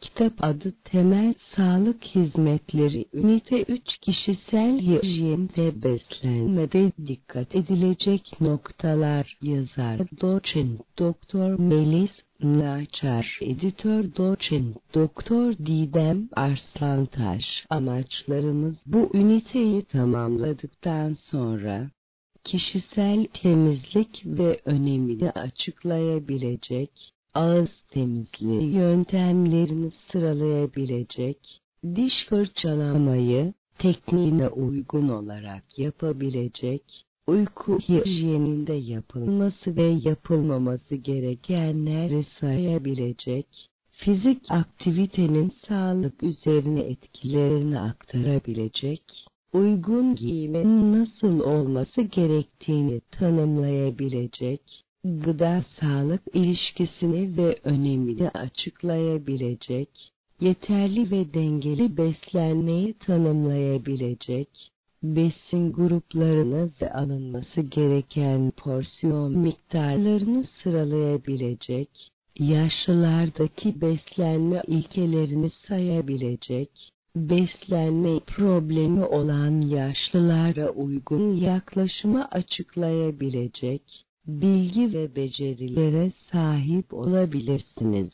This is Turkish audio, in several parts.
Kitap adı Temel Sağlık Hizmetleri Ünite 3 Kişisel Hijyen ve Beslenmede Dikkat Edilecek Noktalar Yazar Doçent Doktor Melis Naçar Editör Doçent Doktor Didem Arslantaş Amaçlarımız bu üniteyi tamamladıktan sonra kişisel temizlik ve önemini açıklayabilecek, ağız temizliği yöntemlerini sıralayabilecek, diş fırçalamayı tekniğine uygun olarak yapabilecek, uyku hijyeninde yapılması ve yapılmaması gerekenleri sayabilecek, fizik aktivitenin sağlık üzerine etkilerini aktarabilecek, uygun giyimin nasıl olması gerektiğini tanımlayabilecek, gıda-sağlık ilişkisini ve önemini açıklayabilecek, yeterli ve dengeli beslenmeyi tanımlayabilecek, besin gruplarını ve alınması gereken porsiyon miktarlarını sıralayabilecek, yaşlılardaki beslenme ilkelerini sayabilecek, beslenme problemi olan yaşlılara uygun yaklaşımı açıklayabilecek, bilgi ve becerilere sahip olabilirsiniz.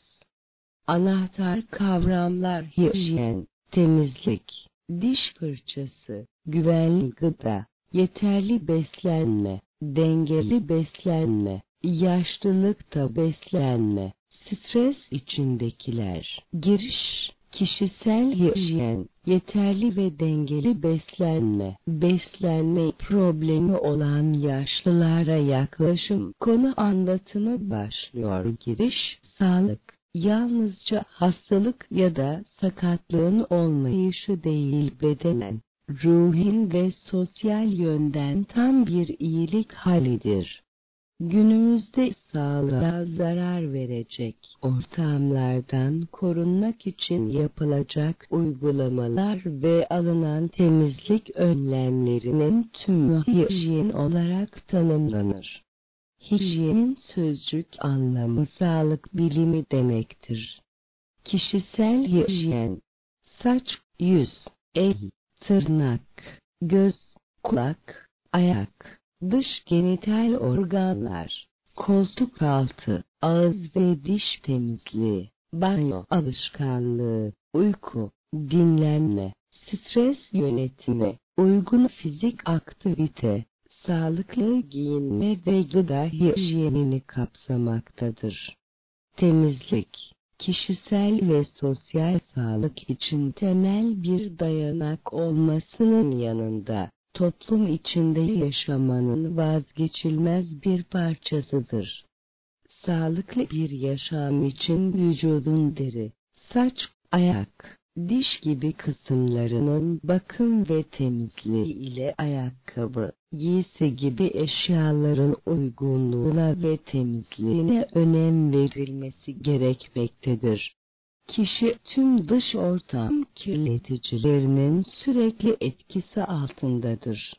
Anahtar kavramlar: hijyen, temizlik, diş fırçası, güvenli gıda, yeterli beslenme, dengeli beslenme, yaşlılıkta beslenme, stres içindekiler. Giriş: kişisel hijyen, yeterli ve dengeli beslenme, beslenme problemi olan yaşlılara yaklaşım. Konu anlatımı başlıyor. Giriş: sağlık, yalnızca hastalık ya da sakatlığın olmayışı değil, bedenen, ruhin ve sosyal yönden tam bir iyilik halidir. Günümüzde sağlığa zarar verecek ortamlardan korunmak için yapılacak uygulamalar ve alınan temizlik önlemlerinin tümü hijyen olarak tanımlanır. Hijyenin sözcük anlamı sağlık bilimi demektir. Kişisel hijyen, saç, yüz, el, tırnak, göz, kulak, ayak, dış genital organlar, koltuk altı, ağız ve diş temizliği, banyo alışkanlığı, uyku, dinlenme, stres yönetimi, uygun fizik aktivite, sağlıklı giyinme ve gıda hijyenini kapsamaktadır. Temizlik, kişisel ve sosyal sağlık için temel bir dayanak olmasının yanında, toplum içinde yaşamanın vazgeçilmez bir parçasıdır. Sağlıklı bir yaşam için vücudun deri, saç, ayak, diş gibi kısımlarının bakım ve temizliği ile ayakkabı, giysi gibi eşyaların uygunluğuna ve temizliğine önem verilmesi gerekmektedir. Kişi tüm dış ortam kirleticilerinin sürekli etkisi altındadır.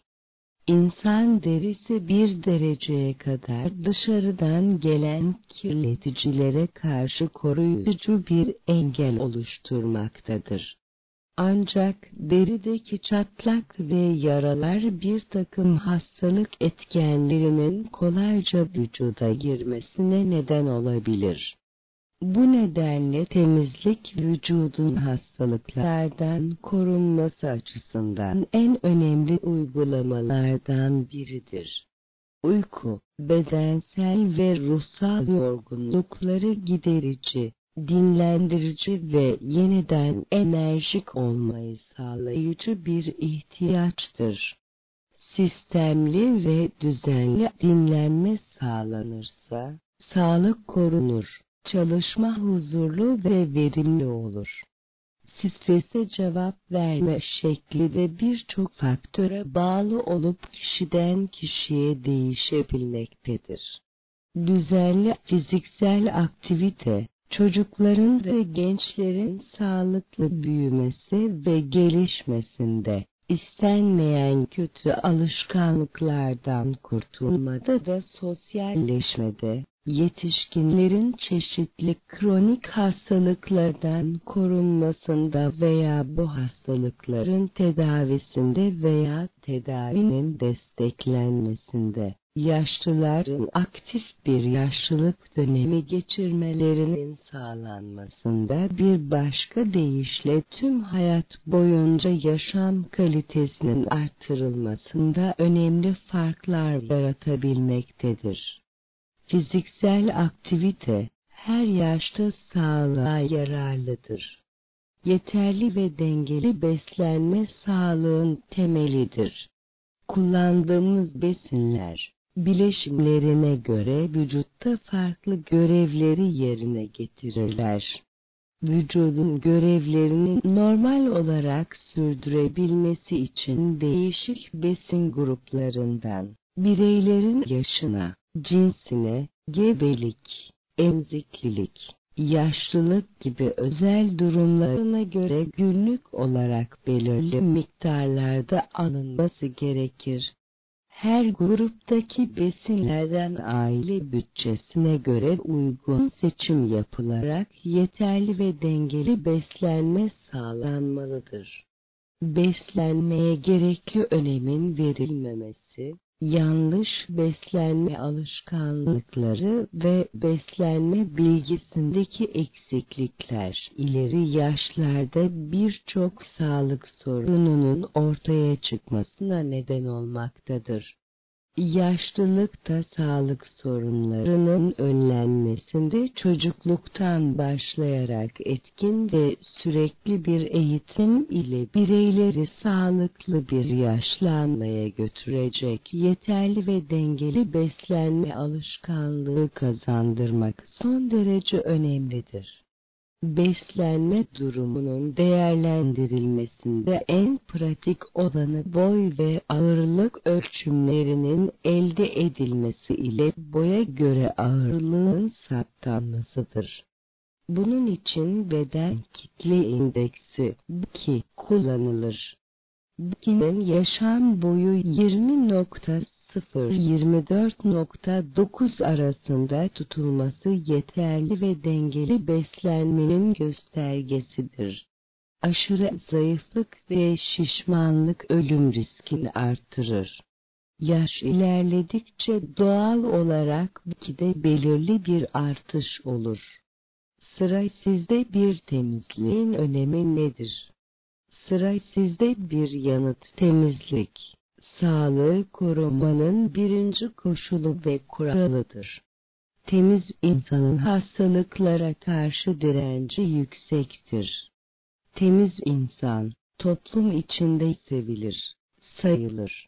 İnsan derisi bir dereceye kadar dışarıdan gelen kirleticilere karşı koruyucu bir engel oluşturmaktadır. Ancak derideki çatlak ve yaralar bir takım hastalık etkenlerinin kolayca vücuda girmesine neden olabilir. Bu nedenle temizlik vücudun hastalıklardan korunması açısından en önemli uygulamalardan biridir. Uyku, bedensel ve ruhsal yorgunlukları giderici, dinlendirici ve yeniden enerjik olmayı sağlayıcı bir ihtiyaçtır. Sistemli ve düzenli dinlenme sağlanırsa, sağlık korunur. Çalışma huzurlu ve verimli olur. Strese cevap verme şekli de birçok faktöre bağlı olup kişiden kişiye değişebilmektedir. Düzenli fiziksel aktivite, çocukların ve gençlerin sağlıklı büyümesi ve gelişmesinde, istenmeyen kötü alışkanlıklardan kurtulmada ve sosyalleşmede, yetişkinlerin çeşitli kronik hastalıklardan korunmasında veya bu hastalıkların tedavisinde veya tedavinin desteklenmesinde, yaşlıların aktif bir yaşlılık dönemi geçirmelerinin sağlanmasında, bir başka deyişle tüm hayat boyunca yaşam kalitesinin artırılmasında önemli farklar yaratabilmektedir. Fiziksel aktivite, her yaşta sağlığa yararlıdır. Yeterli ve dengeli beslenme sağlığın temelidir. Kullandığımız besinler, bileşimlerine göre vücutta farklı görevleri yerine getirirler. Vücudun görevlerini normal olarak sürdürebilmesi için değişik besin gruplarından, bireylerin yaşına, cinsine, gebelik, emziklilik, yaşlılık gibi özel durumlarına göre günlük olarak belirli miktarlarda alınması gerekir. Her gruptaki besinlerden aile bütçesine göre uygun seçim yapılarak yeterli ve dengeli beslenme sağlanmalıdır. Beslenmeye gerekli önemin verilmemesi, yanlış beslenme alışkanlıkları ve beslenme bilgisindeki eksiklikler ileri yaşlarda birçok sağlık sorununun ortaya çıkmasına neden olmaktadır. Yaşlılıkta sağlık sorunlarının önlenmesinde çocukluktan başlayarak etkin ve sürekli bir eğitim ile bireyleri sağlıklı bir yaşlanmaya götürecek yeterli ve dengeli beslenme alışkanlığı kazandırmak son derece önemlidir. Beslenme durumunun değerlendirilmesinde en pratik olanı boy ve ağırlık ölçümlerinin elde edilmesi ile boya göre ağırlığın saptanmasıdır. Bunun için beden kitle indeksi BKI kullanılır. BKI'nin yaşam boyu 20.0-24.9 arasında tutulması yeterli ve dengeli beslenmenin göstergesidir. Aşırı zayıflık ve şişmanlık ölüm riskini artırır. Yaş ilerledikçe doğal olarak BKI'de belirli bir artış olur. Sıra sizde bir temizliğin önemi nedir? Sıra sizde bir yanıt temizlik. Sağlığı korumanın birinci koşulu ve kuralıdır. Temiz insanın hastalıklara karşı direnci yüksektir. Temiz insan, toplum içinde sevilir, sayılır.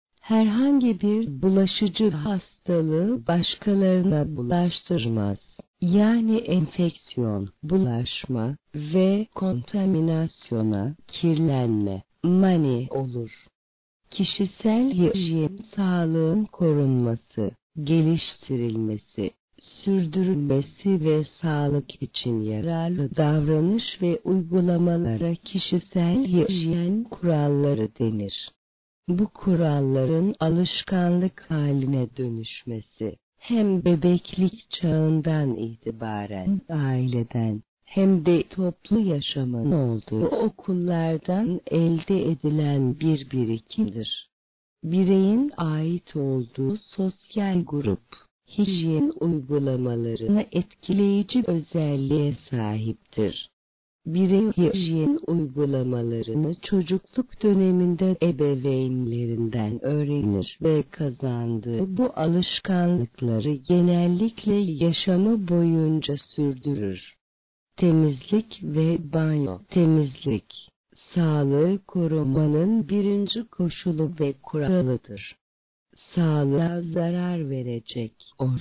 Herhangi bir bulaşıcı hastalığı başkalarına bulaştırmaz. Yani enfeksiyon, bulaşma ve kontaminasyona, kirlenme, mani olur. Kişisel hijyen, sağlığın korunması, geliştirilmesi, sürdürülmesi ve sağlık için yararlı davranış ve uygulamalara kişisel hijyen kuralları denir. Bu kuralların alışkanlık haline dönüşmesi, hem bebeklik çağından itibaren aileden, hem de toplu yaşamın olduğu okullardan elde edilen bir birikimdir. Bireyin ait olduğu sosyal grup, hijyen uygulamalarına etkileyici özelliğe sahiptir. Birey hijyen uygulamalarını çocukluk döneminde ebeveynlerinden öğrenir ve kazandığı bu alışkanlıkları genellikle yaşamı boyunca sürdürür. Temizlik ve banyo. Temizlik, sağlığı korumanın birinci koşulu ve kuralıdır. Sağlığa zarar verecek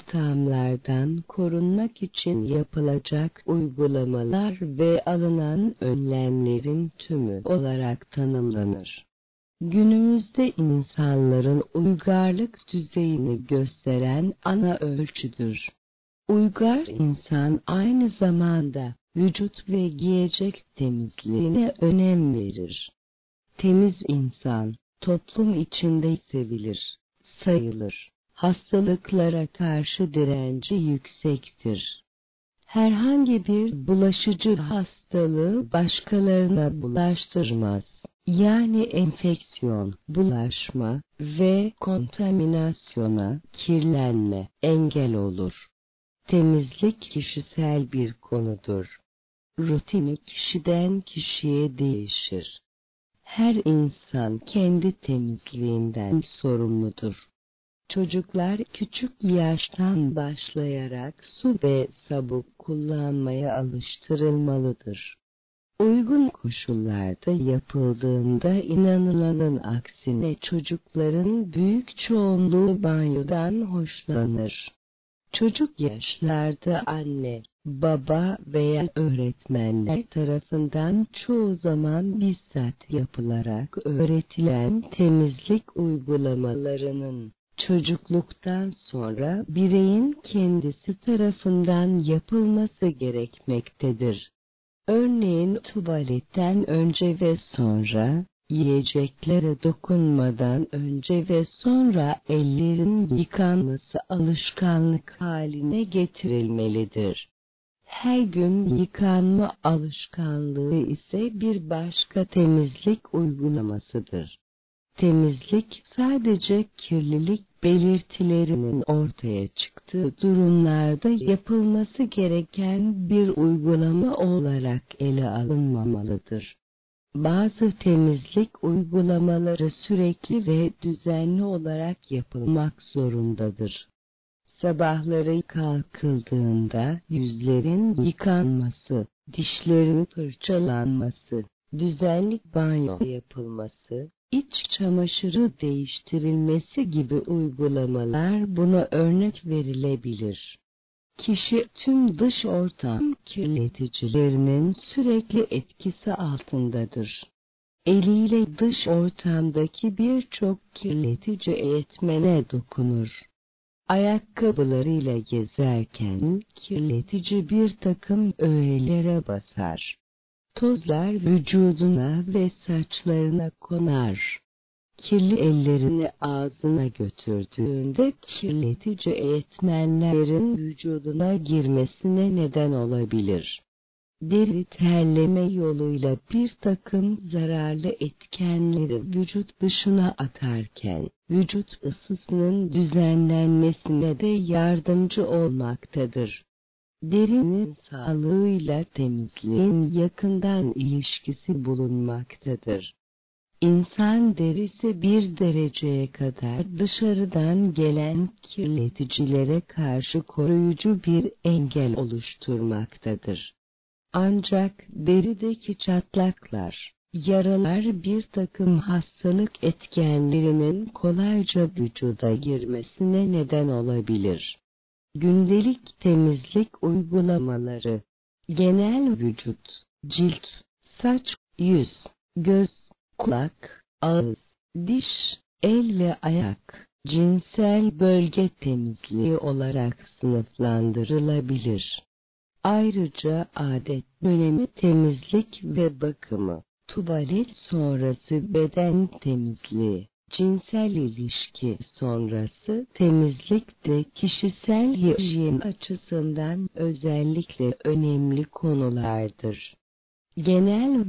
ortamlardan korunmak için yapılacak uygulamalar ve alınan önlemlerin tümü olarak tanımlanır. Günümüzde insanların uygarlık düzeyini gösteren ana ölçüdür. Uygar insan aynı zamanda vücut ve giyecek temizliğine önem verir. Temiz insan toplum içinde sevilir, sayılır. hastalıklara karşı direnci yüksektir. Herhangi bir bulaşıcı hastalığı başkalarına bulaştırmaz. Yani enfeksiyon, bulaşma ve kontaminasyona, kirlenme engel olur. Temizlik kişisel bir konudur. Rutini kişiden kişiye değişir. Her insan kendi temizliğinden sorumludur. Çocuklar küçük yaştan başlayarak su ve sabun kullanmaya alıştırılmalıdır. Uygun koşullarda yapıldığında inanılanın aksine çocukların büyük çoğunluğu banyodan hoşlanır. Çocuk yaşlarda anne, baba veya öğretmenler tarafından çoğu zaman bizzat yapılarak öğretilen temizlik uygulamalarının çocukluktan sonra bireyin kendisi tarafından yapılması gerekmektedir. Örneğin tuvaletten önce ve sonra, yiyeceklere dokunmadan önce ve sonra ellerin yıkanması alışkanlık haline getirilmelidir. Her gün yıkanma alışkanlığı ise bir başka temizlik uygulamasıdır. Temizlik sadece kirlilik belirtilerinin ortaya çıktığı durumlarda yapılması gereken bir uygulama olarak ele alınmamalıdır. Bazı temizlik uygulamaları sürekli ve düzenli olarak yapılmak zorundadır. Sabahları kalkıldığında yüzlerin yıkanması, dişlerin fırçalanması, düzenli banyo yapılması, İç çamaşırı değiştirilmesi gibi uygulamalar buna örnek verilebilir. Kişi tüm dış ortam kirleticilerinin sürekli etkisi altındadır. Eliyle dış ortamdaki birçok kirletici etmene dokunur. Ayakkabılarıyla gezerken kirletici bir takım öğelere basar. Tozlar vücuduna ve saçlarına konar. Kirli ellerini ağzına götürdüğünde kirletici etmenlerin vücuduna girmesine neden olabilir. Deri terleme yoluyla bir takım zararlı etkenleri vücut dışına atarken, vücut ısısının düzenlenmesine de yardımcı olmaktadır. Derinin sağlığıyla temizliğin yakından ilişkisi bulunmaktadır. İnsan derisi bir dereceye kadar dışarıdan gelen kirleticilere karşı koruyucu bir engel oluşturmaktadır. Ancak derideki çatlaklar, yaralar bir takım hastalık etkenlerinin kolayca vücuda girmesine neden olabilir. Gündelik temizlik uygulamaları, genel vücut, cilt, saç, yüz, göz, kulak, ağız, diş, el ve ayak, cinsel bölge temizliği olarak sınıflandırılabilir. Ayrıca adet dönemi temizlik ve bakımı, tuvalet sonrası beden temizliği, cinsel ilişki sonrası temizlik de kişisel hijyen açısından özellikle önemli konulardır. Genel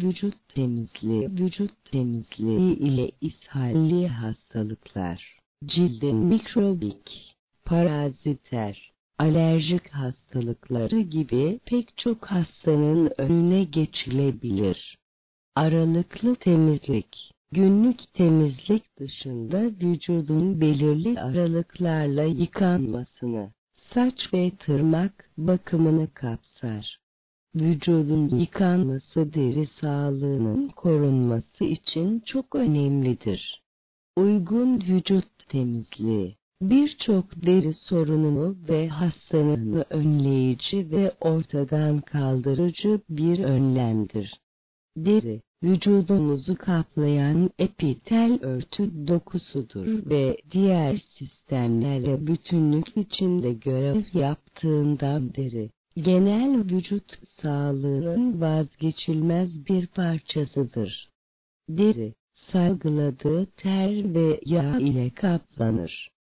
vücut temizliği ile ishalli hastalıklar, cilde mikrobik, paraziter, alerjik hastalıkları gibi pek çok hastanın önüne geçilebilir. Aralıklı temizlik, günlük temizlik dışında vücudun belirli aralıklarla yıkanmasını, saç ve tırnak bakımını kapsar. Vücudun yıkanması deri sağlığının korunması için çok önemlidir. Uygun vücut temizliği, birçok deri sorununu ve hastalığını önleyici ve ortadan kaldırıcı bir önlemdir. Deri, vücudumuzu kaplayan epitel örtü dokusudur ve diğer sistemlerle bütünlük içinde görev yaptığından deri, genel vücut sağlığının vazgeçilmez bir parçasıdır. Deri, salgıladığı ter ve yağ ile kaplanır.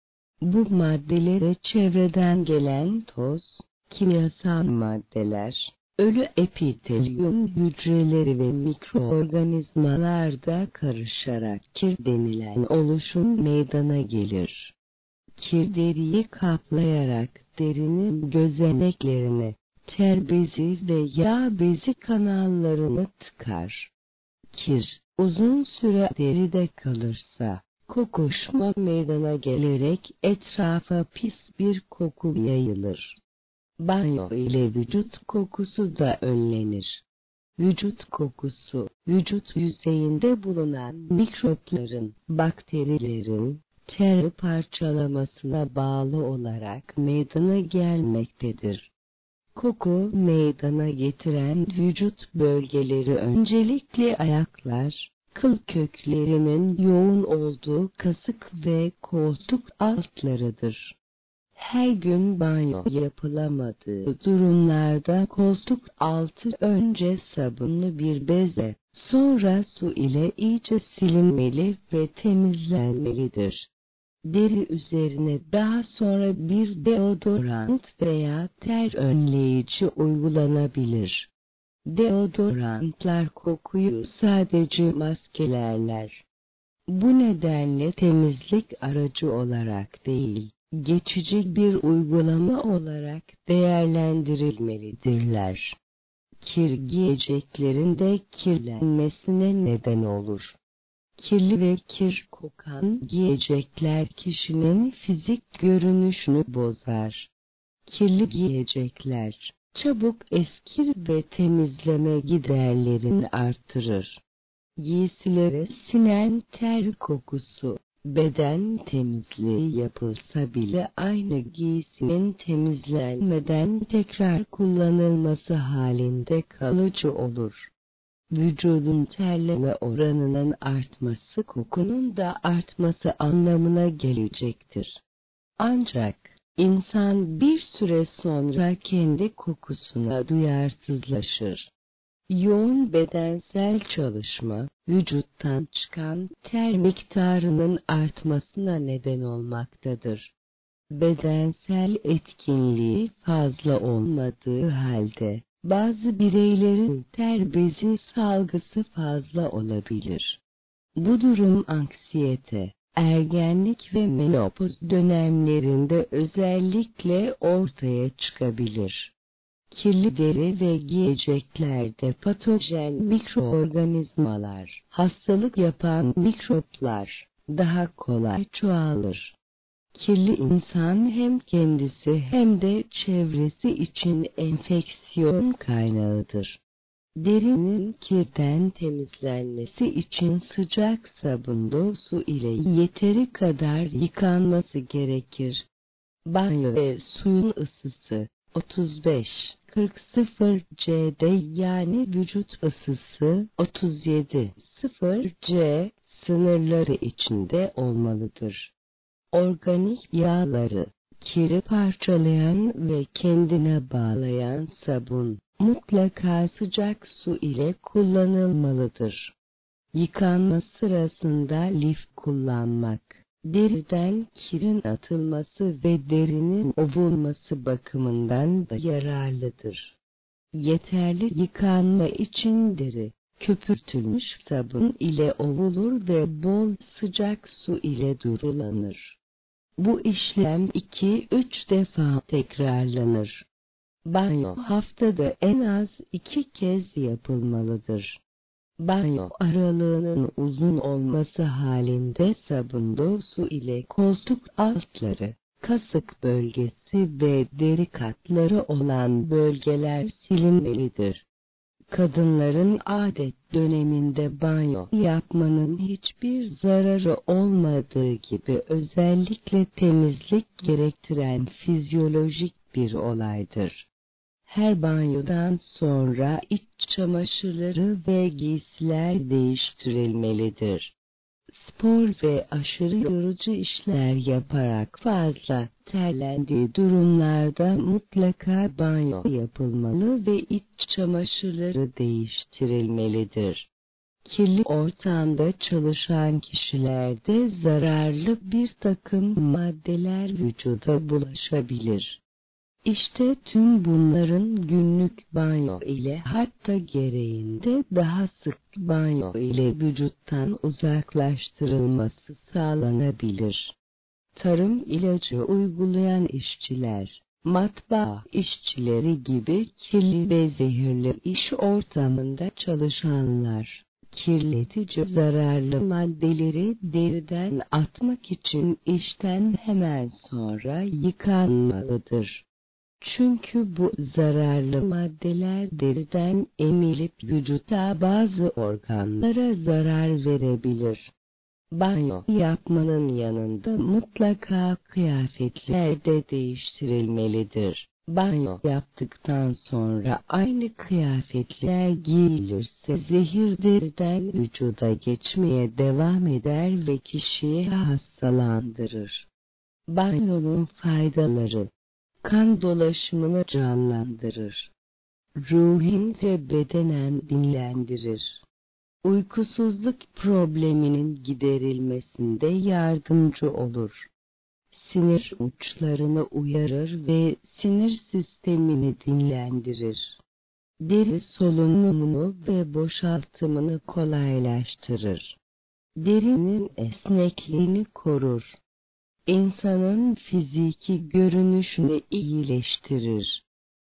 Bu maddelere çevreden gelen toz, kimyasal maddeler, ölü epitelyum hücreleri ve mikroorganizmalar da karışarak kir denilen oluşum meydana gelir. Kir deriyi kaplayarak derinin gözeneklerini, ter bezi ve yağ bezi kanallarını tıkar. Kir, uzun süre deride kalırsa, kokuşma meydana gelerek etrafa pis bir koku yayılır. Banyo ile vücut kokusu da önlenir. Vücut kokusu, vücut yüzeyinde bulunan mikropların, bakterilerin, ter parçalamasına bağlı olarak meydana gelmektedir. Koku meydana getiren vücut bölgeleri öncelikle ayaklar, kıl köklerinin yoğun olduğu kasık ve koltuk altlarıdır. Her gün banyo yapılamadığı durumlarda koltuk altı önce sabunlu bir bezle, sonra su ile iyice silinmeli ve temizlenmelidir. Deri üzerine daha sonra bir deodorant veya ter önleyici uygulanabilir. Deodorantlar kokuyu sadece maskelerler. Bu nedenle temizlik aracı olarak değil, geçici bir uygulama olarak değerlendirilmelidirler. Kir giyeceklerin de kirlenmesine neden olur. Kirli ve kir kokan giyecekler kişinin fizik görünüşünü bozar. Kirli giyecekler çabuk eskir ve temizleme giderlerini artırır. Giysilere sinen ter kokusu, beden temizliği yapılsa bile aynı giysinin temizlenmeden tekrar kullanılması halinde kalıcı olur. Vücudun terleme oranının artması kokunun da artması anlamına gelecektir. Ancak insan bir süre sonra kendi kokusuna duyarsızlaşır. Yoğun bedensel çalışma, vücuttan çıkan ter miktarının artmasına neden olmaktadır. Bedensel etkinliği fazla olmadığı halde, bazı bireylerin ter bezi salgısı fazla olabilir. Bu durum anksiyete, ergenlik ve menopoz dönemlerinde özellikle ortaya çıkabilir. Kirli deri ve giyeceklerde patojen mikroorganizmalar, hastalık yapan mikroplar daha kolay çoğalır. Kirli insan hem kendisi hem de çevresi için enfeksiyon kaynağıdır. Derinin kirden temizlenmesi için sıcak sabunlu su ile yeteri kadar yıkanması gerekir. Banyo ve suyun ısısı 35-40 C'de yani vücut ısısı 37-0 C sınırları içinde olmalıdır. Organik yağları, kiri parçalayan ve kendine bağlayan sabun mutlaka sıcak su ile kullanılmalıdır. Yıkanma sırasında lif kullanmak, deriden kirin atılması ve derinin ovulması bakımından da yararlıdır. Yeterli yıkanma için deri, köpürtülmüş sabun ile ovulur ve bol sıcak su ile durulanır. Bu işlem 2-3 defa tekrarlanır. Banyo haftada en az 2 kez yapılmalıdır. Banyo aralığının uzun olması halinde sabunlu su ile koltuk altları, kasık bölgesi ve deri katları olan bölgeler silinmelidir. Kadınların adet döneminde banyo yapmanın hiçbir zararı olmadığı gibi özellikle temizlik gerektiren fizyolojik bir olaydır. Her banyodan sonra iç çamaşırları ve giysiler değiştirilmelidir. Spor ve aşırı yorucu işler yaparak fazla terlendiği durumlarda mutlaka banyo yapılmalı ve iç çamaşırları değiştirilmelidir. Kirli ortamda çalışan kişilerde zararlı bir takım maddeler vücuda bulaşabilir. İşte tüm bunların günlük banyo ile, hatta gereğinde daha sık banyo ile vücuttan uzaklaştırılması sağlanabilir. Tarım ilacı uygulayan işçiler, matbaa işçileri gibi kirli ve zehirli iş ortamında çalışanlar, kirletici zararlı maddeleri deriden atmak için işten hemen sonra yıkanmalıdır. Çünkü bu zararlı maddeler deriden emilip vücuta bazı organlara zarar verebilir. Banyo yapmanın yanında mutlaka kıyafetler de değiştirilmelidir. Banyo yaptıktan sonra aynı kıyafetler giyilirse zehir deriden vücuda geçmeye devam eder ve kişiyi hastalandırır. Banyonun faydaları: kan dolaşımını canlandırır, ruhen ve bedenen dinlendirir. Uykusuzluk probleminin giderilmesinde yardımcı olur. Sinir uçlarını uyarır ve sinir sistemini dinlendirir. Deri solunumunu ve boşaltımını kolaylaştırır. Derinin esnekliğini korur. İnsanın fiziki görünüşünü iyileştirir.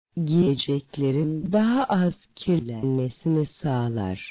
Giyeceklerin daha az kirlenmesini sağlar.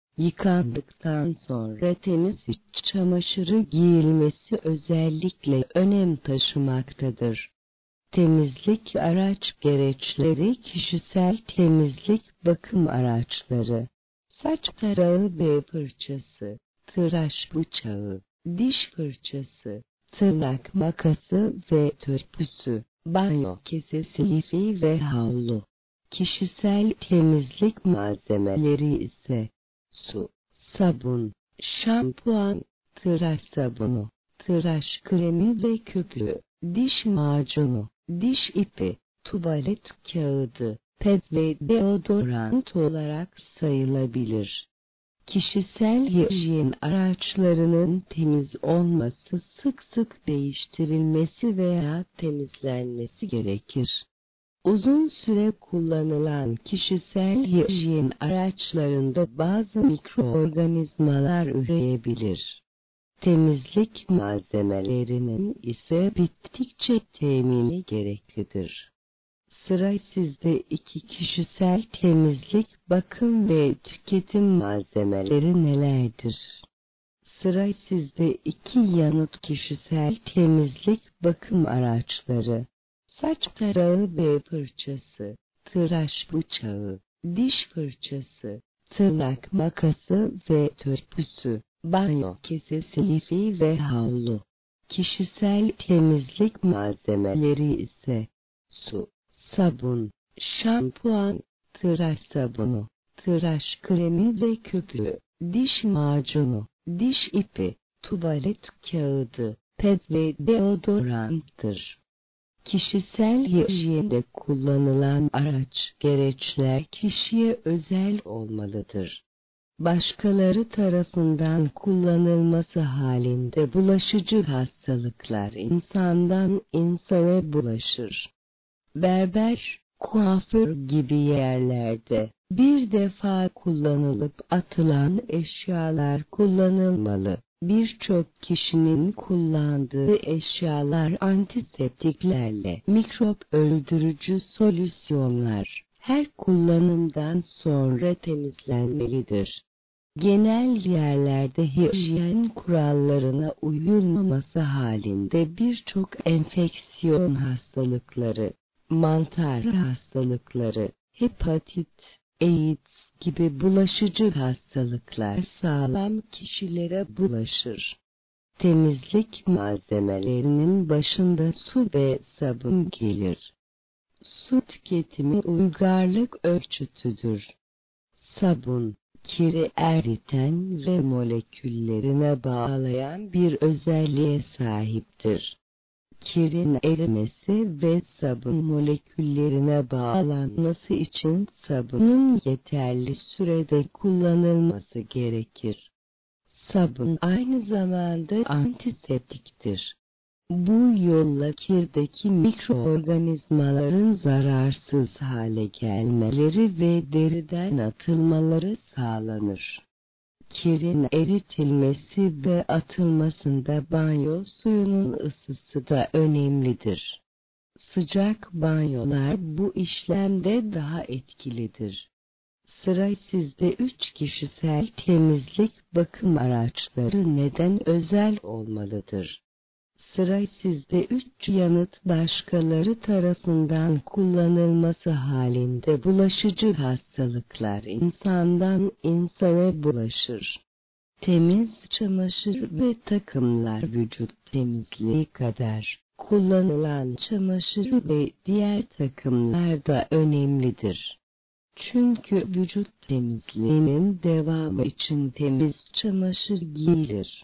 Yıkandıktan sonra temiz iç çamaşırı giyilmesi özellikle önem taşımaktadır. Temizlik araç gereçleri: kişisel temizlik bakım araçları, saç tarağı ve fırçası, tıraş bıçağı, diş fırçası, tırnak makası ve törpüsü, banyo kesesi, lifi ve havlu. Kişisel temizlik malzemeleri ise su, sabun, şampuan, tıraş sabunu, tıraş kremi ve köpüğü, diş macunu, diş ipi, tuvalet kağıdı, ped ve deodorant olarak sayılabilir. Kişisel hijyen araçlarının temiz olması, sık sık değiştirilmesi veya temizlenmesi gerekir. Uzun süre kullanılan kişisel hijyen araçlarında bazı mikroorganizmalar üreyebilir. Temizlik malzemelerinin ise bittikçe temini gereklidir. Sıra sizde. 2 Kişisel temizlik, bakım ve tüketim malzemeleri nelerdir? Sıra sizde. 2 Yanıt: kişisel temizlik bakım araçları, saç tarağı ve fırçası, tıraş bıçağı, diş fırçası, tırnak makası ve törpüsü, banyo kesesi, lifi ve havlu. Kişisel temizlik malzemeleri ise su, sabun, şampuan, tıraş sabunu, tıraş kremi ve köpüğü, diş macunu, diş ipi, tuvalet kağıdı, ped ve deodoranttır. Kişisel hijyende kullanılan araç gereçler kişiye özel olmalıdır. Başkaları tarafından kullanılması halinde bulaşıcı hastalıklar insandan insana bulaşır. Berber, kuaför gibi yerlerde bir defa kullanılıp atılan eşyalar kullanılmalı. Birçok kişinin kullandığı eşyalar antiseptiklerle mikrop öldürücü solüsyonlar her kullanımdan sonra temizlenmelidir. Genel yerlerde hijyen kurallarına uyulmaması halinde birçok enfeksiyon hastalıkları, mantar hastalıkları, hepatit, AIDS gibi bulaşıcı hastalıklar sağlam kişilere bulaşır. Temizlik malzemelerinin başında su ve sabun gelir. Su tüketimi uygarlık ölçütüdür. Sabun, kiri eriten ve moleküllerine bağlayan bir özelliğe sahiptir. kirin erimesi ve sabun moleküllerine bağlanması için sabunun yeterli sürede kullanılması gerekir. Sabun aynı zamanda antiseptiktir. Bu yolla kirdeki mikroorganizmaların zararsız hale gelmeleri ve deriden atılmaları sağlanır. Kirin eritilmesi ve atılmasında banyo suyunun ısısı da önemlidir. Sıcak banyolar bu işlemde daha etkilidir. Sıra sizde 3 kişisel temizlik bakım araçları neden özel olmalıdır? Sıra sizde 3 yanıt başkaları tarafından kullanılması halinde bulaşıcı hastalıklar insandan insana bulaşır. Temiz çamaşır ve takımlar vücut temizliği kadar kullanılan çamaşır ve diğer takımlar da önemlidir. Çünkü vücut temizliğinin devamı için temiz çamaşır giyilir.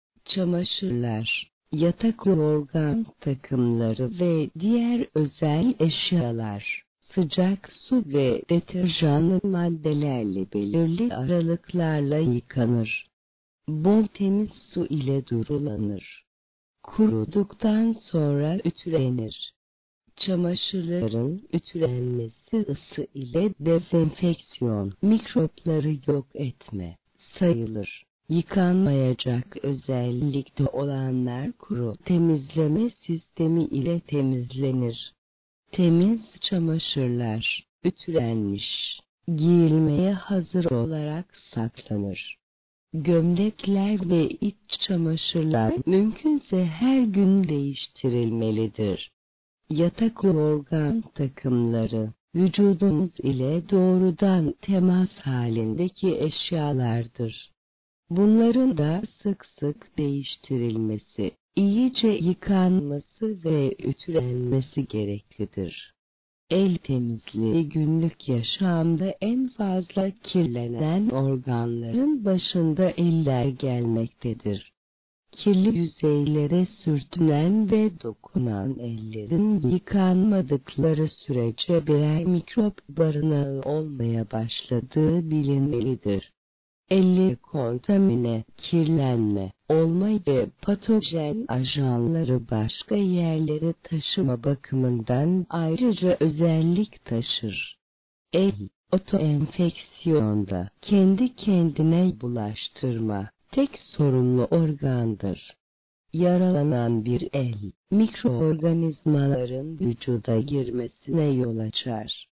Çamaşırlar, yatak yorgan takımları ve diğer özel eşyalar, sıcak su ve deterjanlı maddelerle belirli aralıklarla yıkanır. Bol temiz su ile durulanır. Kuruduktan sonra ütülenir. Çamaşırların ütülenmesi ısı ile dezenfeksiyon, mikropları yok etme sayılır. Yıkanmayacak özellikte olanlar kuru temizleme sistemi ile temizlenir. Temiz çamaşırlar, ütülenmiş, giyilmeye hazır olarak saklanır. Gömlekler ve iç çamaşırlar mümkünse her gün değiştirilmelidir. Yatak yorgan takımları, vücudumuz ile doğrudan temas halindeki eşyalardır. Bunların da sık sık değiştirilmesi, iyice yıkanması ve ütülenmesi gereklidir. El temizliği günlük yaşamda en fazla kirlenen organların başında eller gelmektedir. Kirli yüzeylere sürtünen ve dokunan ellerin yıkanmadıkları sürece birer mikrop barınağı olmaya başladığı bilinmelidir. Elle kontamine, kirlenme, olma ve patojen ajanları başka yerlere taşıma bakımından ayrıca özellik taşır. El, otoenfeksiyonda kendi kendine bulaştırma tek sorumlu organdır. Yaralanan bir el, mikroorganizmaların vücuda girmesine yol açar.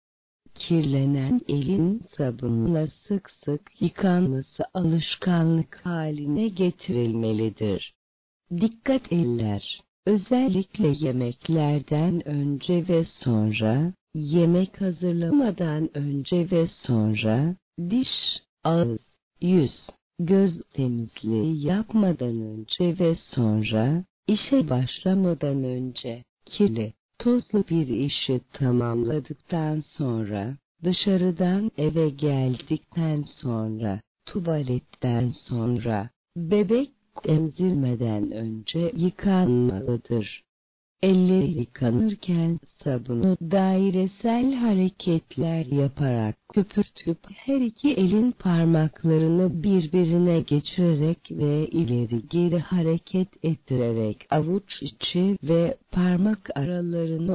Kirlenen elin sabunla sık sık yıkanması alışkanlık haline getirilmelidir. Dikkat eller, özellikle yemeklerden önce ve sonra, yemek hazırlamadan önce ve sonra, diş, ağız, yüz, göz temizliği yapmadan önce ve sonra, işe başlamadan önce, kirli, tozlu bir işi tamamladıktan sonra, dışarıdan eve geldikten sonra, tuvaletten sonra, bebek emzirmeden önce yıkanmalıdır. Eller yıkanırken sabunu dairesel hareketler yaparak köpürtüp her iki elin parmaklarını birbirine geçirerek ve ileri geri hareket ettirerek avuç içi ve parmak aralarını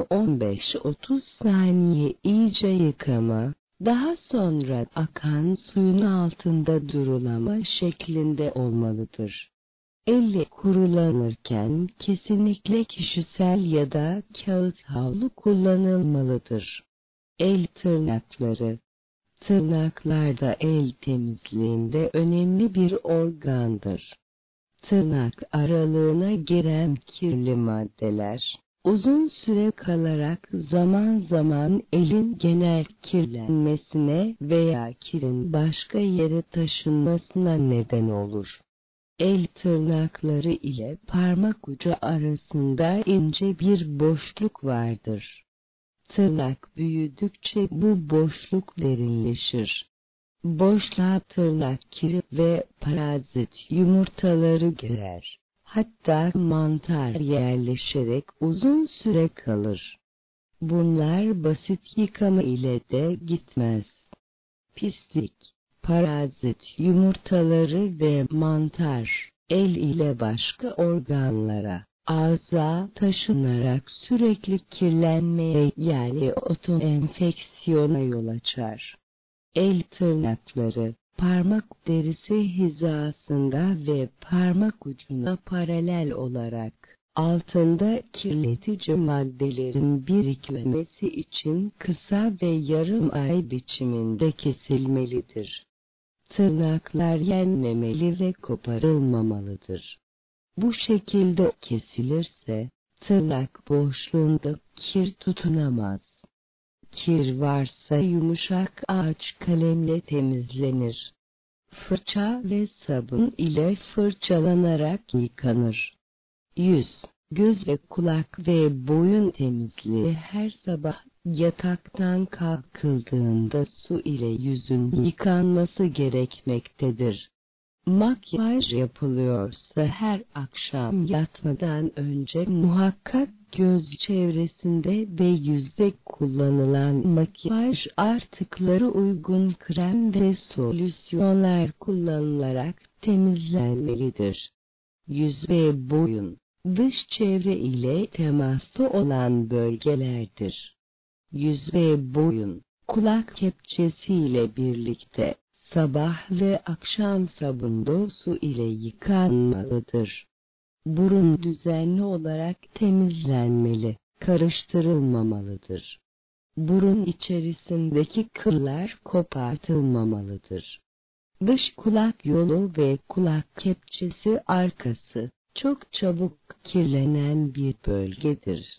15-30 saniye iyice yıkama, daha sonra akan suyun altında durulama şeklinde olmalıdır. Elle kurulanırken kesinlikle kişisel ya da kağıt havlu kullanılmalıdır. El tırnakları. Tırnaklar da el temizliğinde önemli bir organdır. Tırnak aralığına giren kirli maddeler, uzun süre kalarak zaman zaman elin genel kirlenmesine veya kirin başka yere taşınmasına neden olur. El tırnakları ile parmak ucu arasında ince bir boşluk vardır. Tırnak büyüdükçe bu boşluk derinleşir. Boşluğa tırnak kiri ve parazit yumurtaları girer. hatta mantar yerleşerek uzun süre kalır. Bunlar basit yıkama ile de gitmez. Pislik, parazit yumurtaları ve mantar, el ile başka organlara, ağza taşınarak sürekli kirlenmeye yani otoenfeksiyona yol açar. El tırnakları, parmak derisi hizasında ve parmak ucuna paralel olarak, altında kirletici maddelerin birikmemesi için kısa ve yarım ay biçiminde kesilmelidir. Tırnaklar yenmemeli ve koparılmamalıdır. Bu şekilde kesilirse, tırnak boşluğunda kir tutunamaz. Kir varsa yumuşak ağaç kalemle temizlenir. Fırça ve sabun ile fırçalanarak yıkanır. Yüz, göz ve kulak ve boyun temizliği her sabah yataktan kalkıldığında su ile yüzün yıkanması gerekmektedir. Makyaj yapılıyorsa her akşam yatmadan önce muhakkak göz çevresinde ve yüzde kullanılan makyaj artıkları uygun krem ve solüsyonlar kullanılarak temizlenmelidir. Yüz ve boyun, dış çevre ile temaslı olan bölgelerdir. Yüz ve boyun, kulak kepçesi ile birlikte sabah ve akşam sabunlu su ile yıkanmalıdır. Burun düzenli olarak temizlenmeli, karıştırılmamalıdır. Burun içerisindeki kıllar kopartılmamalıdır. Dış kulak yolu ve kulak kepçesi arkası çok çabuk kirlenen bir bölgedir.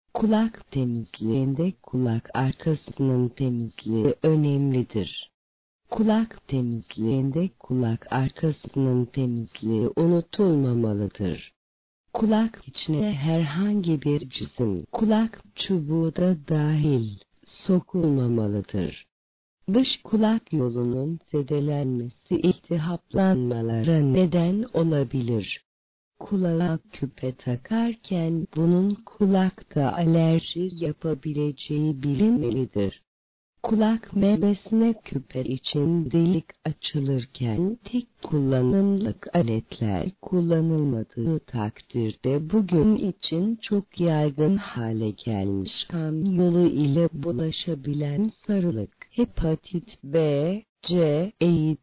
Kulak temizliğinde kulak arkasının temizliği önemlidir. Kulak temizliğinde kulak arkasının temizliği unutulmamalıdır. Kulak içine herhangi bir cisim, kulak çubuğu da dahil, sokulmamalıdır. Dış kulak yolunun zedelenmesi iltihaplanmalara neden olabilir. Kulağa küpe takarken bunun kulakta alerji yapabileceği bilinmelidir. Kulak memesine küpe için delik açılırken tek kullanımlık aletler kullanılmadığı takdirde bugün için çok yaygın hale gelmiş kan yolu ile bulaşabilen sarılık, hepatit B, C, AIDS,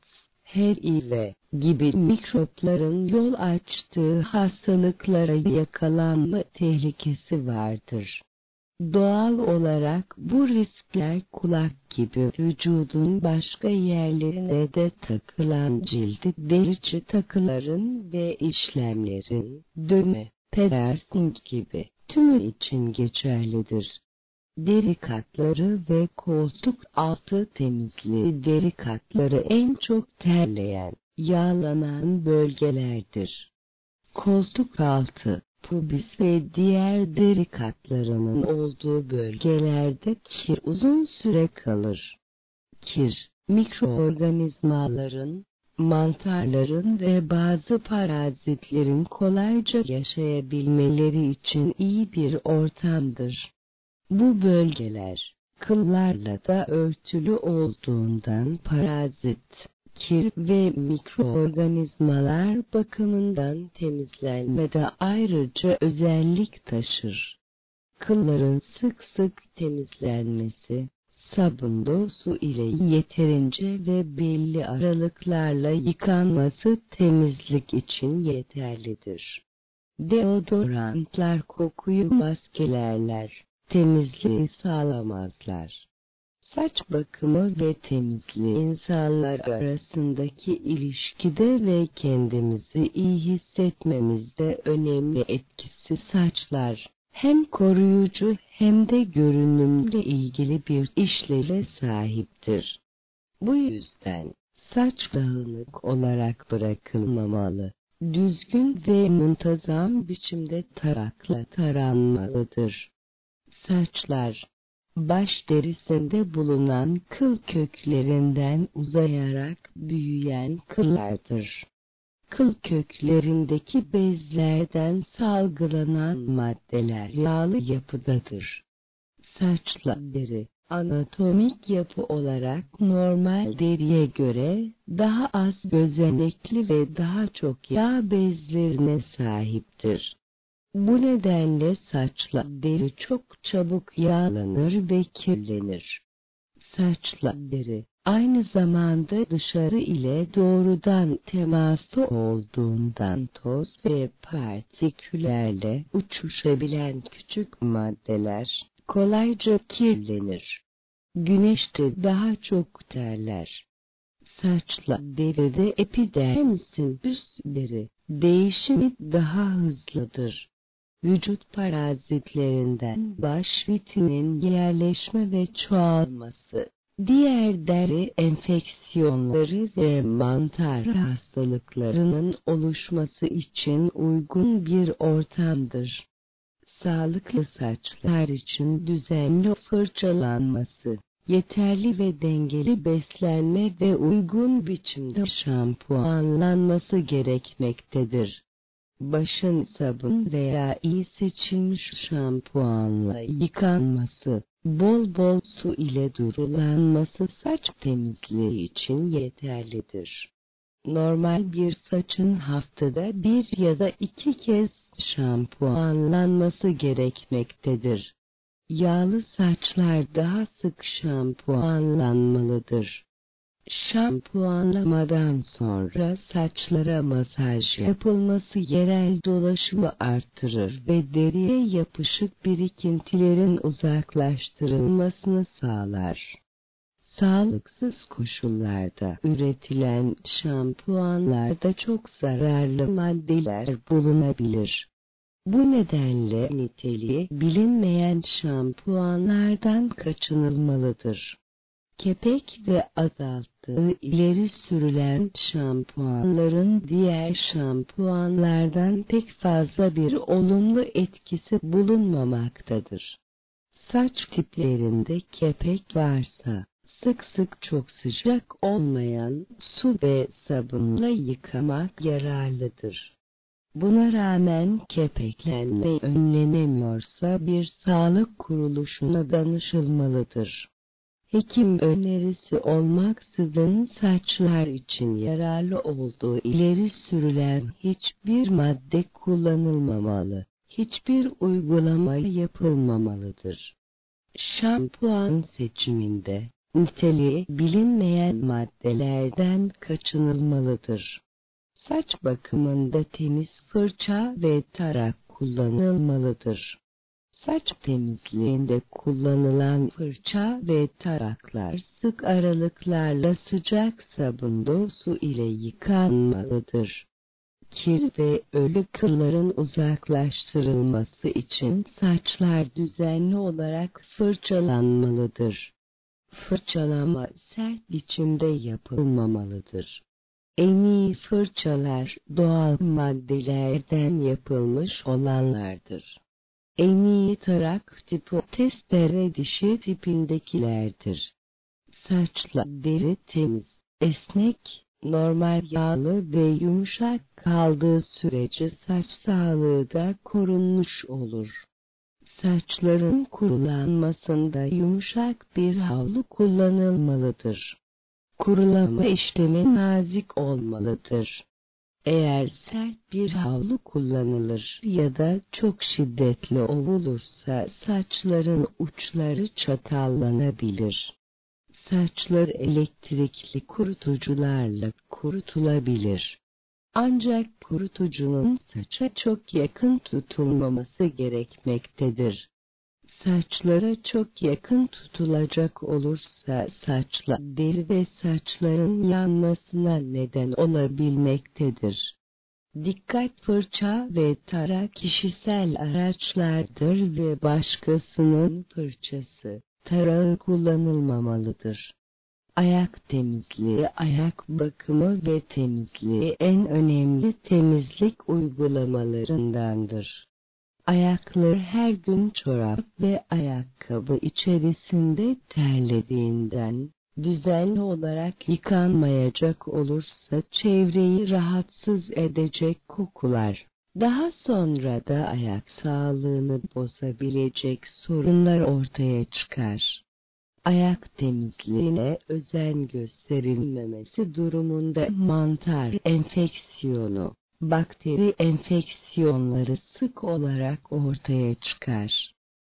HIV gibi mikropların yol açtığı hastalıklara yakalanma tehlikesi vardır. Doğal olarak bu riskler kulak gibi vücudun başka yerlerine de takılan cildi derici takıların ve işlemlerin, dövme, piercing gibi tümü için geçerlidir. Deri katları ve koltuk altı temizliği deri katları en çok terleyen, yağlanan bölgelerdir. Koltuk altı, pubis ve diğer deri katlarının olduğu bölgelerde kir uzun süre kalır. Kir, mikroorganizmaların, mantarların ve bazı parazitlerin kolayca yaşayabilmeleri için iyi bir ortamdır. Bu bölgeler, kıllarla da örtülü olduğundan parazit, kir ve mikroorganizmalar bakımından temizlenmede ayrıca özellik taşır. Kılların sık sık temizlenmesi, sabunlu su ile yeterince ve belli aralıklarla yıkanması temizlik için yeterlidir. Deodorantlar kokuyu maskelerler, temizliği sağlamazlar. Saç bakımı ve temizliği insanlar arasındaki ilişkide ve kendimizi iyi hissetmemizde önemli etkisi saçlar. Hem koruyucu hem de görünümle ilgili bir işleve sahiptir. Bu yüzden saç dağınık olarak bırakılmamalı. Düzgün ve muntazam biçimde tarakla taranmalıdır. Saçlar, baş derisinde bulunan kıl köklerinden uzayarak büyüyen kıllardır. Kıl köklerindeki bezlerden salgılanan maddeler yağlı yapıdadır. Saçla deri, anatomik yapı olarak normal deriye göre daha az gözenekli ve daha çok yağ bezlerine sahiptir. Bu nedenle saçla deri çok çabuk yağlanır ve kirlenir. Saçla deri, aynı zamanda dışarı ile doğrudan temasta olduğundan toz ve partiküllerle uçuşabilen küçük maddeler kolayca kirlenir. Güneşte daha çok terler. Saçla deride epidermisin üst deri değişimi daha hızlıdır. Vücut parazitlerinden baş vitinin yerleşme ve çoğalması, diğer deri enfeksiyonları ve mantar hastalıklarının oluşması için uygun bir ortamdır. Sağlıklı saçlar için düzenli fırçalanması, yeterli ve dengeli beslenme ve uygun biçimde şampuanlanması gerekmektedir. Başın sabun veya iyi seçilmiş şampuanla yıkanması, bol bol su ile durulanması saç temizliği için yeterlidir. Normal bir saçın haftada 1 ya da 2 kez şampuanlanması gerekmektedir. Yağlı saçlar daha sık şampuanlanmalıdır. Şampuanlamadan sonra saçlara masaj yapılması yerel dolaşımı artırır ve deriye yapışık birikintilerin uzaklaştırılmasını sağlar. Sağlıksız koşullarda üretilen şampuanlarda çok zararlı maddeler bulunabilir. Bu nedenle niteliği bilinmeyen şampuanlardan kaçınılmalıdır. Kepek ve azalttığı ileri sürülen şampuanların diğer şampuanlardan pek fazla bir olumlu etkisi bulunmamaktadır. Saç tiplerinde kepek varsa, sık sık çok sıcak olmayan su ve sabunla yıkamak yararlıdır. Buna rağmen kepeklenme önlenemiyorsa bir sağlık kuruluşuna danışılmalıdır. Hekim önerisi olmaksızın saçlar için yararlı olduğu ileri sürülen hiçbir madde kullanılmamalı, hiçbir uygulama yapılmamalıdır. Şampuan seçiminde niteliği bilinmeyen maddelerden kaçınılmalıdır. Saç bakımında temiz fırça ve tarak kullanılmalıdır. Saç temizliğinde kullanılan fırça ve taraklar sık aralıklarla sıcak sabunlu su ile yıkanmalıdır. Kir ve ölü kılların uzaklaştırılması için saçlar düzenli olarak fırçalanmalıdır. Fırçalama sert biçimde yapılmamalıdır. En iyi fırçalar doğal maddelerden yapılmış olanlardır. En iyi tarak tipi testere dişi tipindekilerdir. Saçla deri temiz, esnek, normal yağlı ve yumuşak kaldığı sürece saç sağlığı da korunmuş olur. Saçların kurulanmasında yumuşak bir havlu kullanılmalıdır. Kurulama işlemi nazik olmalıdır. Eğer sert bir havlu kullanılır ya da çok şiddetli ovulursa saçların uçları çatallanabilir. Saçlar elektrikli kurutucularla kurutulabilir. Ancak kurutucunun saça çok yakın tutulmaması gerekmektedir. Saçlara çok yakın tutulacak olursa saçla deri ve saçların yanmasına neden olabilmektedir. Dikkat, fırça ve tarak kişisel araçlardır ve başkasının fırçası, tarağı kullanılmamalıdır. Ayak temizliği, ayak bakımı ve temizliği en önemli temizlik uygulamalarındandır. Ayakları her gün çorap ve ayakkabı içerisinde terlediğinden, düzenli olarak yıkanmayacak olursa çevreyi rahatsız edecek kokular, daha sonra da ayak sağlığını bozabilecek sorunlar ortaya çıkar. Ayak temizliğine özen gösterilmemesi durumunda mantar enfeksiyonu, bakteri enfeksiyonları sık olarak ortaya çıkar.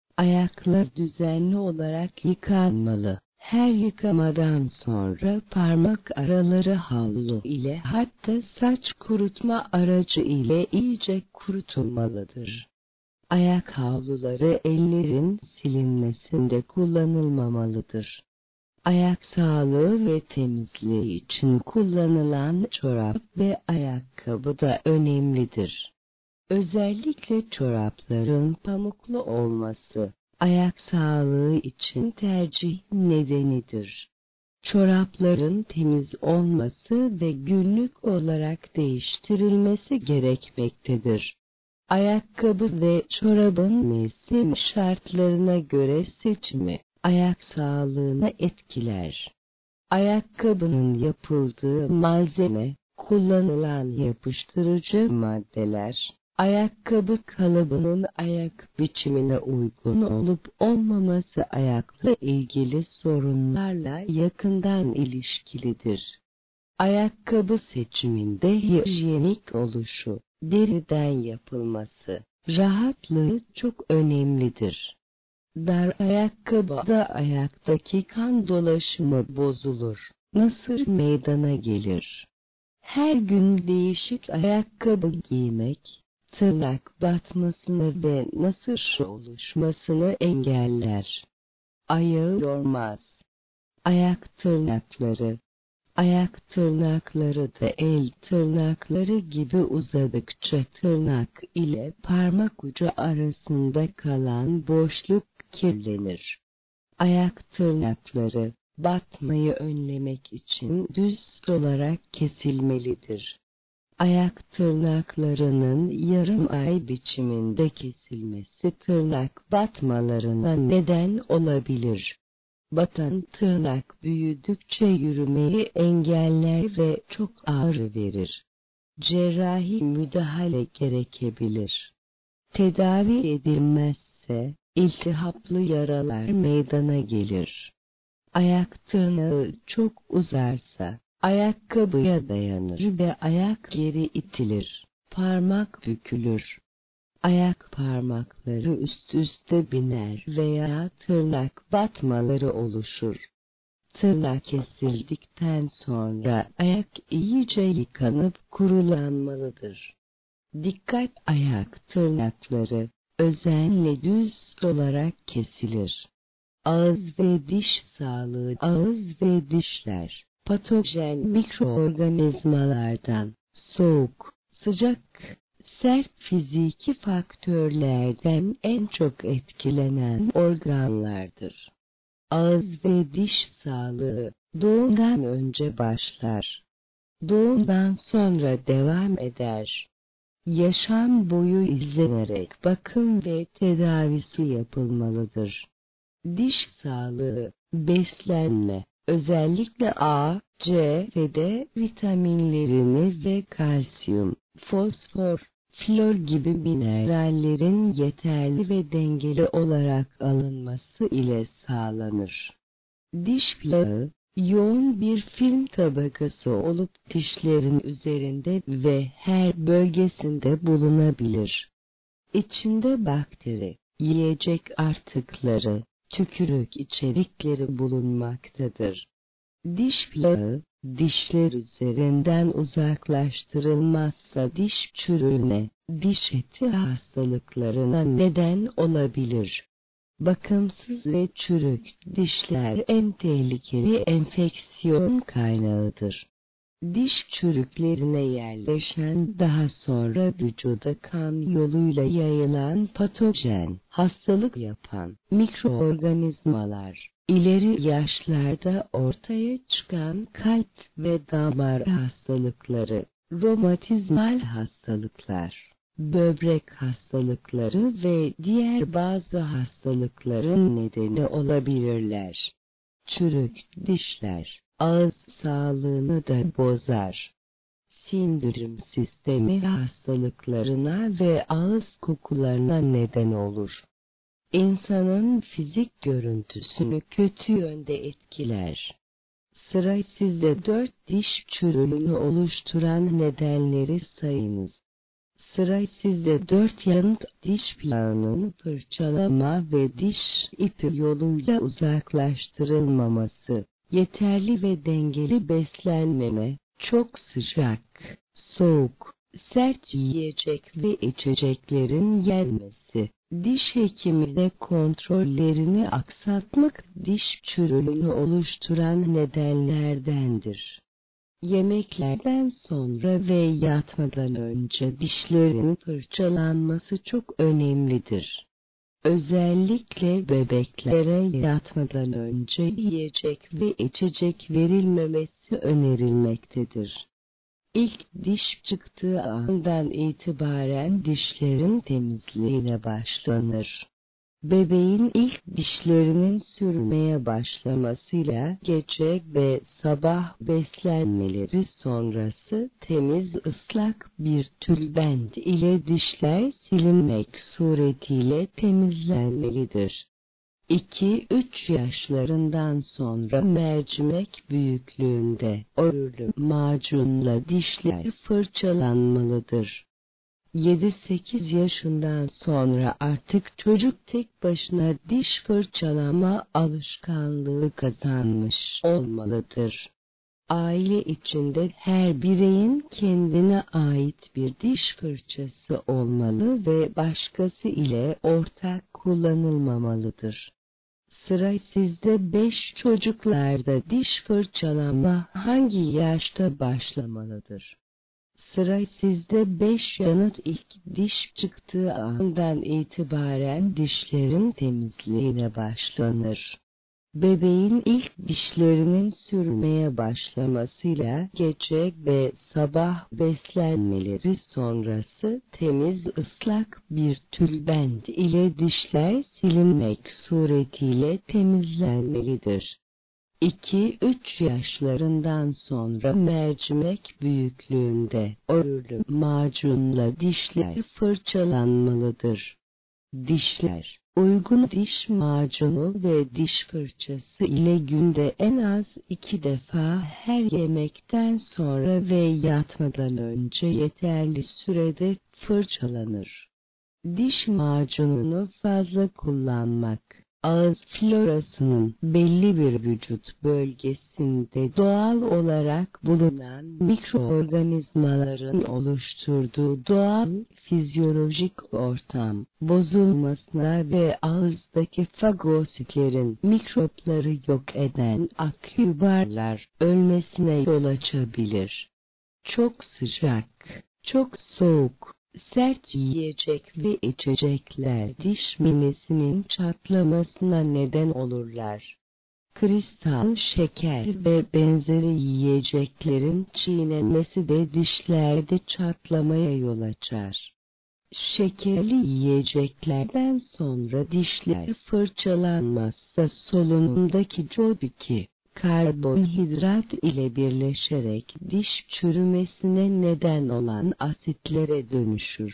Ayaklar düzenli olarak yıkanmalı. Her yıkamadan sonra parmak araları havlu ile hatta saç kurutma aracı ile iyice kurutulmalıdır. Ayak havluları ellerin silinmesinde kullanılmamalıdır. Ayak sağlığı ve temizliği için kullanılan çorap ve ayakkabı da önemlidir. Özellikle çorapların pamuklu olması, ayak sağlığı için tercih nedenidir. Çorapların temiz olması ve günlük olarak değiştirilmesi gerekmektedir. Ayakkabı ve çorabın mevsim şartlarına göre seçimi, ayak sağlığını etkiler. Ayakkabının yapıldığı malzeme, kullanılan yapıştırıcı maddeler, ayakkabı kalıbının ayak biçimine uygun olup olmaması ayakla ilgili sorunlarla yakından ilişkilidir. Ayakkabı seçiminde hijyenik oluşu, deriden yapılması, rahatlığı çok önemlidir. Dar ayakkabıda ayaktaki kan dolaşımı bozulur, nasır meydana gelir. Her gün değişik ayakkabı giymek, tırnak batmasını ve nasır oluşmasını engeller. Ayağı yormaz. Ayak tırnakları da el tırnakları gibi uzadıkça tırnak ile parmak ucu arasında kalan boşluk kirlenir. Ayak tırnakları, batmayı önlemek için düz olarak kesilmelidir. Ayak tırnaklarının yarım ay biçiminde kesilmesi tırnak batmalarına neden olabilir. Batan tırnak büyüdükçe yürümeyi engeller ve çok ağrı verir. Cerrahi müdahale gerekebilir. Tedavi edilmezse, iltihaplı yaralar meydana gelir. Ayak tırnağı çok uzarsa, ayakkabıya dayanır ve ayak geri itilir, parmak bükülür. Ayak parmakları üst üste biner veya tırnak batmaları oluşur. Tırnak kesildikten sonra ayak iyice yıkanıp kurulanmalıdır. Dikkat, ayak tırnakları özenle düz olarak kesilir. Ağız ve diş sağlığı. Ağız ve dişler, patojen mikroorganizmalardan, soğuk, sıcak, sert fiziki faktörlerden en çok etkilenen organlardır. Ağız ve diş sağlığı, doğumdan önce başlar. Doğumdan sonra devam eder. Yaşam boyu izlenerek bakım ve tedavisi yapılmalıdır. Diş sağlığı, beslenme, özellikle A, C ve D vitaminlerini ve kalsiyum, fosfor, flor gibi minerallerin yeterli ve dengeli olarak alınması ile sağlanır. Diş plağı, yoğun bir film tabakası olup dişlerin üzerinde ve her bölgesinde bulunabilir. İçinde bakteri, yiyecek artıkları, tükürük içerikleri bulunmaktadır. Diş plağı, dişler üzerinden uzaklaştırılmazsa diş çürüğüne, diş eti hastalıklarına neden olabilir. Bakımsız ve çürük dişler en tehlikeli enfeksiyon kaynağıdır. Diş çürüklerine yerleşen, daha sonra vücuda kan yoluyla yayılan patojen, hastalık yapan mikroorganizmalar, ileri yaşlarda ortaya çıkan kalp ve damar hastalıkları, romatizmal hastalıklar, böbrek hastalıkları ve diğer bazı hastalıkların nedeni olabilirler. Çürük dişler ağız sağlığını da bozar. Sindirim sistemi hastalıklarına ve ağız kokularına neden olur. İnsanın fizik görüntüsünü kötü yönde etkiler. Sıra sizde 4 diş çürüğünü oluşturan nedenleri sayınız. Sıra sizde 4 yanıt diş plağının fırçalama ve diş ipi yoluyla uzaklaştırılmaması, yeterli ve dengeli beslenmeme, çok sıcak, soğuk, sert yiyecek ve içeceklerin yenmesi, diş hekimine kontrollerini aksatmak diş çürüğünü oluşturan nedenlerdendir. Yemeklerden sonra ve yatmadan önce dişlerin fırçalanması çok önemlidir. Özellikle bebeklere yatmadan önce yiyecek ve içecek verilmemesi önerilmektedir. İlk diş çıktığı andan itibaren dişlerin temizliğine başlanır. Bebeğin ilk dişlerinin sürmeye başlamasıyla gece ve sabah beslenmeleri sonrası temiz ıslak bir tülbent ile dişler silinmek suretiyle temizlenmelidir. 2-3 yaşlarından sonra mercimek büyüklüğünde örülü macunla dişler fırçalanmalıdır. 7-8 yaşından sonra artık çocuk tek başına diş fırçalama alışkanlığı kazanmış olmalıdır. Aile içinde her bireyin kendine ait bir diş fırçası olmalı ve başkası ile ortak kullanılmamalıdır. Sıra sizde 5 çocuklarda diş fırçalama hangi yaşta başlamalıdır? Sıra sizde 5 yanıt ilk diş çıktığı andan itibaren dişlerin temizliğine başlanır. Bebeğin ilk dişlerinin sürmeye başlamasıyla gece ve sabah beslenmeleri sonrası temiz ıslak bir tülbent ile dişler silinmek suretiyle temizlenmelidir. 2-3 yaşlarından sonra mercimek büyüklüğünde örülü macunla dişler fırçalanmalıdır. Dişler, uygun diş macunu ve diş fırçası ile günde en az 2 defa her yemekten sonra ve yatmadan önce yeterli sürede fırçalanır. Diş macununu fazla kullanmak, ağız florasının belli bir vücut bölgesinde doğal olarak bulunan mikroorganizmaların oluşturduğu doğal fizyolojik ortam bozulmasına ve ağızdaki fagositlerin mikropları yok eden akübarlar ölmesine yol açabilir. Çok sıcak, çok soğuk, sert yiyecek ve içecekler diş minesinin çatlamasına neden olurlar. Kristal şeker ve benzeri yiyeceklerin çiğnenmesi de dişlerde çatlamaya yol açar. Şekerli yiyeceklerden sonra dişler fırçalanmazsa solunumdaki CO2, karbonhidrat ile birleşerek diş çürümesine neden olan asitlere dönüşür.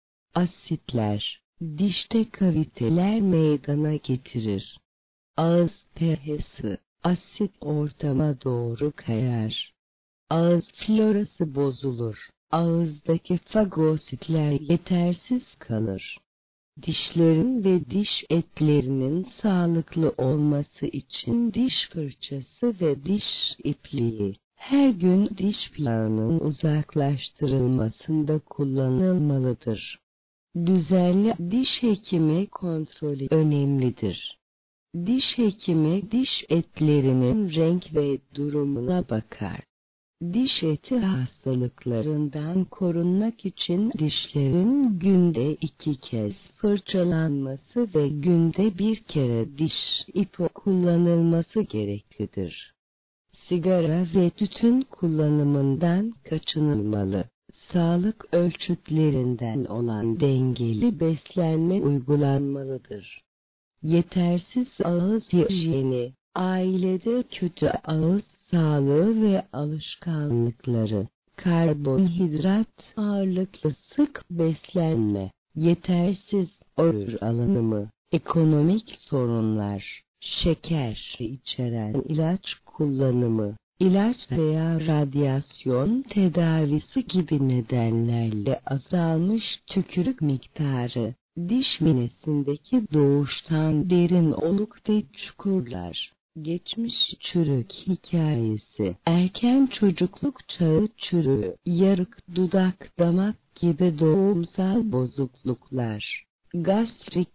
Asitler, dişte kaviteler meydana getirir. Ağız pH'si, asit ortama doğru kayar. Ağız florası bozulur. Ağızdaki fagositler yetersiz kalır. Dişlerin ve diş etlerinin sağlıklı olması için diş fırçası ve diş ipliği her gün diş plağının uzaklaştırılmasında kullanılmalıdır. Düzenli diş hekimi kontrolü önemlidir. Diş hekimi diş etlerinin renk ve durumuna bakar. Diş eti hastalıklarından korunmak için dişlerin günde 2 kez fırçalanması ve günde 1 kere diş ipi kullanılması gereklidir. Sigara ve tütün kullanımından kaçınılmalı. Sağlık ölçütlerinden olan dengeli beslenme uygulanmalıdır. Yetersiz ağız hijyeni, ailede kötü ağız sağlığı ve alışkanlıkları, karbonhidrat ağırlıklı sık beslenme, yetersiz oruç alınımı, ekonomik sorunlar, şeker içeren ilaç kullanımı, ilaç veya radyasyon tedavisi gibi nedenlerle azalmış tükürük miktarı, diş minesindeki doğuştan derin oluk ve çukurlar, geçmiş çürük hikayesi, erken çocukluk çağı çürüğü, yarık dudak damak gibi doğumsal bozukluklar, gastrik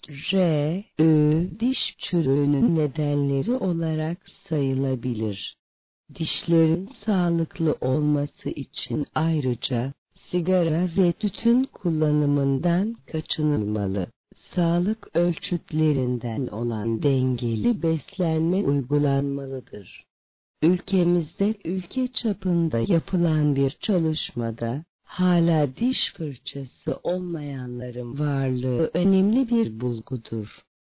diş çürüğünün nedenleri olarak sayılabilir. Dişlerin sağlıklı olması için ayrıca sigara ve tütün kullanımından kaçınılmalı. Sağlık ölçütlerinden olan dengeli beslenme uygulanmalıdır. Ülkemizde ülke çapında yapılan bir çalışmada hala diş fırçası olmayanların varlığı önemli bir bulgudur.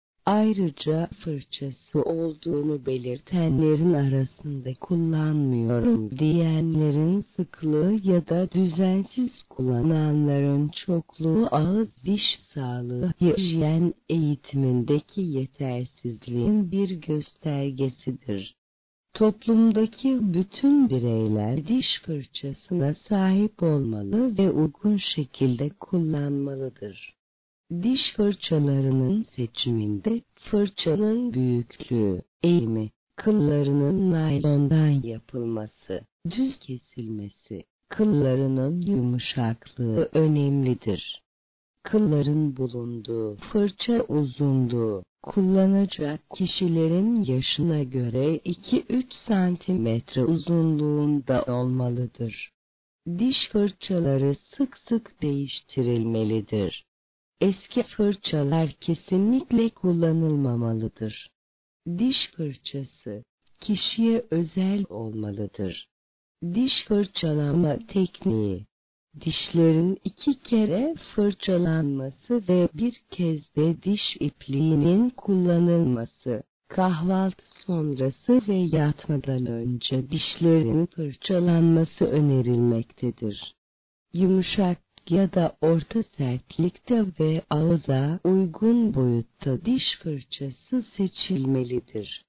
Ayrıca fırçası olduğunu belirtenlerin arasında kullanmıyorum diyenlerin sıklığı ya da düzensiz kullananların çokluğu ağız diş sağlığı hijyen eğitimindeki yetersizliğin bir göstergesidir. Toplumdaki bütün bireyler diş fırçasına sahip olmalı ve uygun şekilde kullanmalıdır. Diş fırçalarının seçiminde fırçanın büyüklüğü, eğimi, kıllarının naylondan yapılması, düz kesilmesi, kıllarının yumuşaklığı önemlidir. Kılların bulunduğu fırça uzunluğu, kullanacak kişilerin yaşına göre 2-3 santimetre uzunluğunda olmalıdır. Diş fırçaları sık sık değiştirilmelidir. Eski fırçalar kesinlikle kullanılmamalıdır. Diş fırçası, kişiye özel olmalıdır. Diş fırçalama tekniği, dişlerin 2 kere fırçalanması ve bir kez de diş ipliğinin kullanılması, kahvaltı sonrası ve yatmadan önce dişlerin fırçalanması önerilmektedir. Yumuşak ya da orta sertlikte ve ağza uygun boyutta diş fırçası seçilmelidir.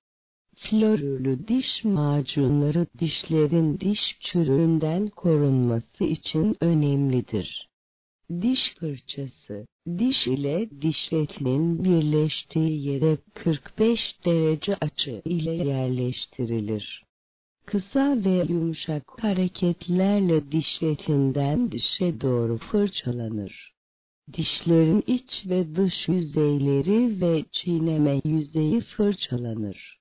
Florürlü diş macunları dişlerin diş çürüğünden korunması için önemlidir. Diş fırçası, diş ile diş etinin birleştiği yere 45 derece açı ile yerleştirilir. Kısa ve yumuşak hareketlerle diş etinden dişe doğru fırçalanır. Dişlerin iç ve dış yüzeyleri ve çiğneme yüzeyi fırçalanır.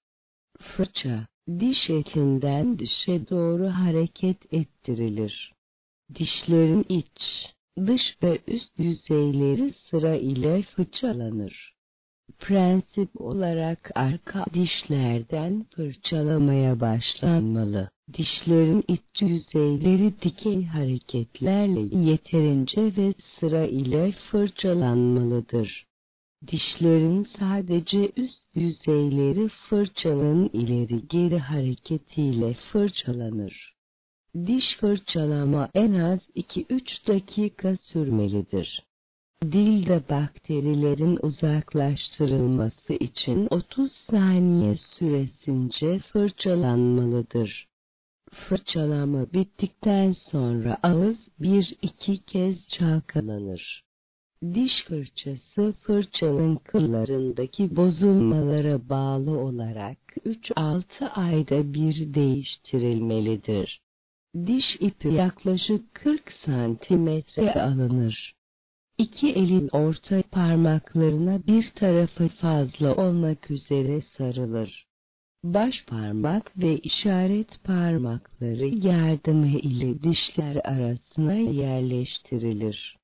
Fırça, diş etinden dişe doğru hareket ettirilir. Dişlerin iç, dış ve üst yüzeyleri sıra ile fırçalanır. Prensip olarak arka dişlerden fırçalamaya başlanmalı. Dişlerin iç yüzeyleri dikey hareketlerle yeterince ve sıra ile fırçalanmalıdır. Dişlerin sadece üst yüzeyleri fırçanın ileri geri hareketiyle fırçalanır. Diş fırçalama en az 2-3 dakika sürmelidir. Dilde bakterilerin uzaklaştırılması için 30 saniye süresince fırçalanmalıdır. Fırçalama bittikten sonra ağız 1-2 kez çalkalanır. Diş fırçası fırçanın kıllarındaki bozulmalara bağlı olarak 3-6 ayda bir değiştirilmelidir. Diş ipi yaklaşık 40 santimetre alınır. 2 elin orta parmaklarına bir tarafı fazla olmak üzere sarılır. Baş parmak ve işaret parmakları yardımı ile dişler arasına yerleştirilir.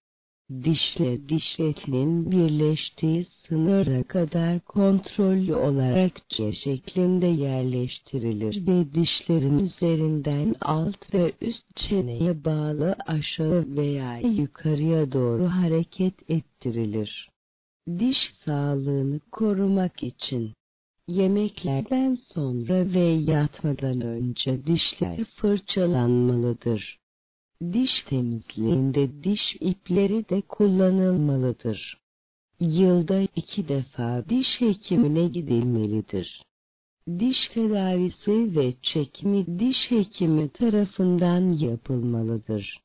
Dişle diş etinin birleştiği sınıra kadar kontrollü olarak C şeklinde yerleştirilir ve dişlerin üzerinden alt ve üst çeneye bağlı aşağı veya yukarıya doğru hareket ettirilir. Diş sağlığını korumak için Yemeklerden sonra ve yatmadan önce dişler fırçalanmalıdır. Diş temizliğinde diş ipleri de kullanılmalıdır. Yılda 2 defa diş hekimine gidilmelidir. Diş tedavisi ve çekimi diş hekimi tarafından yapılmalıdır.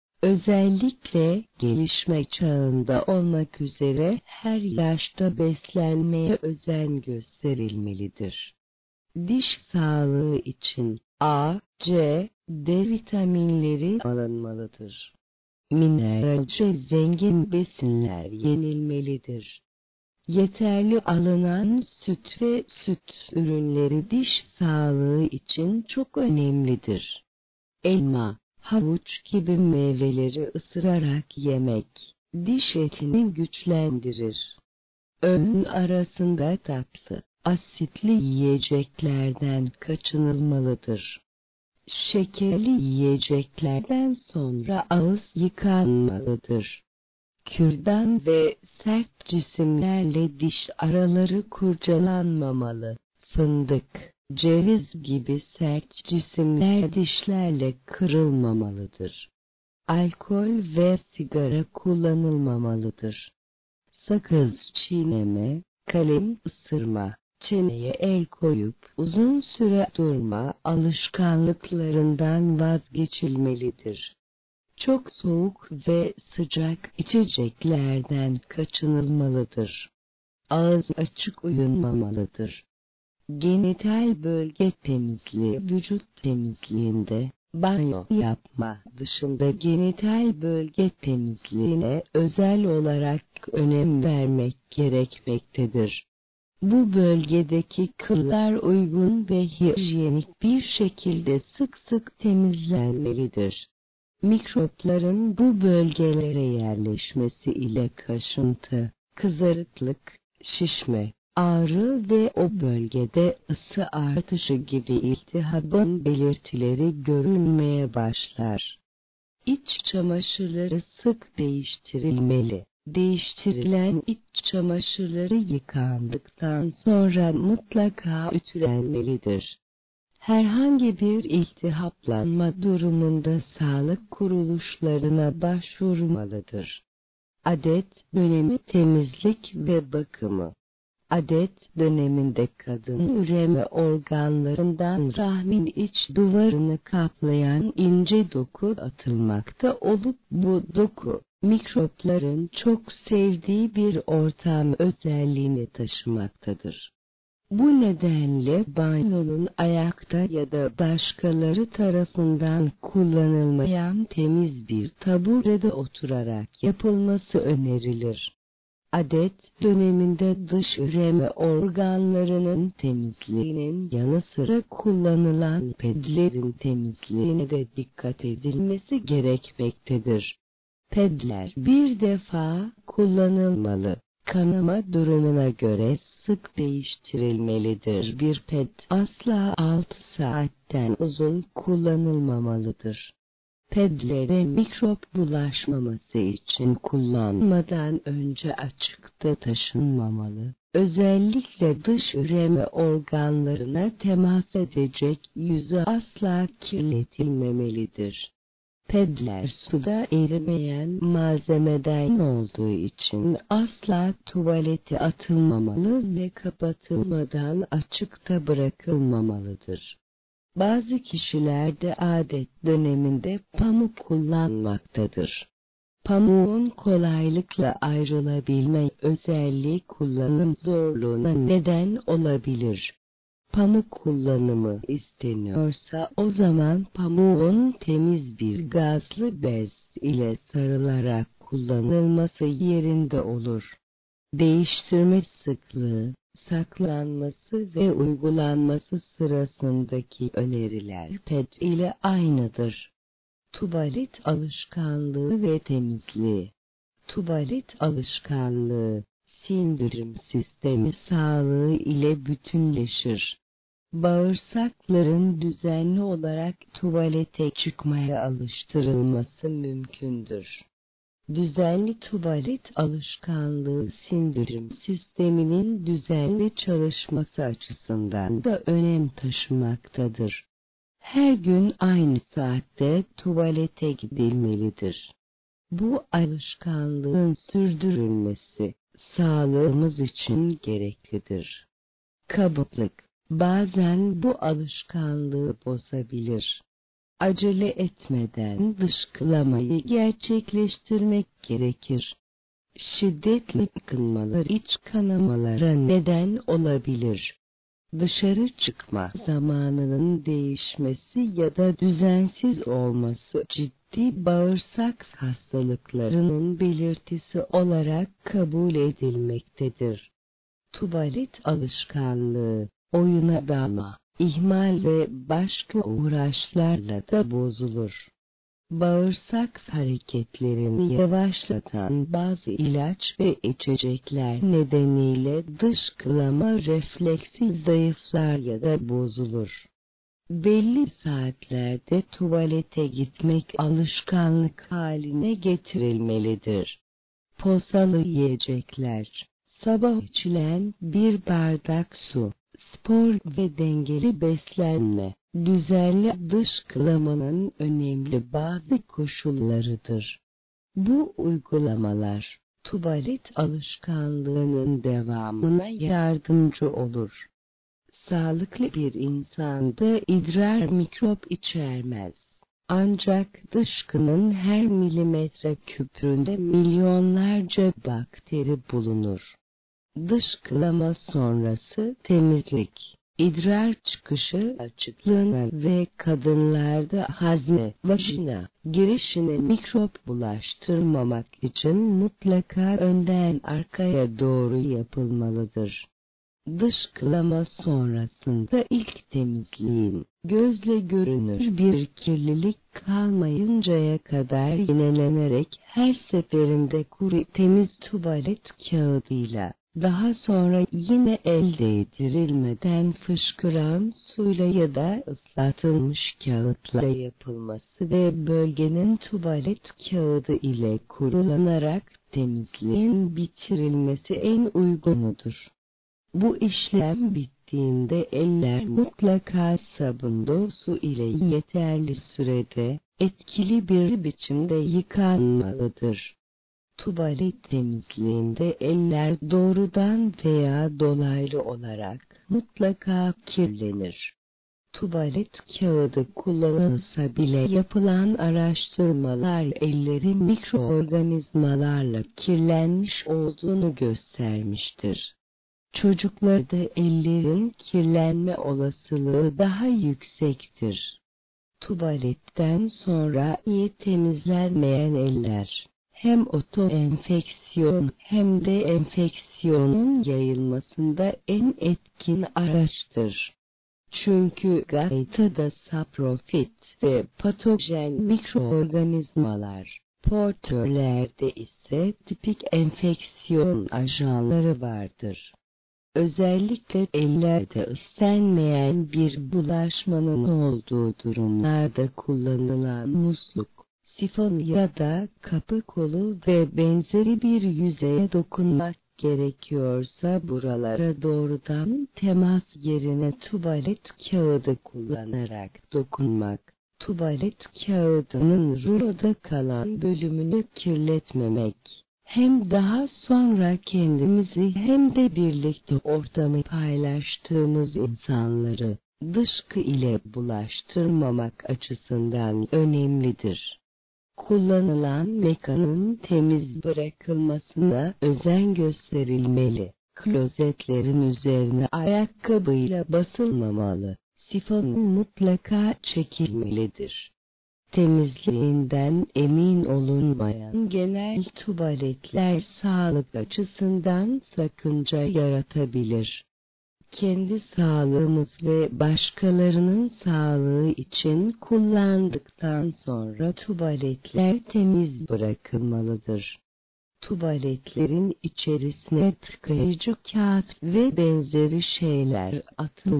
Özellikle gelişme çağında olmak üzere her yaşta beslenmeye özen gösterilmelidir. Diş sağlığı için A, C, D vitaminleri alınmalıdır. Mineralce zengin besinler yenilmelidir. Yeterli alınan süt ve süt ürünleri diş sağlığı için çok önemlidir. Elma, havuç gibi meyveleri ısırarak yemek, diş etini güçlendirir. Öğün arasında tatlı, asitli yiyeceklerden kaçınılmalıdır. Şekerli yiyeceklerden sonra ağız yıkanmalıdır. Kürdan ve sert cisimlerle diş araları kurcalanmamalı. Fındık, ceviz gibi sert cisimler dişlerle kırılmamalıdır. Alkol ve sigara kullanılmamalıdır. Sakız çiğneme, kalem ısırma, çeneye el koyup uzun süre durma alışkanlıklarından vazgeçilmelidir. Çok soğuk ve sıcak içeceklerden kaçınılmalıdır. Ağız açık uyunmamalıdır. Genital bölge temizliği vücut temizliğinde, banyo yapma dışında genital bölge temizliğine özel olarak önem vermek gerekmektedir. Bu bölgedeki kıllar uygun ve hijyenik bir şekilde sık sık temizlenmelidir. Mikropların bu bölgelere yerleşmesi ile kaşıntı, kızarıklık, şişme, ağrı ve o bölgede ısı artışı gibi iltihabın belirtileri görülmeye başlar. İç çamaşırları sık değiştirilmeli. Değiştirilen iç çamaşırları yıkandıktan sonra mutlaka ütülenmelidir. Herhangi bir iltihaplanma durumunda sağlık kuruluşlarına başvurmalıdır. Adet dönemi temizlik ve bakımı. Adet döneminde kadın üreme organlarından rahmin iç duvarını kaplayan ince doku atılmakta olup bu doku, mikropların çok sevdiği bir ortam özelliğini taşımaktadır. Bu nedenle banyonun ayakta ya da başkaları tarafından kullanılmayan temiz bir taburede oturarak yapılması önerilir. Adet döneminde dış üreme organlarının temizliğinin yanı sıra kullanılan pedlerin temizliğine de dikkat edilmesi gerekmektedir. Pedler bir defa kullanılmalı. Kanama durumuna göre sık değiştirilmelidir. Bir ped asla 6 saatten uzun kullanılmamalıdır. Pedlere mikrop bulaşmaması için kullanmadan önce açıkta taşınmamalı. Özellikle dış üreme organlarına temas edecek yüzü asla kirletilmemelidir. Pedler suda erimeyen malzemeden olduğu için asla tuvalete atılmamalı ve kapatılmadan açıkta bırakılmamalıdır. Bazı kişilerde adet döneminde pamuk kullanmaktadır. Pamuğun kolaylıkla ayrılabilme özelliği kullanım zorluğuna neden olabilir. Pamuk kullanımı isteniyorsa o zaman pamuğun temiz bir gazlı bez ile sarılarak kullanılması yerinde olur. Değiştirme sıklığı, saklanması ve uygulanması sırasındaki öneriler ped ile aynıdır. Tuvalet alışkanlığı ve temizliği. Tuvalet alışkanlığı, sindirim sistemi sağlığı ile bütünleşir. Bağırsakların düzenli olarak tuvalete çıkmaya alıştırılması mümkündür. Düzenli tuvalet alışkanlığı sindirim sisteminin düzenli çalışması açısından da önem taşımaktadır. Her gün aynı saatte tuvalete gidilmelidir. Bu alışkanlığın sürdürülmesi sağlığımız için gereklidir. Kabuklık bazen bu alışkanlığı bozabilir. Acele etmeden dışkılamayı gerçekleştirmek gerekir. Şiddetli ıkınmalar iç kanamalara neden olabilir. Dışarı çıkma zamanının değişmesi ya da düzensiz olması ciddi bağırsak hastalıklarının belirtisi olarak kabul edilmektedir. Tuvalet alışkanlığı, oyuna dalma, ihmal ve başka uğraşlarla da bozulur. Bağırsak hareketlerini yavaşlatan bazı ilaç ve içecekler nedeniyle dışkılama refleksi zayıflar ya da bozulur. Belli saatlerde tuvalete gitmek alışkanlık haline getirilmelidir. Posalı yiyecekler, sabah içilen bir bardak su, spor ve dengeli beslenme, düzenli dışkılamanın önemli bazı koşullarıdır. Bu uygulamalar, tuvalet alışkanlığının devamına yardımcı olur. Sağlıklı bir insanda idrar mikrop içermez. Ancak dışkının her milimetre küpünde milyonlarca bakteri bulunur. Dışkılama sonrası temizlik, idrar çıkışı açıklığına ve kadınlarda hazne, vajina girişine mikrop bulaştırmamak için mutlaka önden arkaya doğru yapılmalıdır. Dışkılama sonrasında ilk temizliğin, gözle görünür bir kirlilik kalmayıncaya kadar yinelenerek her seferinde kuru temiz tuvalet kağıdıyla, daha sonra yine elde edilmeden fışkıran suyla ya da ıslatılmış kağıtla yapılması ve bölgenin tuvalet kağıdı ile kurulanarak temizliğin bitirilmesi en uygunudur. Bu işlem bittiğinde eller mutlaka sabunlu su ile yeterli sürede, etkili bir biçimde yıkanmalıdır. Tuvalet temizliğinde eller doğrudan veya dolaylı olarak mutlaka kirlenir. Tuvalet kağıdı kullanılsa bile yapılan araştırmalar ellerin mikroorganizmalarla kirlenmiş olduğunu göstermiştir. Çocuklarda ellerin kirlenme olasılığı daha yüksektir. Tuvaletten sonra iyi temizlenmeyen eller, hem otoenfeksiyon hem de enfeksiyonun yayılmasında en etkin araçtır. Çünkü gaytada saprofit ve patojen mikroorganizmalar, portörlerde ise tipik enfeksiyon ajanları vardır. Özellikle ellerde istenmeyen bir bulaşmanın olduğu durumlarda kullanılan musluk, sifon ya da kapı kolu ve benzeri bir yüzeye dokunmak gerekiyorsa buralara doğrudan temas yerine tuvalet kağıdı kullanarak dokunmak, tuvalet kağıdının ruloda kalan bölümünü kirletmemek, hem daha sonra kendimizi hem de birlikte ortamı paylaştığımız insanları dışkı ile bulaştırmamak açısından önemlidir. Kullanılan mekanın temiz bırakılmasına özen gösterilmeli. Klozetlerin üzerine ayakkabıyla basılmamalı. Sifon mutlaka çekilmelidir. Temizliğinden emin olunmayan genel tuvaletler sağlık açısından sakınca yaratabilir. Kendi sağlığımız ve başkalarının sağlığı için kullandıktan sonra tuvaletler temiz bırakılmalıdır. Tuvaletlerin içerisine tıkayıcı kağıt ve benzeri şeyler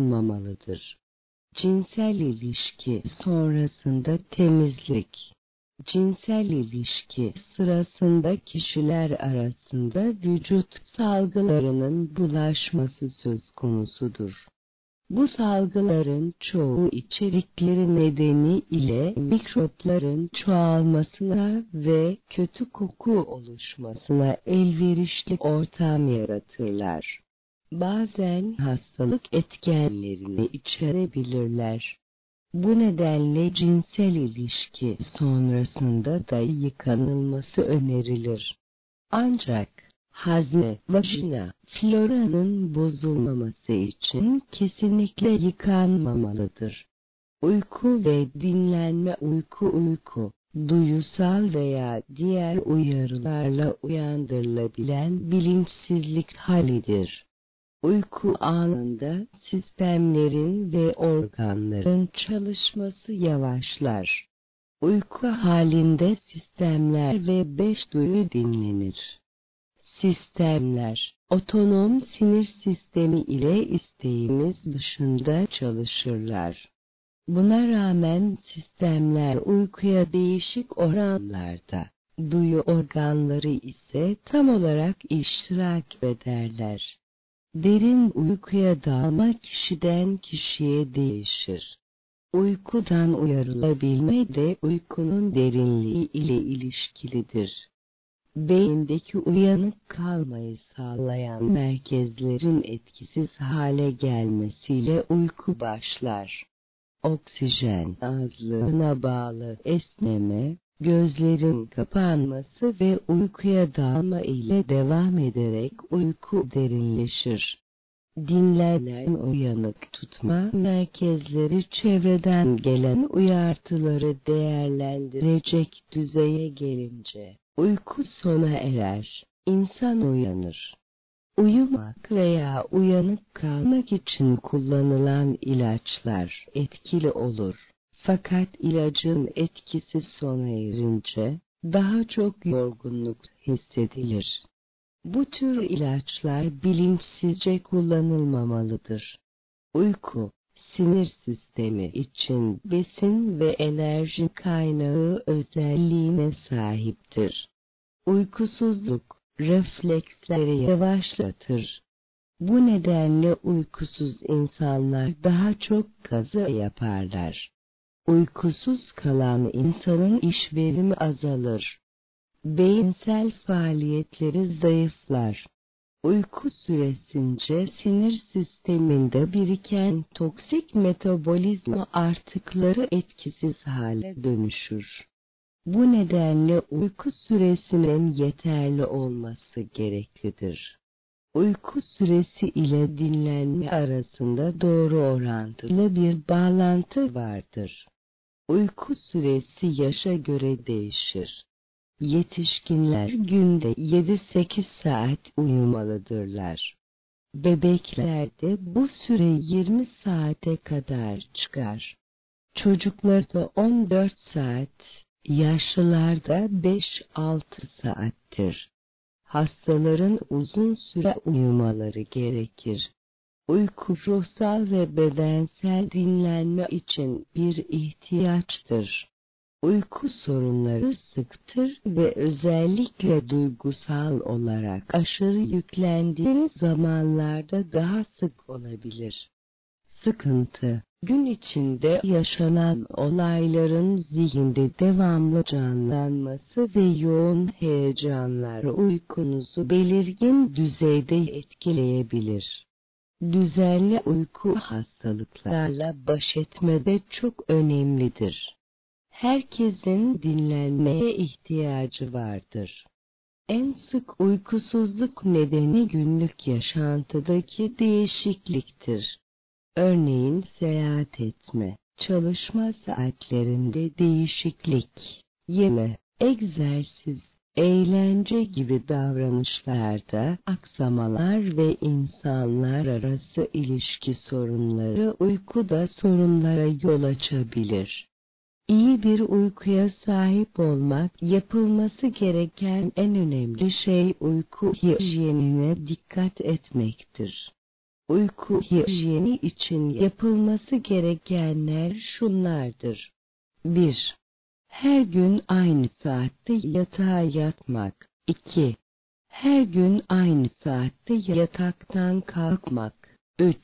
atılmamalıdır. Cinsel ilişki sonrasında temizlik. Cinsel ilişki sırasında kişiler arasında vücut salgılarının bulaşması söz konusudur. Bu salgıların çoğu içerikleri nedeniyle mikropların çoğalmasına ve kötü koku oluşmasına elverişli ortam yaratırlar. Bazen hastalık etkenlerini içerebilirler. Bu nedenle cinsel ilişki sonrasında da yıkanılması önerilir. Ancak hazne, vajina, floranın bozulmaması için kesinlikle yıkanmamalıdır. Uyku ve dinlenme uyku, duyusal veya diğer uyarılarla uyandırılabilen bilinçsizlik halidir. Uyku anında sistemlerin ve organların çalışması yavaşlar. Uyku halinde sistemler ve 5 duyu dinlenir. Sistemler, otonom sinir sistemi ile isteğimiz dışında çalışırlar. Buna rağmen sistemler uykuya değişik oranlarda, duyu organları ise tam olarak iştirak ederler. Derin uykuya dalma kişiden kişiye değişir. Uykudan uyarılabilme de uykunun derinliği ile ilişkilidir. Beyindeki uyanık kalmayı sağlayan merkezlerin etkisiz hale gelmesiyle uyku başlar. Oksijen azlığına bağlı esneme, gözlerin kapanması ve uykuya dalma ile devam ederek uyku derinleşir. Dinlenen uyanık tutma merkezleri çevreden gelen uyartıları değerlendirecek düzeye gelince uyku sona erer, insan uyanır. Uyumak veya uyanık kalmak için kullanılan ilaçlar etkili olur. Fakat ilacın etkisi sona erince daha çok yorgunluk hissedilir. Bu tür ilaçlar bilinçsizce kullanılmamalıdır. Uyku, sinir sistemi için besin ve enerji kaynağı özelliğine sahiptir. Uykusuzluk, refleksleri yavaşlatır. Bu nedenle uykusuz insanlar daha çok kaza yaparlar. Uykusuz kalan insanın işverimi azalır. Beyinsel faaliyetleri zayıflar. Uyku süresince sinir sisteminde biriken toksik metabolizma artıkları etkisiz hale dönüşür. Bu nedenle uyku süresinin yeterli olması gereklidir. Uyku süresi ile dinlenme arasında doğru orantılı bir bağlantı vardır. Uyku süresi yaşa göre değişir. Yetişkinler günde 7-8 saat uyumalıdırlar. Bebeklerde bu süre 20 saate kadar çıkar. Çocuklarda 14 saat, yaşlılarda 5-6 saattir. Hastaların uzun süre uyumaları gerekir. Uyku ruhsal ve bedensel dinlenme için bir ihtiyaçtır. Uyku sorunları sıktır ve özellikle duygusal olarak aşırı yüklendiğiniz zamanlarda daha sık olabilir. Sıkıntı, gün içinde yaşanan olayların zihinde devamlı canlanması ve yoğun heyecanlar uykunuzu belirgin düzeyde etkileyebilir. Düzenli uyku hastalıklarla baş etmede çok önemlidir. Herkesin dinlenmeye ihtiyacı vardır. En sık uykusuzluk nedeni günlük yaşantıdaki değişikliktir. Örneğin seyahat etme, çalışma saatlerinde değişiklik, yeme, egzersiz, eğlence gibi davranışlarda aksamalar ve insanlar arası ilişki sorunları uykuda sorunlara yol açabilir. İyi bir uykuya sahip olmak, yapılması gereken en önemli şey uyku hijyenine dikkat etmektir. Uyku hijyeni için yapılması gerekenler şunlardır. 1. Her gün aynı saatte yatağa yatmak. 2. Her gün aynı saatte yataktan kalkmak. 3.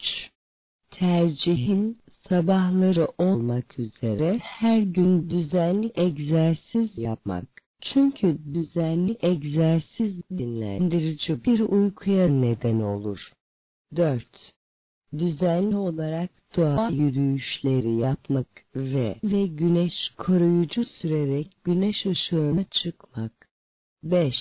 Tercihin sabahları olmak üzere her gün düzenli egzersiz yapmak. Çünkü düzenli egzersiz dinlendirici bir uykuya neden olur. 4. Düzenli olarak doğa yürüyüşleri yapmak ve güneş koruyucu sürerek güneş ışığına çıkmak. 5.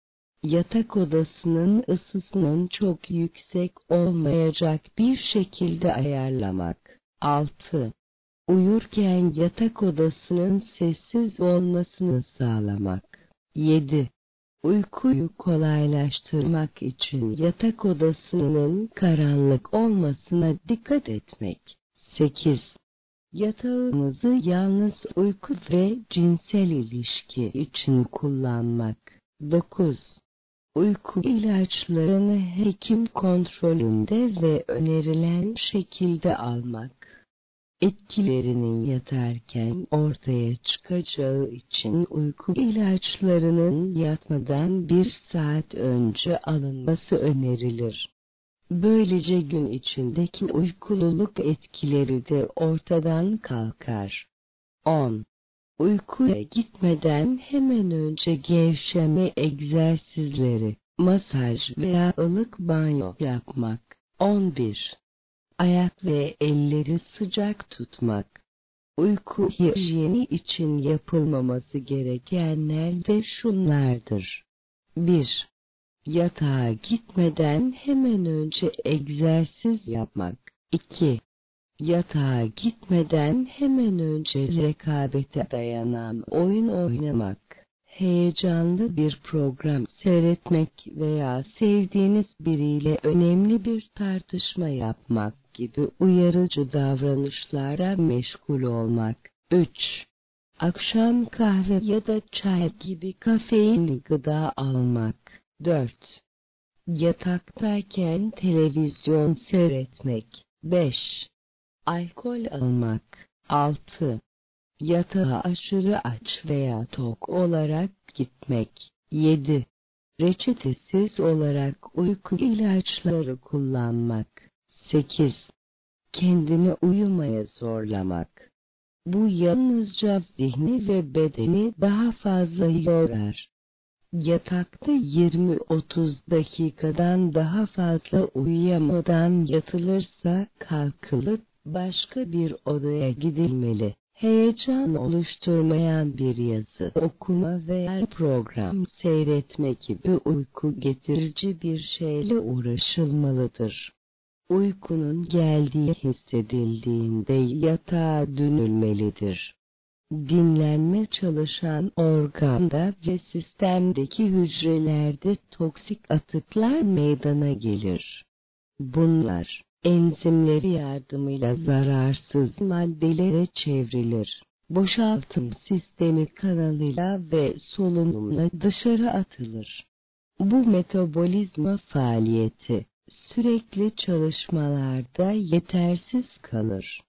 Yatak odasının ısısının çok yüksek olmayacak bir şekilde ayarlamak. 6. Uyurken yatak odasının sessiz olmasını sağlamak. 7. Uykuyu kolaylaştırmak için yatak odasının karanlık olmasına dikkat etmek. 8. Yatağımızı yalnız uyku ve cinsel ilişki için kullanmak. 9. Uyku ilaçlarını hekim kontrolünde ve önerilen şekilde almak. Etkilerinin yatarken ortaya çıkacağı için uyku ilaçlarının yatmadan 1 saat önce alınması önerilir. Böylece gün içindeki uykululuk etkileri de ortadan kalkar. 10. Uykuya gitmeden hemen önce gevşeme egzersizleri, masaj veya ılık banyo yapmak. 11. Ayak ve elleri sıcak tutmak. Uyku hijyeni için yapılmaması gerekenler de şunlardır. 1. Yatağa gitmeden hemen önce egzersiz yapmak. 2. Yatağa gitmeden hemen önce rekabete dayanan oyun oynamak, heyecanlı bir program seyretmek veya sevdiğiniz biriyle önemli bir tartışma yapmak gibi uyarıcı davranışlara meşgul olmak. 3. Akşam kahve ya da çay gibi kafeinli gıda almak. 4. Yataktayken televizyon seyretmek. 5. Alkol almak. 6. Yatağa aşırı aç veya tok olarak gitmek. 7. Reçetesiz olarak uyku ilaçları kullanmak. 8. Kendini uyumaya zorlamak. Bu yalnızca zihni ve bedeni daha fazla yorar. Yatakta 20-30 dakikadan daha fazla uyuyamadan yatılırsa kalkılıp başka bir odaya gidilmeli. Heyecan oluşturmayan bir yazı okuma veya program seyretme gibi uyku getirici bir şeyle uğraşılmalıdır. Uykunun geldiği hissedildiğinde yatağa dönülmelidir. Dinlenme çalışan organda ve sistemdeki hücrelerde toksik atıklar meydana gelir. Bunlar, enzimleri yardımıyla zararsız maddelere çevrilir. Boşaltım sistemi kanalıyla ve solunumla dışarı atılır. Bu metabolizma faaliyeti, sürekli çalışmalarda yetersiz kalır.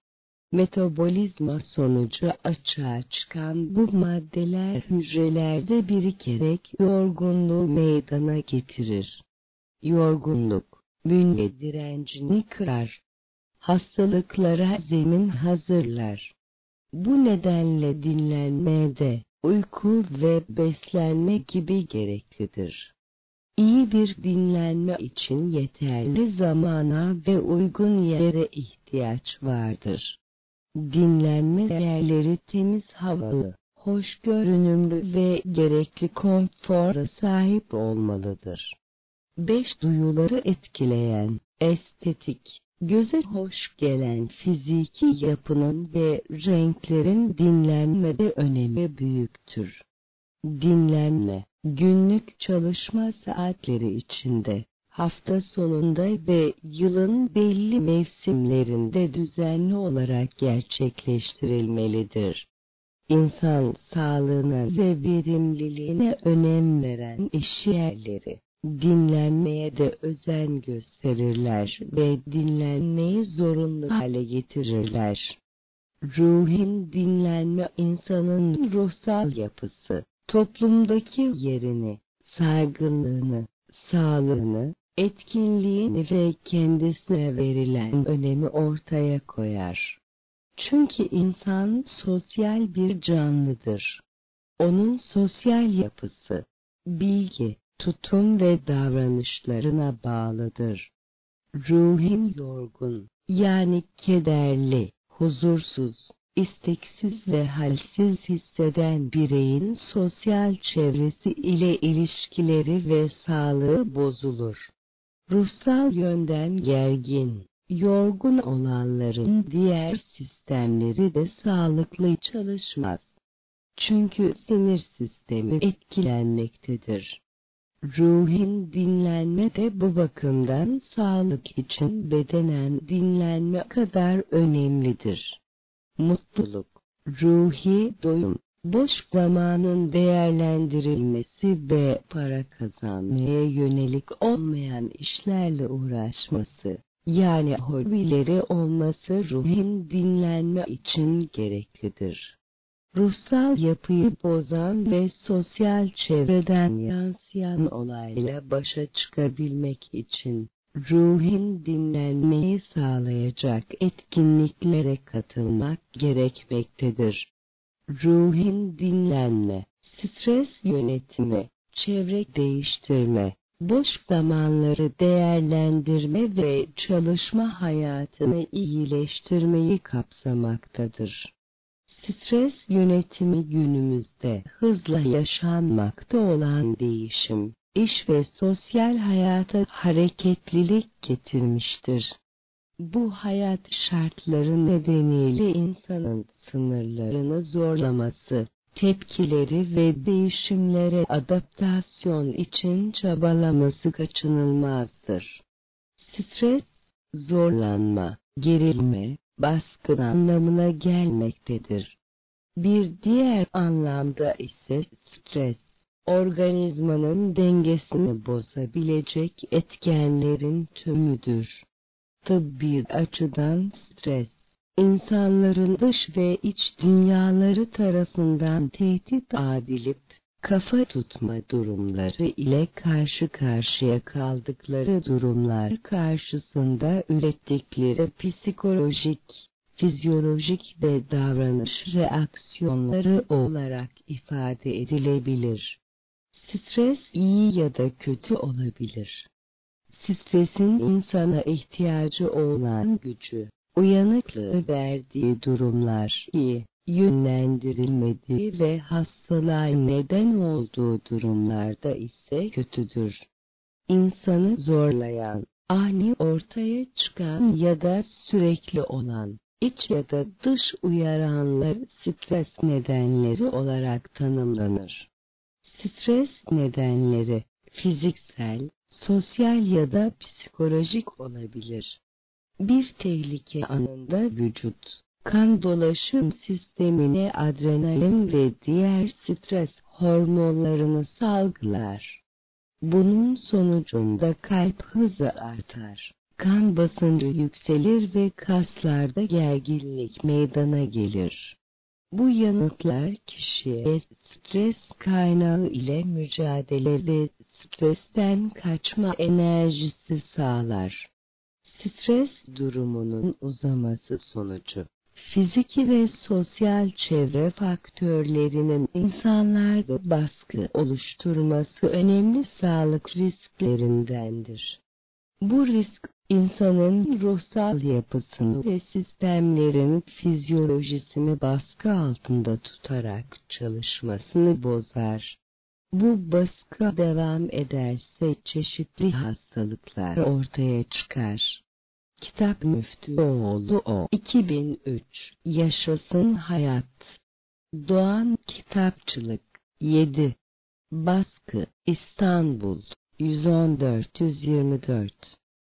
Metabolizma sonucu açığa çıkan bu maddeler hücrelerde birikerek yorgunluğu meydana getirir. Yorgunluk, bünye direncini kırar. Hastalıklara zemin hazırlar. Bu nedenle dinlenme de, uyku ve beslenme gibi gereklidir. İyi bir dinlenme için yeterli zamana ve uygun yere ihtiyaç vardır. Dinlenme yerleri temiz havalı, hoş görünümlü ve gerekli konfora sahip olmalıdır. 5 duyuları etkileyen, estetik, göze hoş gelen fiziki yapının ve renklerin dinlenmede önemi büyüktür. Dinlenme, günlük çalışma saatleri içinde, hafta sonunda ve yılın belli mevsimlerinde düzenli olarak gerçekleştirilmelidir. İnsan sağlığına ve verimliliğine önem veren işyerleri, dinlenmeye de özen gösterirler ve dinlenmeyi zorunlu hale getirirler. Ruhin dinlenme insanın ruhsal yapısı, toplumdaki yerini, saygınlığını, sağlığını, etkinliğini ve kendisine verilen önemi ortaya koyar. Çünkü insan sosyal bir canlıdır. Onun sosyal yapısı, bilgi, tutum ve davranışlarına bağlıdır. Ruhin yorgun, yani kederli, huzursuz, isteksiz ve halsiz hisseden bireyin sosyal çevresi ile ilişkileri ve sağlığı bozulur. Ruhsal yönden gergin, yorgun olanların diğer sistemleri de sağlıklı çalışmaz. Çünkü sinir sistemi etkilenmektedir. Ruhin dinlenme de bu bakımdan sağlık için bedenen dinlenme kadar önemlidir. Mutluluk, ruhi doyum, boş zamanın değerlendirilmesi ve para kazanmaya yönelik olmayan işlerle uğraşması, yani hobileri olması ruhin dinlenme için gereklidir. Ruhsal yapıyı bozan ve sosyal çevreden yansıyan olayla başa çıkabilmek için ruhin dinlenmeyi sağlayacak etkinliklere katılmak gerekmektedir. Ruhin dinlenme, stres yönetimi, çevre değiştirme, boş zamanları değerlendirme ve çalışma hayatını iyileştirmeyi kapsamaktadır. Stres yönetimi günümüzde hızla yaşanmakta olan değişim, iş ve sosyal hayata hareketlilik getirmiştir. Bu hayat şartları nedeniyle insanın sınırlarını zorlaması, tepkileri ve değişimlere adaptasyon için çabalaması kaçınılmazdır. Stres, zorlanma, gerilme, baskın anlamına gelmektedir. Bir diğer anlamda ise stres, organizmanın dengesini bozabilecek etkenlerin tümüdür. Tıbbi açıdan stres, insanların dış ve iç dünyaları tarafından tehdit edilip, kafa tutma durumları ile karşı karşıya kaldıkları durumlar karşısında ürettikleri psikolojik, fizyolojik ve davranış reaksiyonları olarak ifade edilebilir. Stres iyi ya da kötü olabilir. Stresin insana ihtiyacı olan gücü, uyanıklığı verdiği durumlar iyi, yönlendirilmediği ve hastalığa neden olduğu durumlarda ise kötüdür. İnsanı zorlayan, ani ortaya çıkan ya da sürekli olan, iç ya da dış uyaranlar stres nedenleri olarak tanımlanır. Stres nedenleri, fiziksel, sosyal ya da psikolojik olabilir. Bir tehlike anında vücut, kan dolaşım sistemine adrenalin ve diğer stres hormonlarını salgılar. Bunun sonucunda kalp hızı artar, kan basıncı yükselir ve kaslarda gerginlik meydana gelir. Bu yanıtlar kişiye stres kaynağı ile mücadele ve stresten kaçma enerjisi sağlar. Stres durumunun uzaması sonucu, fiziki ve sosyal çevre faktörlerinin insanlarda baskı oluşturması önemli sağlık risklerindendir. Bu risk, insanın ruhsal yapısını ve sistemlerin fizyolojisini baskı altında tutarak çalışmasını bozar. Bu baskı devam ederse çeşitli hastalıklar ortaya çıkar. Kitap Müftüoğlu O. 2003 Yaşasın Hayat. Doğan Kitapçılık 7. Baskı İstanbul 114-124.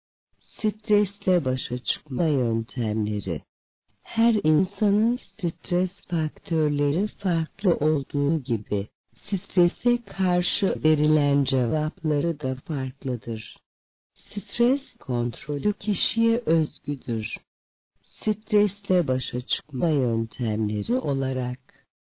Stresle başa çıkma yöntemleri. Her insanın stres faktörleri farklı olduğu gibi, strese karşı verilen cevapları da farklıdır. Stres kontrolü kişiye özgüdür. Stresle başa çıkma yöntemleri olarak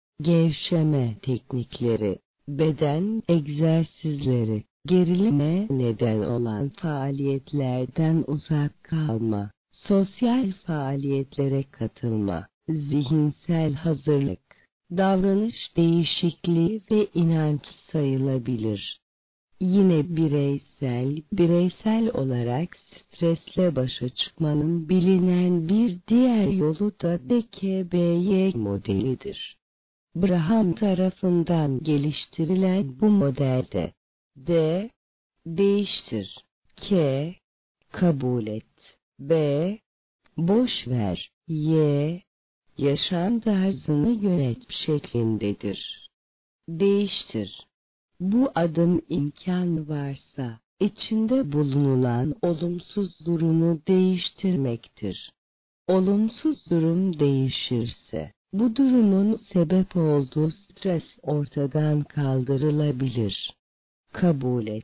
gevşeme teknikleri, beden egzersizleri, gerilime neden olan faaliyetlerden uzak kalma, sosyal faaliyetlere katılma, zihinsel hazırlık, davranış değişikliği ve inanç sayılabilir. Yine bireysel olarak stresle başa çıkmanın bilinen bir diğer yolu da DKBY modelidir. Braham tarafından geliştirilen bu modelde D. Değiştir, K. Kabul et, B. Boş ver, Y. Yaşam tarzını yönet şeklindedir. Değiştir. Bu adım imkan varsa, içinde bulunulan olumsuz durumu değiştirmektir. Olumsuz durum değişirse, bu durumun sebep olduğu stres ortadan kaldırılabilir. Kabul et.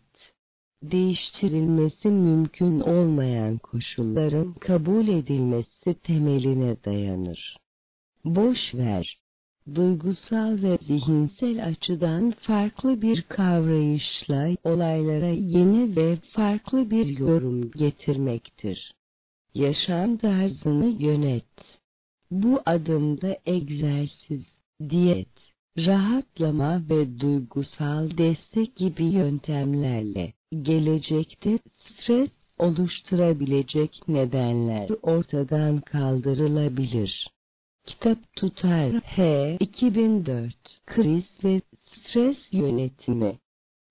Değiştirilmesi mümkün olmayan koşulların kabul edilmesi temeline dayanır. Boş ver. Duygusal ve zihinsel açıdan farklı bir kavrayışla olaylara yeni ve farklı bir yorum getirmektir. Yaşam tarzını yönet. Bu adımda egzersiz, diyet, rahatlama ve duygusal destek gibi yöntemlerle gelecekte stres oluşturabilecek nedenler ortadan kaldırılabilir. Kitap tutar H. 2004 Kriz ve Stres Yönetimi.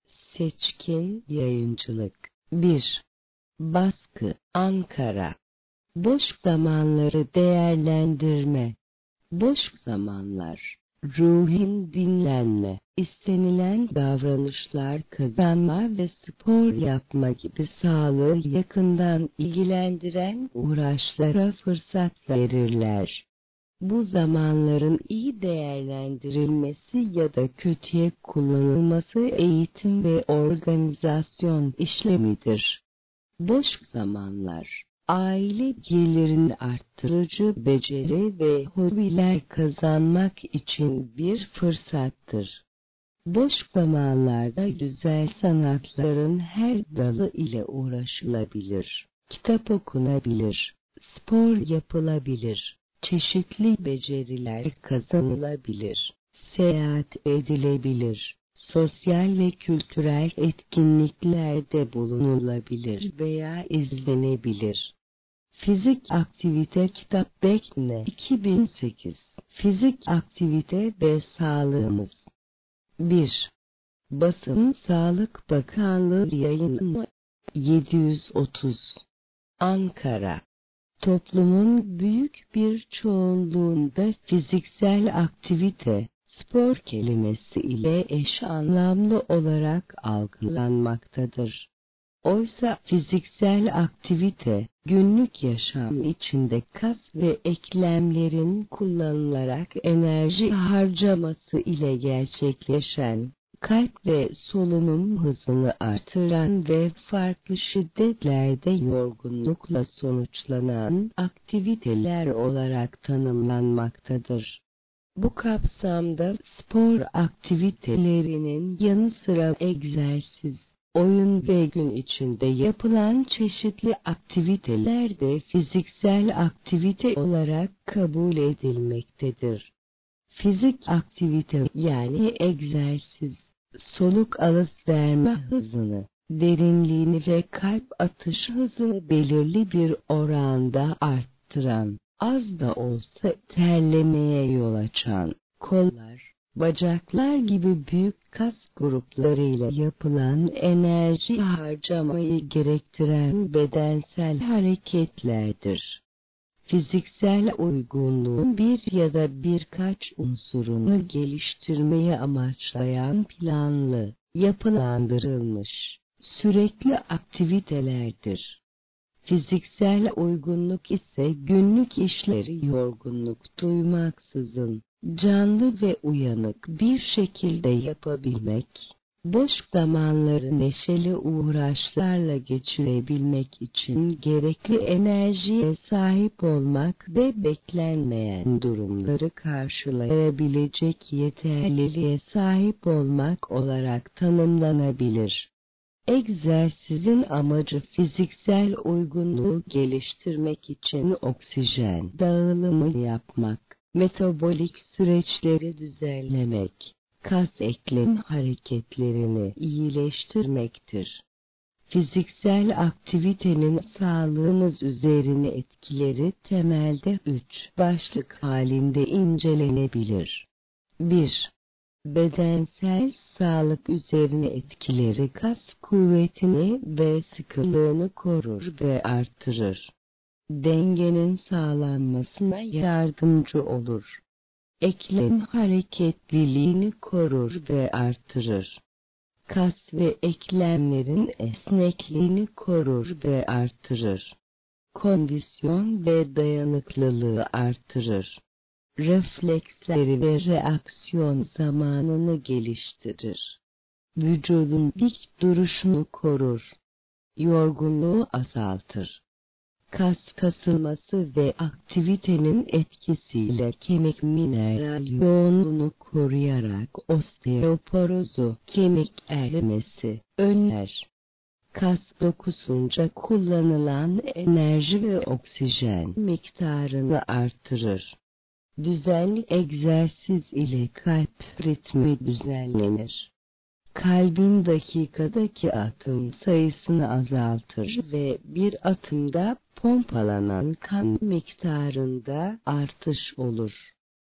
Seçkin Yayıncılık. 1. Baskı, Ankara. Boş zamanları değerlendirme. Boş zamanlar, ruhin dinlenme, istenilen davranışlar kazanma ve spor yapma gibi sağlığı yakından ilgilendiren uğraşlara fırsat verirler. Bu zamanların iyi değerlendirilmesi ya da kötüye kullanılması eğitim ve organizasyon işlemidir. Boş zamanlar, aile gelirini arttırıcı beceri ve hobiler kazanmak için bir fırsattır. Boş zamanlarda güzel sanatların her dalı ile uğraşılabilir, kitap okunabilir, spor yapılabilir, çeşitli beceriler kazanılabilir, seyahat edilebilir, sosyal ve kültürel etkinliklerde bulunulabilir veya izlenebilir. Fizik aktivite kitap Bekne 2008 Fizik aktivite ve sağlığımız. 1. Basın Sağlık Bakanlığı yayını 730 Ankara. Toplumun büyük bir çoğunluğunda fiziksel aktivite, spor kelimesi ile eş anlamlı olarak algılanmaktadır. Oysa fiziksel aktivite, günlük yaşam içinde kas ve eklemlerin kullanılarak enerji harcaması ile gerçekleşen, kalp ve solunum hızını artıran ve farklı şiddetlerde yorgunlukla sonuçlanan aktiviteler olarak tanımlanmaktadır. Bu kapsamda spor aktivitelerinin yanı sıra egzersiz, oyun ve gün içinde yapılan çeşitli aktiviteler de fiziksel aktivite olarak kabul edilmektedir. Fizik aktivite yani egzersiz, soluk alıp verme hızını, derinliğini ve kalp atış hızını belirli bir oranda arttıran, az da olsa terlemeye yol açan, kollar, bacaklar gibi büyük kas gruplarıyla yapılan enerji harcamayı gerektiren bedensel hareketlerdir. Fiziksel uygunluğun bir ya da birkaç unsurunu geliştirmeyi amaçlayan planlı, yapılandırılmış, sürekli aktivitelerdir. Fiziksel uygunluk ise günlük işleri yorgunluk duymaksızın, canlı ve uyanık bir şekilde yapabilmek, Boş zamanları neşeli uğraşlarla geçirebilmek için gerekli enerjiye sahip olmak ve beklenmeyen durumları karşılayabilecek yeterliliğe sahip olmak olarak tanımlanabilir. Egzersizin amacı fiziksel uygunluğu geliştirmek için oksijen dağılımı yapmak, metabolik süreçleri düzenlemek, kas eklem hareketlerini iyileştirmektir. Fiziksel aktivitenin sağlığınız üzerine etkileri temelde 3 başlık halinde incelenebilir. 1. Bedensel sağlık üzerine etkileri kas kuvvetini ve sıkılığını korur ve artırır. Dengenin sağlanmasına yardımcı olur. Eklem hareketliliğini korur ve artırır. Kas ve eklemlerin esnekliğini korur ve artırır. Kondisyon ve dayanıklılığı artırır. Refleksleri ve reaksiyon zamanını geliştirir. Vücudun dik duruşunu korur. Yorgunluğu azaltır. Kas kasılması ve aktivitenin etkisiyle kemik mineral yoğunluğunu koruyarak osteoporozu, kemik erimesi önler. Kas dokusunca kullanılan enerji ve oksijen miktarını artırır. Düzenli egzersiz ile kalp ritmi düzenlenir. Kalbin dakikadaki atım sayısını azaltır ve bir atımda pompalanan kan miktarında artış olur.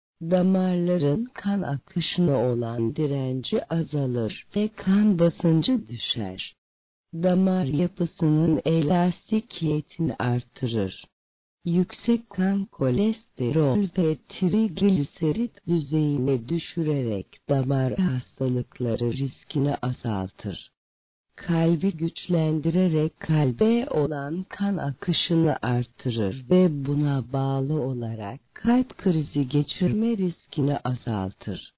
Damarların kan akışına olan direnci azalır ve kan basıncı düşer. Damar yapısının elastikiyetini artırır. Yüksek kan kolesterol ve trigliserit düzeyini düşürerek damar hastalıkları riskini azaltır. Kalbi güçlendirerek kalbe olan kan akışını artırır ve buna bağlı olarak kalp krizi geçirme riskini azaltır.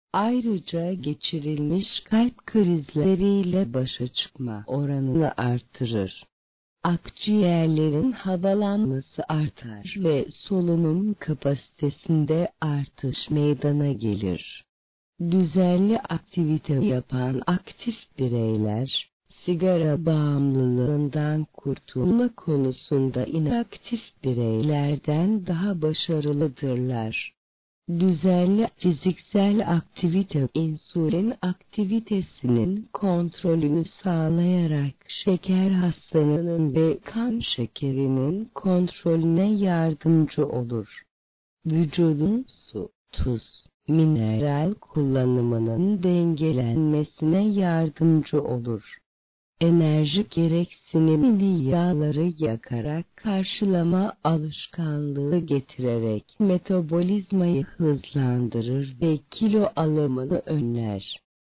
Ayrıca geçirilmiş kalp krizleriyle başa çıkma oranını artırır. Akciğerlerin havalanması artar ve solunum kapasitesinde artış meydana gelir. Düzenli aktivite yapan aktif bireyler, sigara bağımlılığından kurtulma konusunda inaktif bireylerden daha başarılıdırlar. Düzenli fiziksel aktivite insülin aktivitesinin kontrolünü sağlayarak şeker hastalığının ve kan şekerinin kontrolüne yardımcı olur. Vücudun su, tuz, mineral kullanımının dengelenmesine yardımcı olur. Enerji gereksinimini yağları yakarak karşılama alışkanlığı getirerek metabolizmayı hızlandırır ve kilo alımını önler.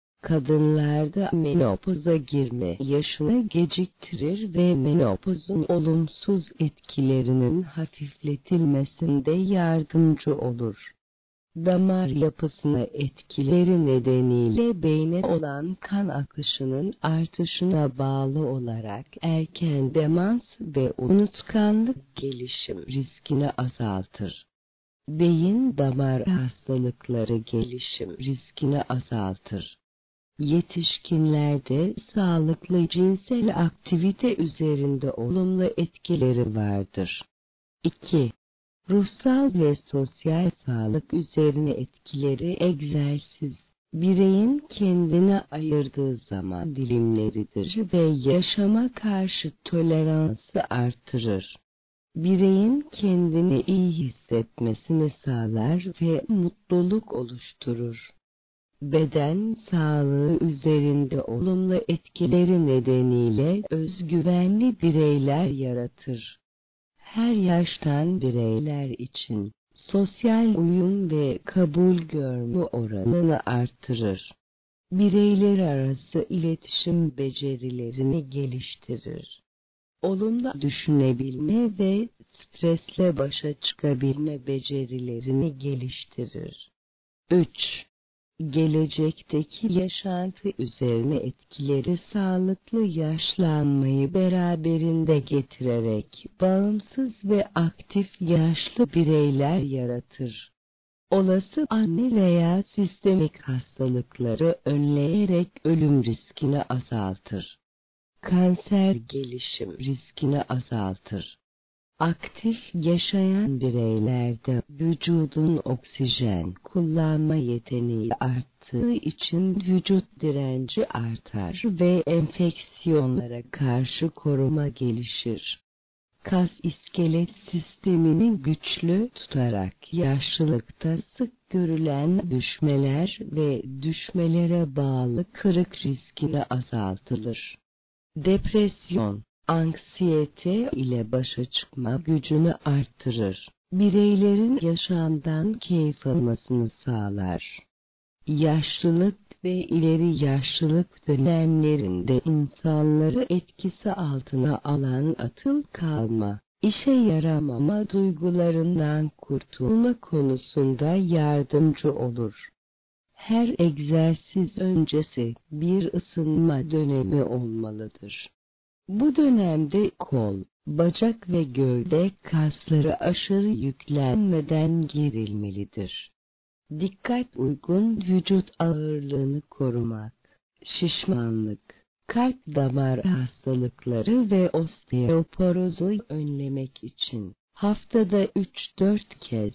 Kadınlarda menopoza girme yaşını geciktirir ve menopozun olumsuz etkilerinin hafifletilmesinde yardımcı olur. Damar yapısına etkileri nedeniyle beyne olan kan akışının artışına bağlı olarak erken demans ve unutkanlık gelişim riskini azaltır. Beyin damar hastalıkları gelişim riskini azaltır. Yetişkinlerde sağlıklı cinsel aktivite üzerinde olumlu etkileri vardır. 2. Ruhsal ve sosyal sağlık üzerine etkileri egzersiz, bireyin kendine ayırdığı zaman dilimleridir ve yaşama karşı toleransı artırır. Bireyin kendini iyi hissetmesini sağlar ve mutluluk oluşturur. Beden sağlığı üzerinde olumlu etkileri nedeniyle özgüvenli bireyler yaratır. Her yaştan bireyler için sosyal uyum ve kabul görme oranını artırır. Bireyler arası iletişim becerilerini geliştirir. Olumlu düşünebilme ve stresle başa çıkabilme becerilerini geliştirir. 3. Gelecekteki yaşantı üzerine etkileri sağlıklı yaşlanmayı beraberinde getirerek bağımsız ve aktif yaşlı bireyler yaratır. Olası anne veya sistemik hastalıkları önleyerek ölüm riskini azaltır. Kanser gelişim riskini azaltır. Aktif yaşayan bireylerde vücudun oksijen kullanma yeteneği arttığı için vücut direnci artar ve enfeksiyonlara karşı koruma gelişir. Kas-iskelet sistemini güçlü tutarak yaşlılıkta sık görülen düşmeler ve düşmelere bağlı kırık riskini azaltılır. Depresyon, anksiyete ile başa çıkma gücünü arttırır. Bireylerin yaşamdan keyif almasını sağlar. Yaşlılık ve ileri yaşlılık dönemlerinde insanları etkisi altına alan atıl kalma, işe yaramama duygularından kurtulma konusunda yardımcı olur. Her egzersiz öncesi bir ısınma dönemi olmalıdır. Bu dönemde kol, bacak ve gövde kasları aşırı yüklenmeden gerilmelidir. Dikkat uygun vücut ağırlığını korumak, şişmanlık, kalp damar hastalıkları ve osteoporozu önlemek için haftada 3-4 kez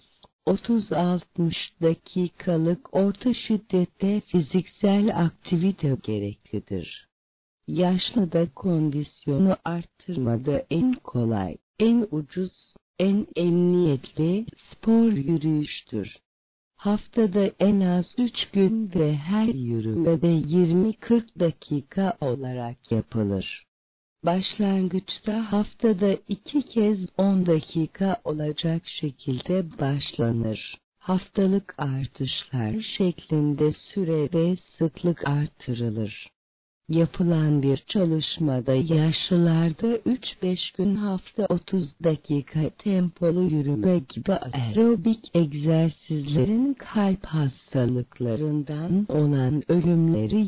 30-60 dakikalık orta şiddette fiziksel aktivite gereklidir. Yaşlıda kondisyonu arttırmada en kolay, en ucuz, en emniyetli spor yürüyüştür. Haftada en az 3 gün ve her yürümede 20-40 dakika olarak yapılır. Başlangıçta haftada 2 kez 10 dakika olacak şekilde başlanır. Haftalık artışlar şeklinde süre ve sıklık artırılır. Yapılan bir çalışmada yaşlılarda 3-5 gün hafta 30 dakika tempolu yürüme gibi aerobik egzersizlerin kalp hastalıklarından olan ölümleri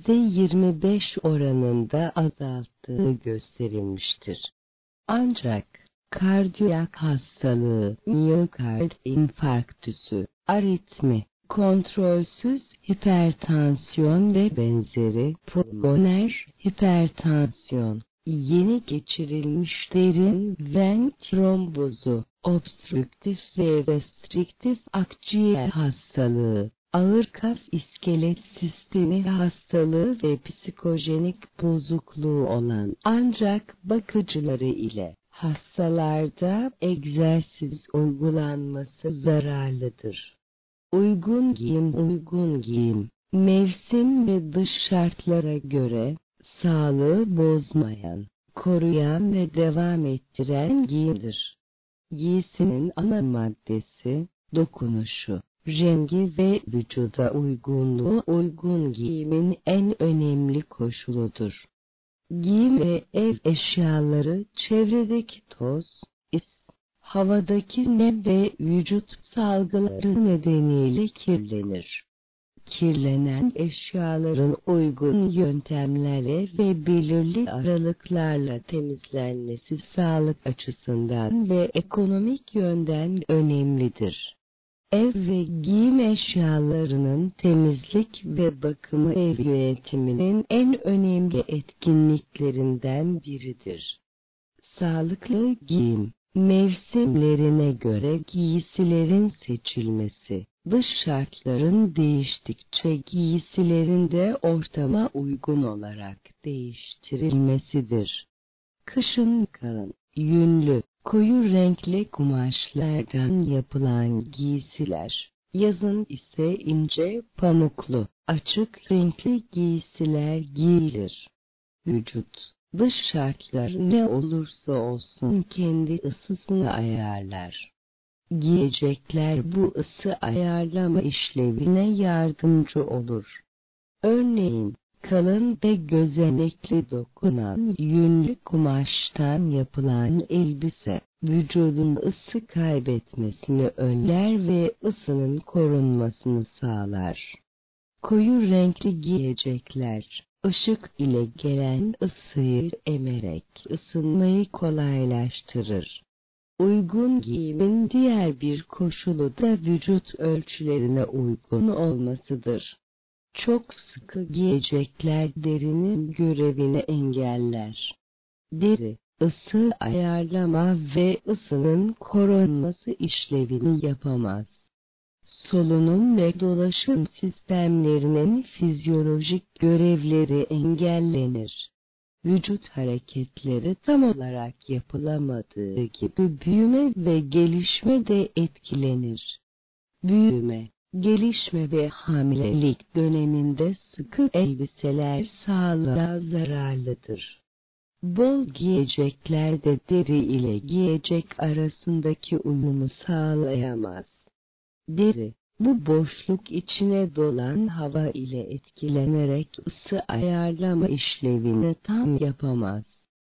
%25 oranında azalttığı gösterilmiştir. Ancak kardiyak hastalığı, miyokard infarktüsü, aritmi, kontrolsüz hipertansiyon ve benzeri pulmoner hipertansiyon, yeni geçirilmiş derin ven trombozu, obstrüktif ve restriktif akciğer hastalığı, ağır kas iskelet sistemi hastalığı ve psikojenik bozukluğu olan ancak bakıcıları ile hastalarda egzersiz uygulanması zararlıdır. Uygun giyim, mevsim ve dış şartlara göre, sağlığı bozmayan, koruyan ve devam ettiren giyimdir. Giysinin ana maddesi, dokunuşu, rengi ve vücuda uygunluğu uygun giyimin en önemli koşuludur. Giyim ve ev eşyaları çevredeki toz, havadaki nem ve vücut salgıları nedeniyle kirlenir. Kirlenen eşyaların uygun yöntemlerle ve belirli aralıklarla temizlenmesi sağlık açısından ve ekonomik yönden önemlidir. Ev ve giyim eşyalarının temizlik ve bakımı ev yönetiminin en önemli etkinliklerinden biridir. Sağlıklı giyim, mevsimlerine göre giysilerin seçilmesi, dış şartların değiştikçe giysilerin de ortama uygun olarak değiştirilmesidir. Kışın kalın, yünlü, koyu renkli kumaşlardan yapılan giysiler, yazın ise ince, pamuklu, açık renkli giysiler giyilir. Vücut, dış şartlar ne olursa olsun kendi ısısını ayarlar. Giyecekler bu ısı ayarlama işlevine yardımcı olur. Örneğin, kalın ve gözenekli dokunan yünlü kumaştan yapılan elbise, vücudun ısı kaybetmesini önler ve ısının korunmasını sağlar. Koyu renkli giyecekler, ışık ile gelen ısıyı emerek ısınmayı kolaylaştırır. Uygun giyimin diğer bir koşulu da vücut ölçülerine uygun olmasıdır. Çok sıkı giyecekler derinin görevini engeller. Deri, ısı ayarlama ve ısının korunması işlevini yapamaz. Solunum ve dolaşım sistemlerinin fizyolojik görevleri engellenir. Vücut hareketleri tam olarak yapılamadığı gibi büyüme ve gelişme de etkilenir. Büyüme, gelişme ve hamilelik döneminde sıkı elbiseler sağlığa zararlıdır. Bol giyecekler de deri ile giyecek arasındaki uyumu sağlayamaz. Deri, bu boşluk içine dolan hava ile etkilenerek ısı ayarlama işlevini tam yapamaz.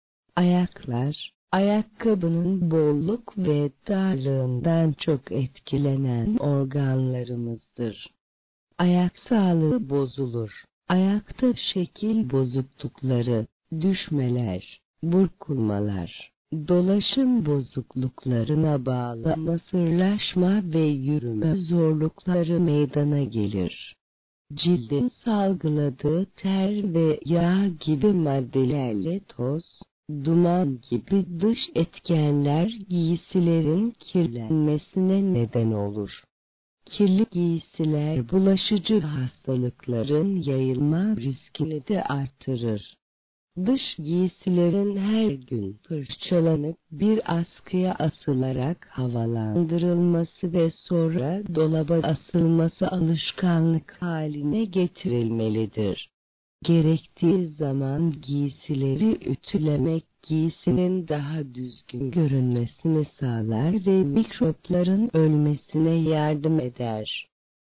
Ayaklar, ayakkabının bolluk ve darlığından çok etkilenen organlarımızdır. Ayak sağlığı bozulur. Ayakta şekil bozuklukları, düşmeler, burkulmalar, dolaşım bozukluklarına bağlı mısırlaşma ve yürüme zorlukları meydana gelir. Cildin salgıladığı ter ve yağ gibi maddelerle toz, duman gibi dış etkenler giysilerin kirlenmesine neden olur. Kirli giysiler bulaşıcı hastalıkların yayılma riskini de artırır. Dış giysilerin her gün fırçalanıp bir askıya asılarak havalandırılması ve sonra dolaba asılması alışkanlık haline getirilmelidir. Gerektiği zaman giysileri ütülemek giysinin daha düzgün görünmesini sağlar ve mikropların ölmesine yardım eder.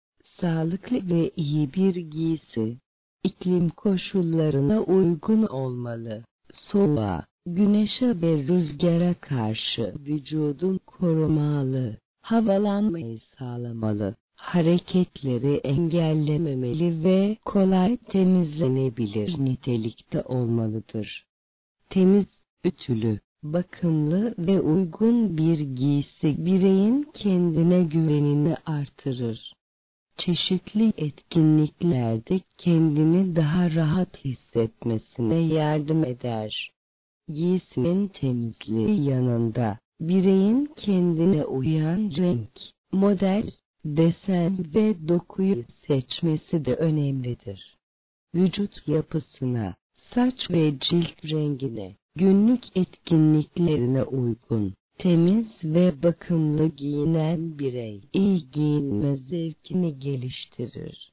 Sağlıklı ve iyi bir giysi, iklim koşullarına uygun olmalı. Soğuğa, güneşe ve rüzgara karşı vücudun korumalı, havalanmayı sağlamalı, hareketleri engellememeli ve kolay temizlenebilir nitelikte olmalıdır. Temiz, ütülü, bakımlı ve uygun bir giysi bireyin kendine güvenini artırır. Çeşitli etkinliklerde kendini daha rahat hissetmesine yardım eder. Giysinin temizliği yanında, bireyin kendine uyan renk, model, desen ve dokuyu seçmesi de önemlidir. Vücut yapısına, saç ve cilt rengine, günlük etkinliklerine uygun, temiz ve bakımlı giyinen birey, iyi giyinme zevkini geliştirir.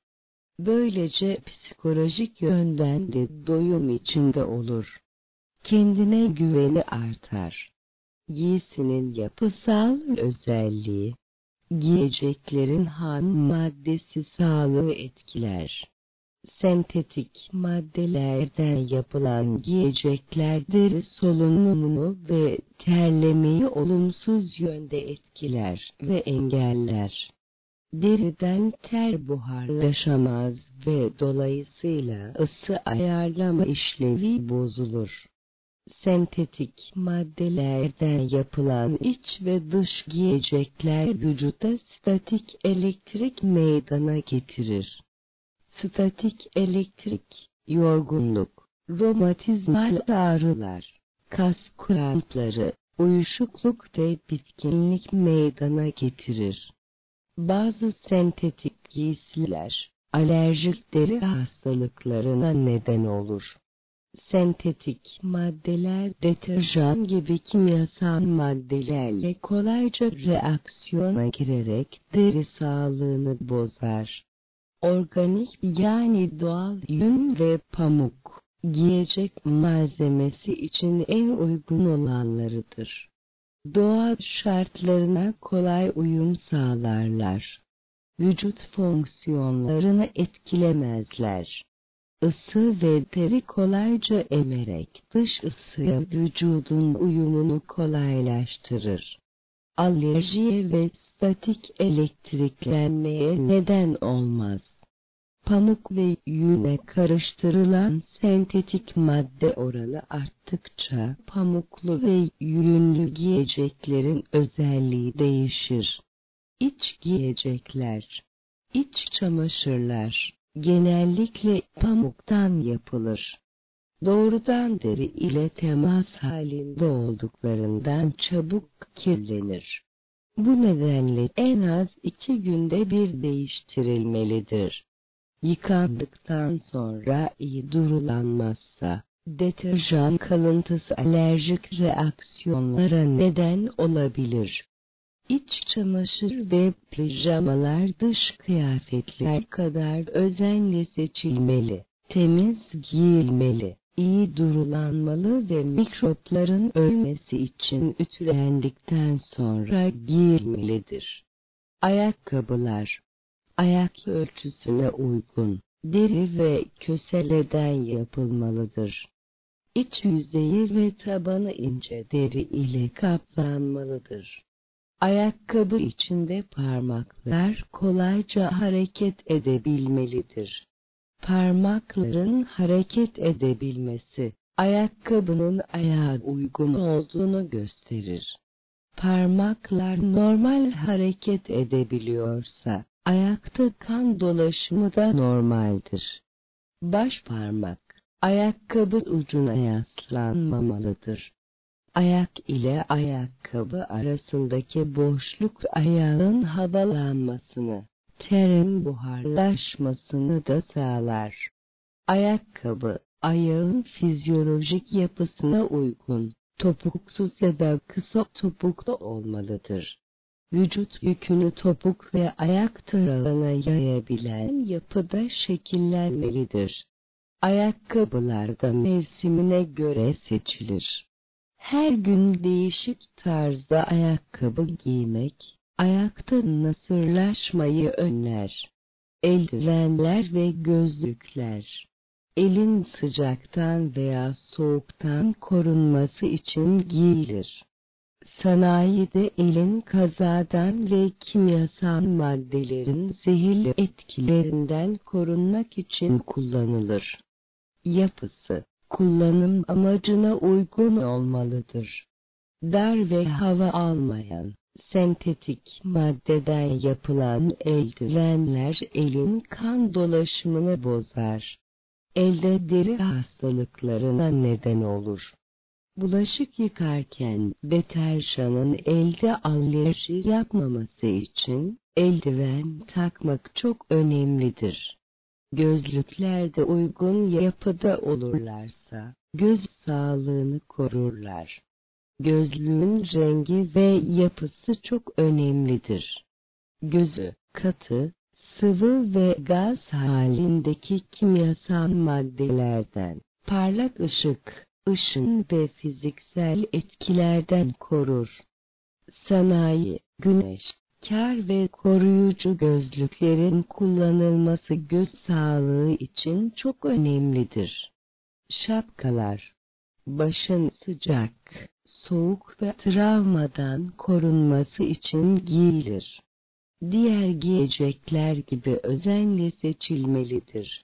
Böylece psikolojik yönden de doyum içinde olur. Kendine güveni artar. Giysinin yapısal özelliği, giyeceklerin ham maddesi sağlığı etkiler. Sentetik maddelerden yapılan giyecekler deri solunumunu ve terlemeyi olumsuz yönde etkiler ve engeller. Deriden ter buharlaşamaz ve dolayısıyla ısı ayarlama işlevi bozulur. Sentetik maddelerden yapılan iç ve dış giyecekler vücuda statik elektrik meydana getirir. Statik elektrik, yorgunluk, romatizmal ağrılar, kas krampları, uyuşukluk ve bitkinlik meydana getirir. Bazı sentetik giysiler, alerjik deri hastalıklarına neden olur. Sentetik maddeler deterjan gibi kimyasal maddelerle kolayca reaksiyona girerek deri sağlığını bozar. Organik yani doğal yün ve pamuk, giyecek malzemesi için en uygun olanlarıdır. Doğa şartlarına kolay uyum sağlarlar. Vücut fonksiyonlarını etkilemezler. Isı ve teri kolayca emerek dış ısıya vücudun uyumunu kolaylaştırır. Alerjiye ve statik elektriklenmeye neden olmaz. Pamuk ve yüne karıştırılan sentetik madde oranı arttıkça pamuklu ve yünlü giyeceklerin özelliği değişir. İç giyecekler, iç çamaşırlar genellikle pamuktan yapılır. Doğrudan deri ile temas halinde olduklarından çabuk kirlenir. Bu nedenle en az 2 günde bir değiştirilmelidir. Yıkandıktan sonra iyi durulanmazsa, deterjan kalıntısı alerjik reaksiyonlara neden olabilir. İç çamaşır ve pijamalar dış kıyafetler kadar özenle seçilmeli, temiz giyilmeli, iyi durulanmalı ve mikropların ölmesi için ütülendikten sonra giyilmelidir. Ayakkabılar, ayak ölçüsüne uygun, deri ve köseleden yapılmalıdır. İç yüzeyi ve tabanı ince deri ile kaplanmalıdır. Ayakkabı içinde parmaklar kolayca hareket edebilmelidir. Parmakların hareket edebilmesi, ayakkabının ayağa uygun olduğunu gösterir. Parmaklar normal hareket edebiliyorsa, ayakta kan dolaşımı da normaldir. Baş parmak, ayakkabı ucuna yaslanmamalıdır. Ayak ile ayakkabı arasındaki boşluk ayağın havalanmasını, terin buharlaşmasını da sağlar. Ayakkabı, ayağın fizyolojik yapısına uygun, topuksuz ya da kısa topuklu olmalıdır. Vücut yükünü topuk ve ayak tarafına yayabilen yapıda şekillenmelidir. Ayakkabılar da mevsimine göre seçilir. Her gün değişik tarzda ayakkabı giymek, ayakta nasırlaşmayı önler. Eldivenler ve gözlükler, elin sıcaktan veya soğuktan korunması için giyilir. Sanayide elin kazadan ve kimyasal maddelerin zehirli etkilerinden korunmak için kullanılır. Yapısı, kullanım amacına uygun olmalıdır. Dar ve hava almayan, sentetik maddeden yapılan eldivenler elin kan dolaşımını bozar. Elde deri hastalıklarına neden olur. Bulaşık yıkarken deterjanın elde alerji yapmaması için eldiven takmak çok önemlidir. Gözlükler de uygun yapıda olurlarsa göz sağlığını korurlar. Gözlüğün rengi ve yapısı çok önemlidir. Gözü, katı, sıvı ve gaz halindeki kimyasal maddelerden, parlak ışık, ışın ve fiziksel etkilerden korur. Sanayi, güneş, kar ve koruyucu gözlüklerin kullanılması göz sağlığı için çok önemlidir. Şapkalar, başın sıcak, soğuk ve travmadan korunması için giyilir. Diğer giyecekler gibi özenle seçilmelidir.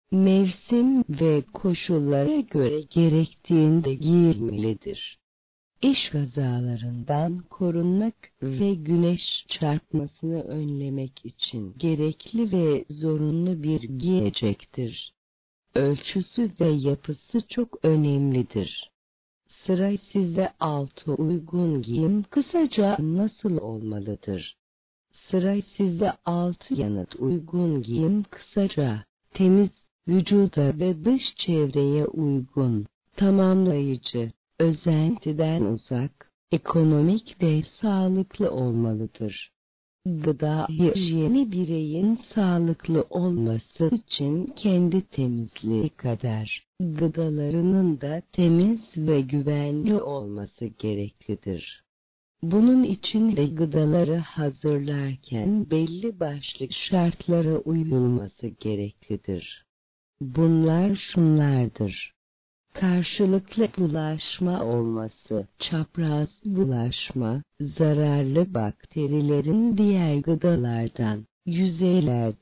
Mevsim ve koşullara göre gerektiğinde giyilmelidir. İş kazalarından korunmak ve güneş çarpmasını önlemek için gerekli ve zorunlu bir giyecektir. Ölçüsü ve yapısı çok önemlidir. Sıra sizde altı uygun giyim kısaca nasıl olmalıdır? Sıra sizde altı yanıt uygun giyim kısaca, temiz, vücuda ve dış çevreye uygun, tamamlayıcı, özentiden uzak, ekonomik ve sağlıklı olmalıdır. Gıda hijyeni bireyin sağlıklı olması için kendi temizliği kadar, gıdalarının da temiz ve güvenli olması gereklidir. Bunun için de gıdaları hazırlarken belli başlı şartlara uyulması gereklidir. Bunlar şunlardır: karşılıklı bulaşma olması, çapraz bulaşma, zararlı bakterilerin diğer gıdalardan, yüzeylerden,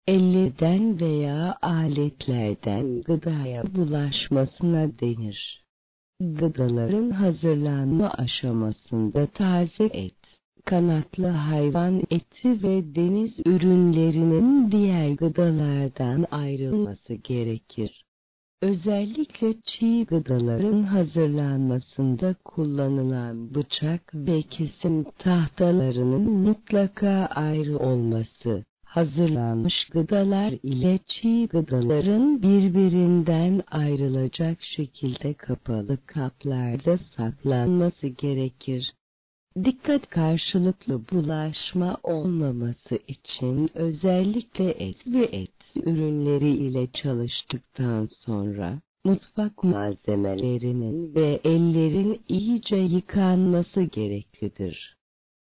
ellerden veya aletlerden gıdaya bulaşmasına denir. Gıdaların hazırlanma aşamasında taze et, kanatlı hayvan eti ve deniz ürünlerinin diğer gıdalardan ayrılması gerekir. Özellikle çiğ gıdaların hazırlanmasında kullanılan bıçak ve kesim tahtalarının mutlaka ayrı olması, hazırlanmış gıdalar ile çiğ gıdaların birbirinden ayrılacak şekilde kapalı kaplarda saklanması gerekir. Dikkat karşılıklı bulaşma olmaması için özellikle et ve et ürünleri ile çalıştıktan sonra mutfak malzemelerinin ve ellerin iyice yıkanması gereklidir.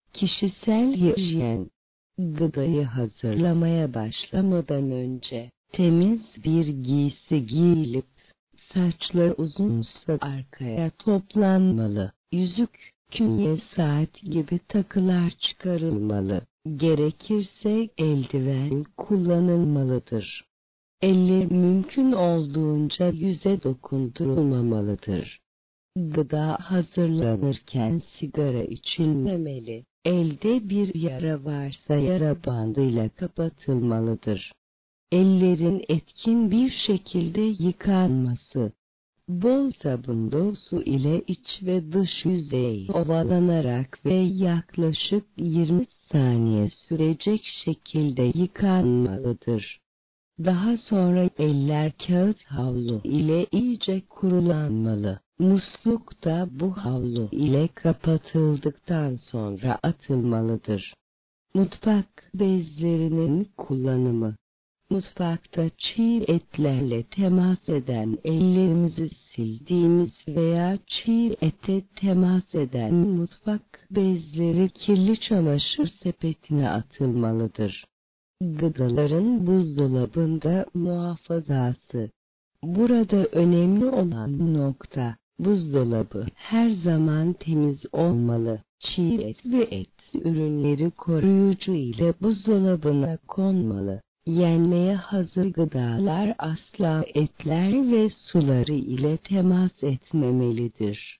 Kişisel hijyen, gıdayı hazırlamaya başlamadan önce temiz bir giysi giyilip saçlar uzunsa arkaya toplanmalı, yüzük, künye, saat gibi takılar çıkarılmalı, gerekirse eldiven kullanılmalıdır. Eller mümkün olduğunca yüze dokundurulmamalıdır. Gıda hazırlanırken sigara içilmemeli, elde bir yara varsa yara bandıyla kapatılmalıdır. Ellerin etkin bir şekilde yıkanması, bol sabunlu su ile iç ve dış yüzey ovalanarak ve yaklaşık 20 saniye sürecek şekilde yıkanmalıdır. Daha sonra eller kağıt havlu ile iyice kurulanmalı. Musluk da bu havlu ile kapatıldıktan sonra atılmalıdır. Mutfak bezlerinin kullanımı. Mutfakta çiğ etlerle temas eden ellerimizi sildiğimiz veya çiğ ete temas eden mutfak bezleri kirli çamaşır sepetine atılmalıdır. Gıdaların buzdolabında muhafazası. Burada önemli olan nokta, buzdolabı her zaman temiz olmalı. Çiğ et ve et ürünleri koruyucu ile buzdolabına konmalı. Yenmeye hazır gıdalar asla etler ve suları ile temas etmemelidir.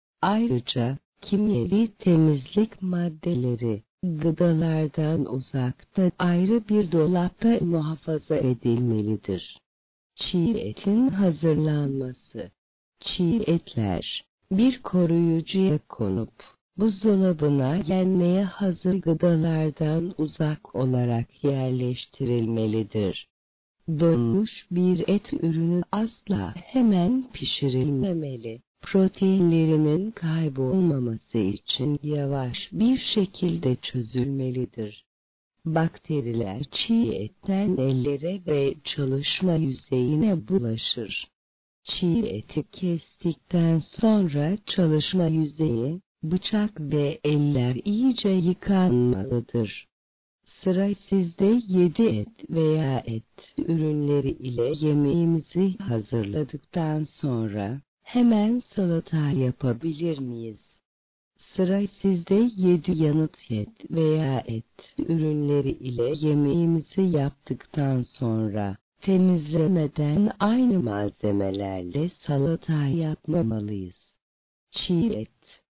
Ayrıca kimyevi temizlik maddeleri gıdalardan uzakta ayrı bir dolapta muhafaza edilmelidir. Çiğ etin hazırlanması. Çiğ etler bir koruyucuya konup buzdolabına yenmeye hazır gıdalardan uzak olarak yerleştirilmelidir. Donmuş bir et ürünü asla hemen pişirilmemeli. Proteinlerinin kaybolmaması için yavaş bir şekilde çözülmelidir. Bakteriler çiğ etten ellere ve çalışma yüzeyine bulaşır. Çiğ eti kestikten sonra çalışma yüzeyi, bıçak ve eller iyice yıkanmalıdır. Sıra sizde 7 et veya et ürünleri ile yemeğimizi hazırladıktan sonra hemen salata yapabilir miyiz? Sıra sizde 7 yanıt et veya et ürünleri ile yemeğimizi yaptıktan sonra temizlemeden aynı malzemelerle salata yapmamalıyız. Çiğ et,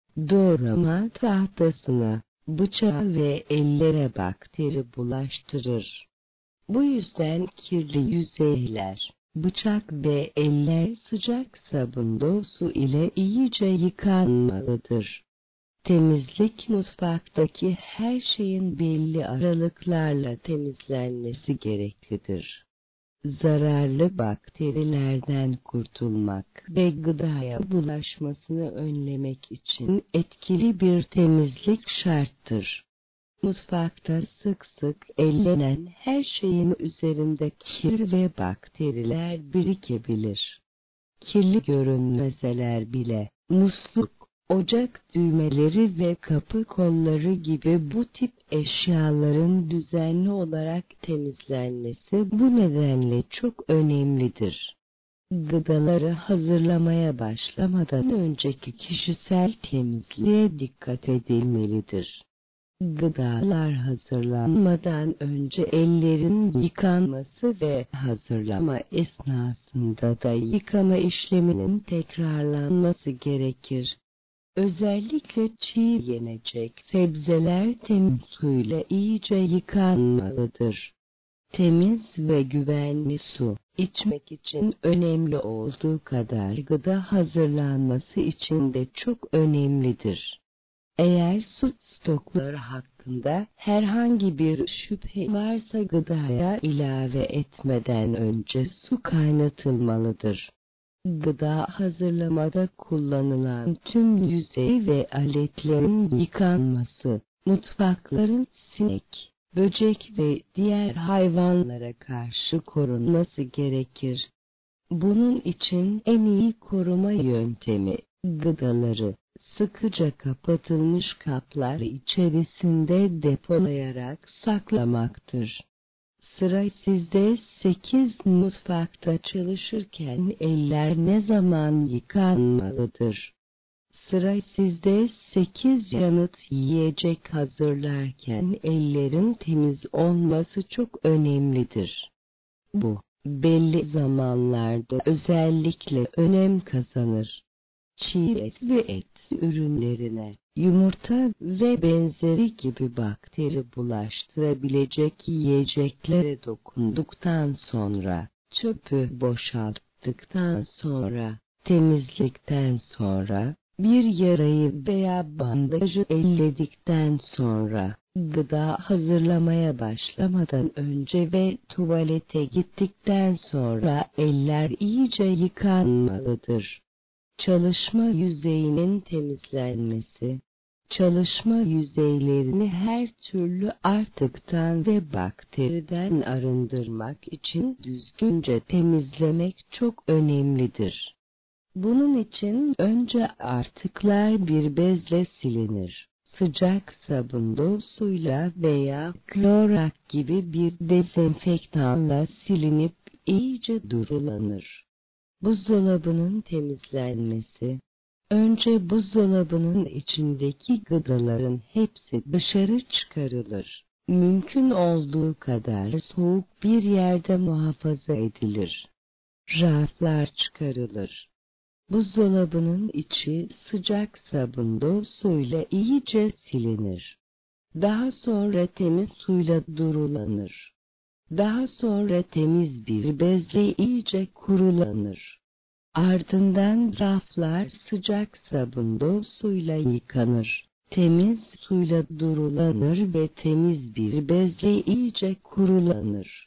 doğrama tahtasına, bıçağa ve ellere bakteri bulaştırır. Bu yüzden kirli yüzeyler, bıçak ve eller sıcak sabunlu su ile iyice yıkanmalıdır. Temizlik mutfaktaki her şeyin belli aralıklarla temizlenmesi gereklidir. Zararlı bakterilerden kurtulmak ve gıdaya bulaşmasını önlemek için etkili bir temizlik şarttır. Mutfakta sık sık ellenen her şeyin üzerinde kir ve bakteriler birikebilir. Kirli görünmeseler bile musluk, ocak düğmeleri ve kapı kolları gibi bu tip eşyaların düzenli olarak temizlenmesi bu nedenle çok önemlidir. Gıdaları hazırlamaya başlamadan önceki kişisel temizliğe dikkat edilmelidir. Gıdalar hazırlanmadan önce ellerin yıkanması ve hazırlama esnasında da yıkama işleminin tekrarlanması gerekir. Özellikle çiğ yenecek sebzeler temiz suyla iyice yıkanmalıdır. Temiz ve güvenli su, içmek için önemli olduğu kadar gıda hazırlanması için de çok önemlidir. Eğer su stokları hakkında herhangi bir şüphe varsa gıdaya ilave etmeden önce su kaynatılmalıdır. Gıda hazırlamada kullanılan tüm yüzey ve aletlerin yıkanması, mutfakların sinek, böcek ve diğer hayvanlara karşı korunması gerekir. Bunun için en iyi koruma yöntemi, gıdaları sıkıca kapatılmış kaplar içerisinde depolayarak saklamaktır. Sıra sizde 8 mutfakta çalışırken eller ne zaman yıkanmalıdır? Sıra sizde 8 yanıt yiyecek hazırlarken ellerin temiz olması çok önemlidir. Bu, belli zamanlarda özellikle önem kazanır. Çiğ et ve et ürünlerine, yumurta ve benzeri gibi bakteri bulaştırabilecek yiyeceklere dokunduktan sonra, çöpü boşalttıktan sonra, temizlikten sonra, bir yarayı veya bandajı elledikten sonra, gıda hazırlamaya başlamadan önce ve tuvalete gittikten sonra eller iyice yıkanmalıdır. Çalışma yüzeyinin temizlenmesi, çalışma yüzeylerini her türlü artıktan ve bakteriden arındırmak için düzgünce temizlemek çok önemlidir. Bunun için önce artıklar bir bezle silinir. Sıcak sabunlu suyla veya klorak gibi bir dezenfektanla silinip iyice durulanır. Buzdolabının temizlenmesi. Önce buzdolabının içindeki gıdaların hepsi dışarı çıkarılır. Mümkün olduğu kadar soğuk bir yerde muhafaza edilir. Raflar çıkarılır. Buzdolabının içi sıcak sabunlu suyla iyice silinir. Daha sonra temiz suyla durulanır. Daha sonra temiz bir bezle iyice kurulanır. Ardından raflar sıcak sabunlu suyla yıkanır. Temiz suyla durulanır ve temiz bir bezle iyice kurulanır.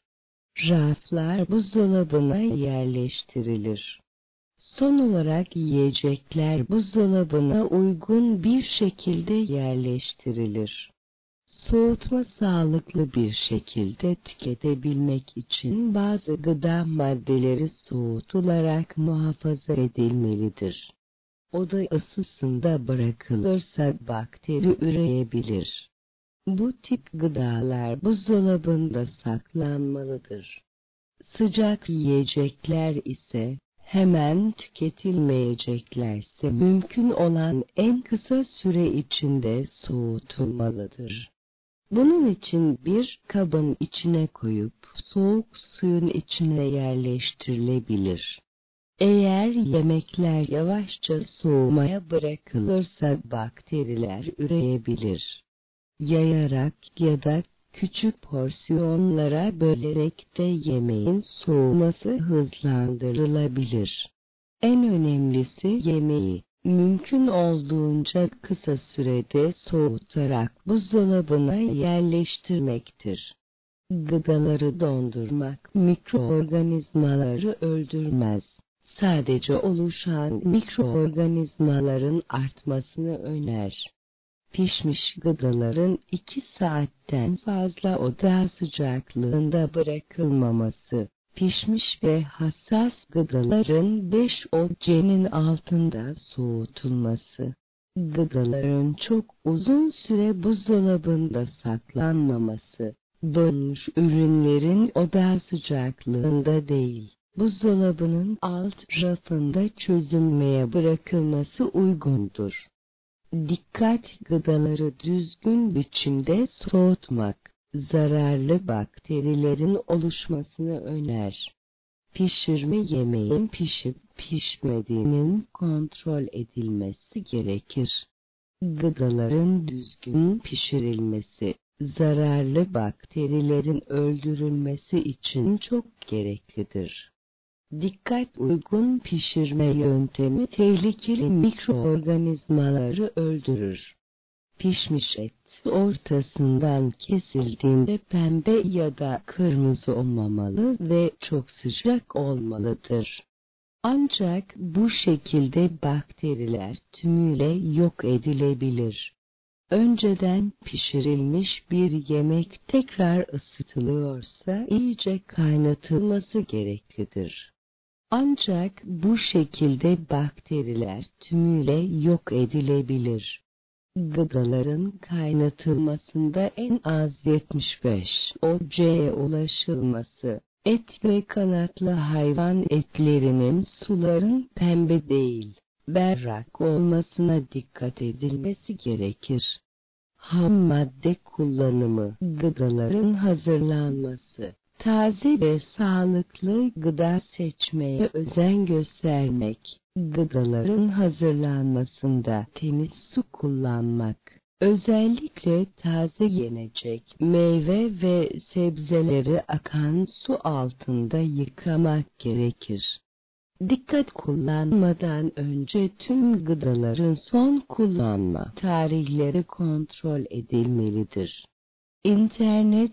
Raflar buzdolabına yerleştirilir. Son olarak yiyecekler buzdolabına uygun bir şekilde yerleştirilir. Soğutma sağlıklı bir şekilde tüketebilmek için bazı gıda maddeleri soğutularak muhafaza edilmelidir. Oda ısısında bırakılırsa bakteri üreyebilir. Bu tip gıdalar buzdolabında saklanmalıdır. Sıcak yiyecekler ise hemen tüketilmeyeceklerse mümkün olan en kısa süre içinde soğutulmalıdır. Bunun için bir kabın içine koyup soğuk suyun içine yerleştirilebilir. Eğer yemekler yavaşça soğumaya bırakılırsa bakteriler üreyebilir. Yayarak ya da küçük porsiyonlara bölerek de yemeğin soğuması hızlandırılabilir. En önemlisi yemeği mümkün olduğunca kısa sürede soğutarak buzdolabına yerleştirmektir. Gıdaları dondurmak mikroorganizmaları öldürmez. Sadece oluşan mikroorganizmaların artmasını önler. Pişmiş gıdaların 2 saatten fazla oda sıcaklığında bırakılmaması, pişmiş ve hassas gıdaların 5 derecenin altında soğutulması, gıdaların çok uzun süre buzdolabında saklanmaması, donmuş ürünlerin oda sıcaklığında değil, buzdolabının alt rafında çözülmeye bırakılması uygundur. Dikkat, gıdaları düzgün biçimde soğutmak, zararlı bakterilerin oluşmasını önler. Pişirme, yemeğin pişip pişmediğinin kontrol edilmesi gerekir. Gıdaların düzgün pişirilmesi, zararlı bakterilerin öldürülmesi için çok gereklidir. Dikkat, uygun pişirme yöntemi tehlikeli mikroorganizmaları öldürür. Pişmiş et, ortasından kesildiğinde pembe ya da kırmızı olmamalı ve çok sıcak olmalıdır. Ancak bu şekilde bakteriler tümüyle yok edilebilir. Önceden pişirilmiş bir yemek tekrar ısıtılıyorsa iyice kaynatılması gereklidir. Ancak bu şekilde bakteriler tümüyle yok edilebilir. Gıdaların kaynatılmasında en az 75 ocağa ulaşılması, et ve kanatlı hayvan etlerinin suların pembe değil, berrak olmasına dikkat edilmesi gerekir. Ham madde kullanımı, gıdaların hazırlanması, taze ve sağlıklı gıda seçmeye özen göstermek, gıdaların hazırlanmasında temiz su kullanmak, özellikle taze yenecek meyve ve sebzeleri akan su altında yıkamak gerekir. Dikkat, kullanmadan önce tüm gıdaların son kullanma tarihleri kontrol edilmelidir. İnternet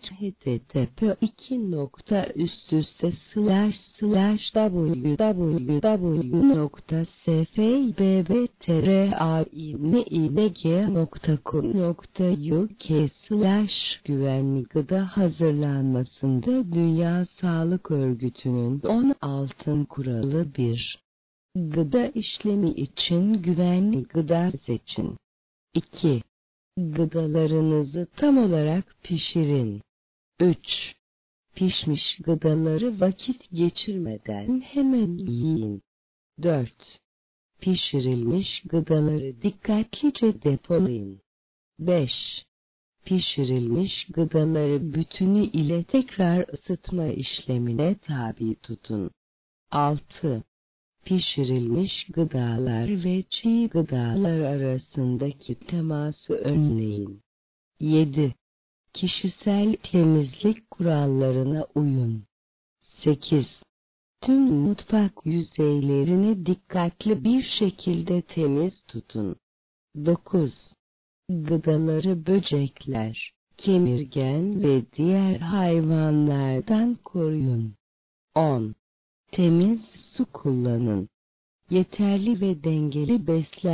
http://www.sfbvtrainng.com.uk/ güvenli gıda hazırlanmasında Dünya Sağlık Örgütü'nün 10 altın kuralı 1. Gıda işlemi için güvenli gıda seçin. 2. Gıdalarınızı tam olarak pişirin. 3. Pişmiş gıdaları vakit geçirmeden hemen yiyin. 4. Pişirilmiş gıdaları dikkatlice depolayın. 5. Pişirilmiş gıdaları bütünü ile tekrar ısıtma işlemine tabi tutun. 6. Pişirilmiş gıdalar ve çiğ gıdalar arasındaki teması önleyin. 7. Kişisel temizlik kurallarına uyun. 8. Tüm mutfak yüzeylerini dikkatli bir şekilde temiz tutun. 9. Gıdaları böcekler, kemirgen ve diğer hayvanlardan koruyun. 10. Temiz su kullanın. Yeterli ve dengeli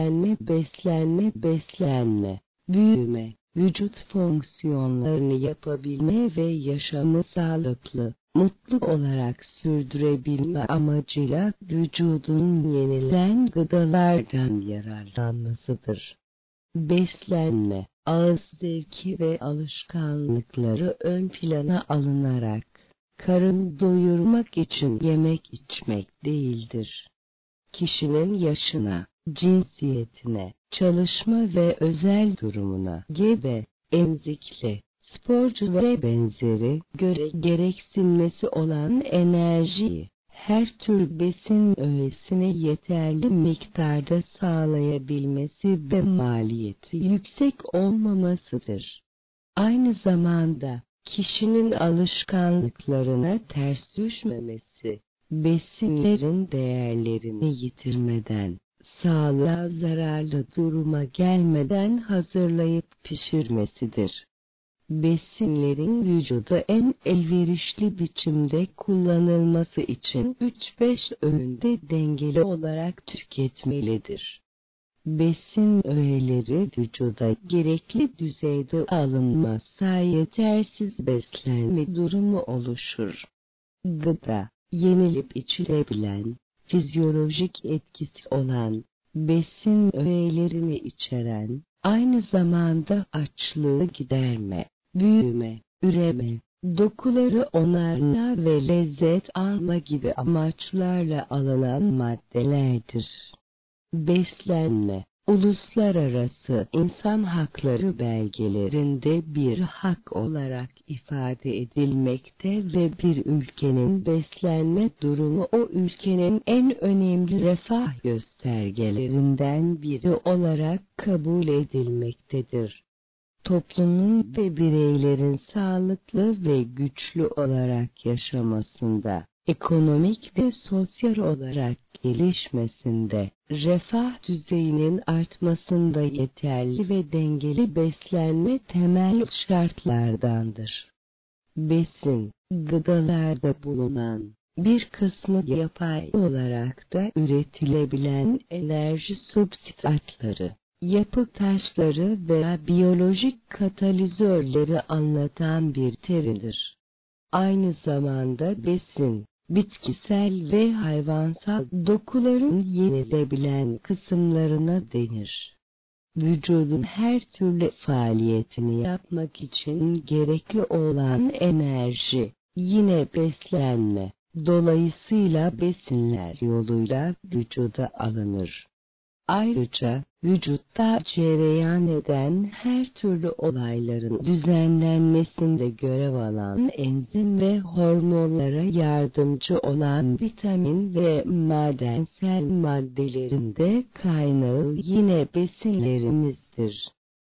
beslenme, büyüme, vücut fonksiyonlarını yapabilme ve yaşamı sağlıklı, mutlu olarak sürdürebilme amacıyla vücudun yenilen gıdalardan yararlanmasıdır. Beslenme, ağız zevki ve alışkanlıkları ön plana alınarak, karın doyurmak için yemek içmek değildir. Kişinin yaşına, cinsiyetine, çalışma ve özel durumuna, gebe, emzikli, sporcu ve benzeri göre gereksinmesi olan enerjiyi, her tür besin öğesine yeterli miktarda sağlayabilmesi ve maliyeti yüksek olmamasıdır. Aynı zamanda, kişinin alışkanlıklarına ters düşmemesi, besinlerin değerlerini yitirmeden, sağlığa zararlı duruma gelmeden hazırlayıp pişirmesidir. Besinlerin vücuda en elverişli biçimde kullanılması için 3-5 öğünde dengeli olarak tüketmelidir. Besin öğeleri vücuda gerekli düzeyde alınmazsa yetersiz beslenme durumu oluşur. Gıda, yenilip içilebilen, fizyolojik etkisi olan, besin öğelerini içeren, aynı zamanda açlığı giderme, büyüme, üreme, dokuları onarma ve lezzet alma gibi amaçlarla alınan maddelerdir. Beslenme, uluslararası insan hakları belgelerinde bir hak olarak ifade edilmekte ve bir ülkenin beslenme durumu o ülkenin en önemli refah göstergelerinden biri olarak kabul edilmektedir. Toplumun ve bireylerin sağlıklı ve güçlü olarak yaşamasında, ekonomik ve sosyal olarak gelişmesinde, refah düzeyinin artmasında yeterli ve dengeli beslenme temel şartlardandır. Besin, gıdalarda bulunan, bir kısmı yapay olarak da üretilebilen enerji substratları, yapı taşları veya biyolojik katalizörleri anlatan bir terimdir. Aynı zamanda besin, bitkisel ve hayvansal dokuların yenilebilen kısımlarına denir. Vücudun her türlü faaliyetini yapmak için gerekli olan enerji, yine beslenme, dolayısıyla besinler yoluyla vücuda alınır. Ayrıca, vücutta cereyan eden her türlü olayların düzenlenmesinde görev alan enzim ve hormonlara yardımcı olan vitamin ve madensel maddelerin de kaynağı yine besinlerimizdir.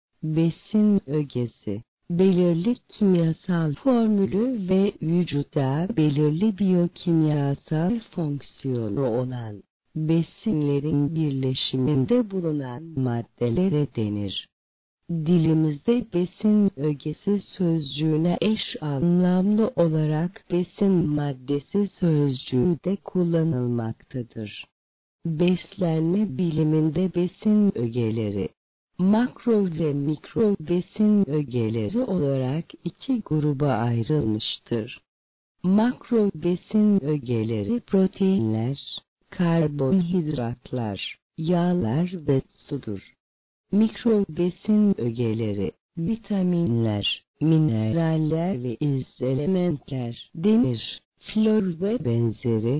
Besin ögesi, belirli kimyasal formülü ve vücutta belirli biyokimyasal fonksiyonu olan besinlerin birleşiminde bulunan maddelere denir. Dilimizde besin ögesi sözcüğüne eş anlamlı olarak besin maddesi sözcüğü de kullanılmaktadır. Beslenme biliminde besin ögeleri, makro ve mikro besin ögeleri olarak iki gruba ayrılmıştır. Makro besin ögeleri proteinler, karbonhidratlar, yağlar ve sudur. Mikro besin ögeleri, vitaminler, mineraller ve elementler, demir, flor ve benzeri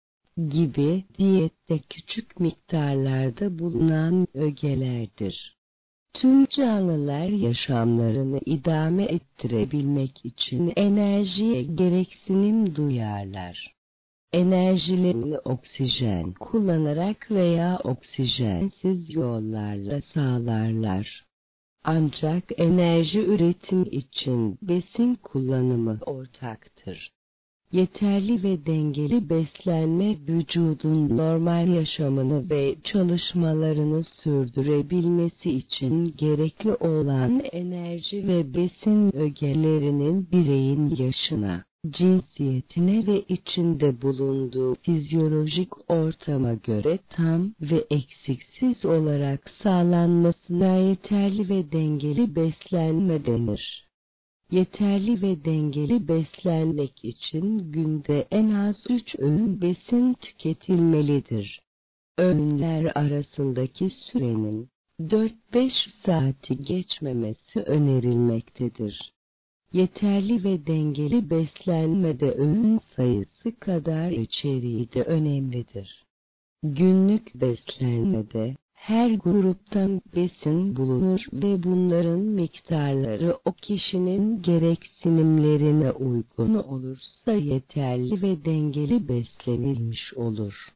gibi diyette küçük miktarlarda bulunan ögelerdir. Tüm canlılar yaşamlarını idame ettirebilmek için enerjiye gereksinim duyarlar. Enerjilerini oksijen kullanarak veya oksijensiz yollarla sağlarlar. Ancak enerji üretimi için besin kullanımı ortaktır. Yeterli ve dengeli beslenme vücudun normal yaşamını ve çalışmalarını sürdürebilmesi için gerekli olan enerji ve besin ögelerinin bireyin yaşına, cinsiyetine ve içinde bulunduğu fizyolojik ortama göre tam ve eksiksiz olarak sağlanmasına yeterli ve dengeli beslenme denir. Yeterli ve dengeli beslenmek için günde en az 3 öğün besin tüketilmelidir. Öğünler arasındaki sürenin 4-5 saati geçmemesi önerilmektedir. Yeterli ve dengeli beslenmede öğün sayısı kadar içeriği de önemlidir. Günlük beslenmede her gruptan besin bulunur ve bunların miktarları o kişinin gereksinimlerine uygun olursa yeterli ve dengeli beslenilmiş olur.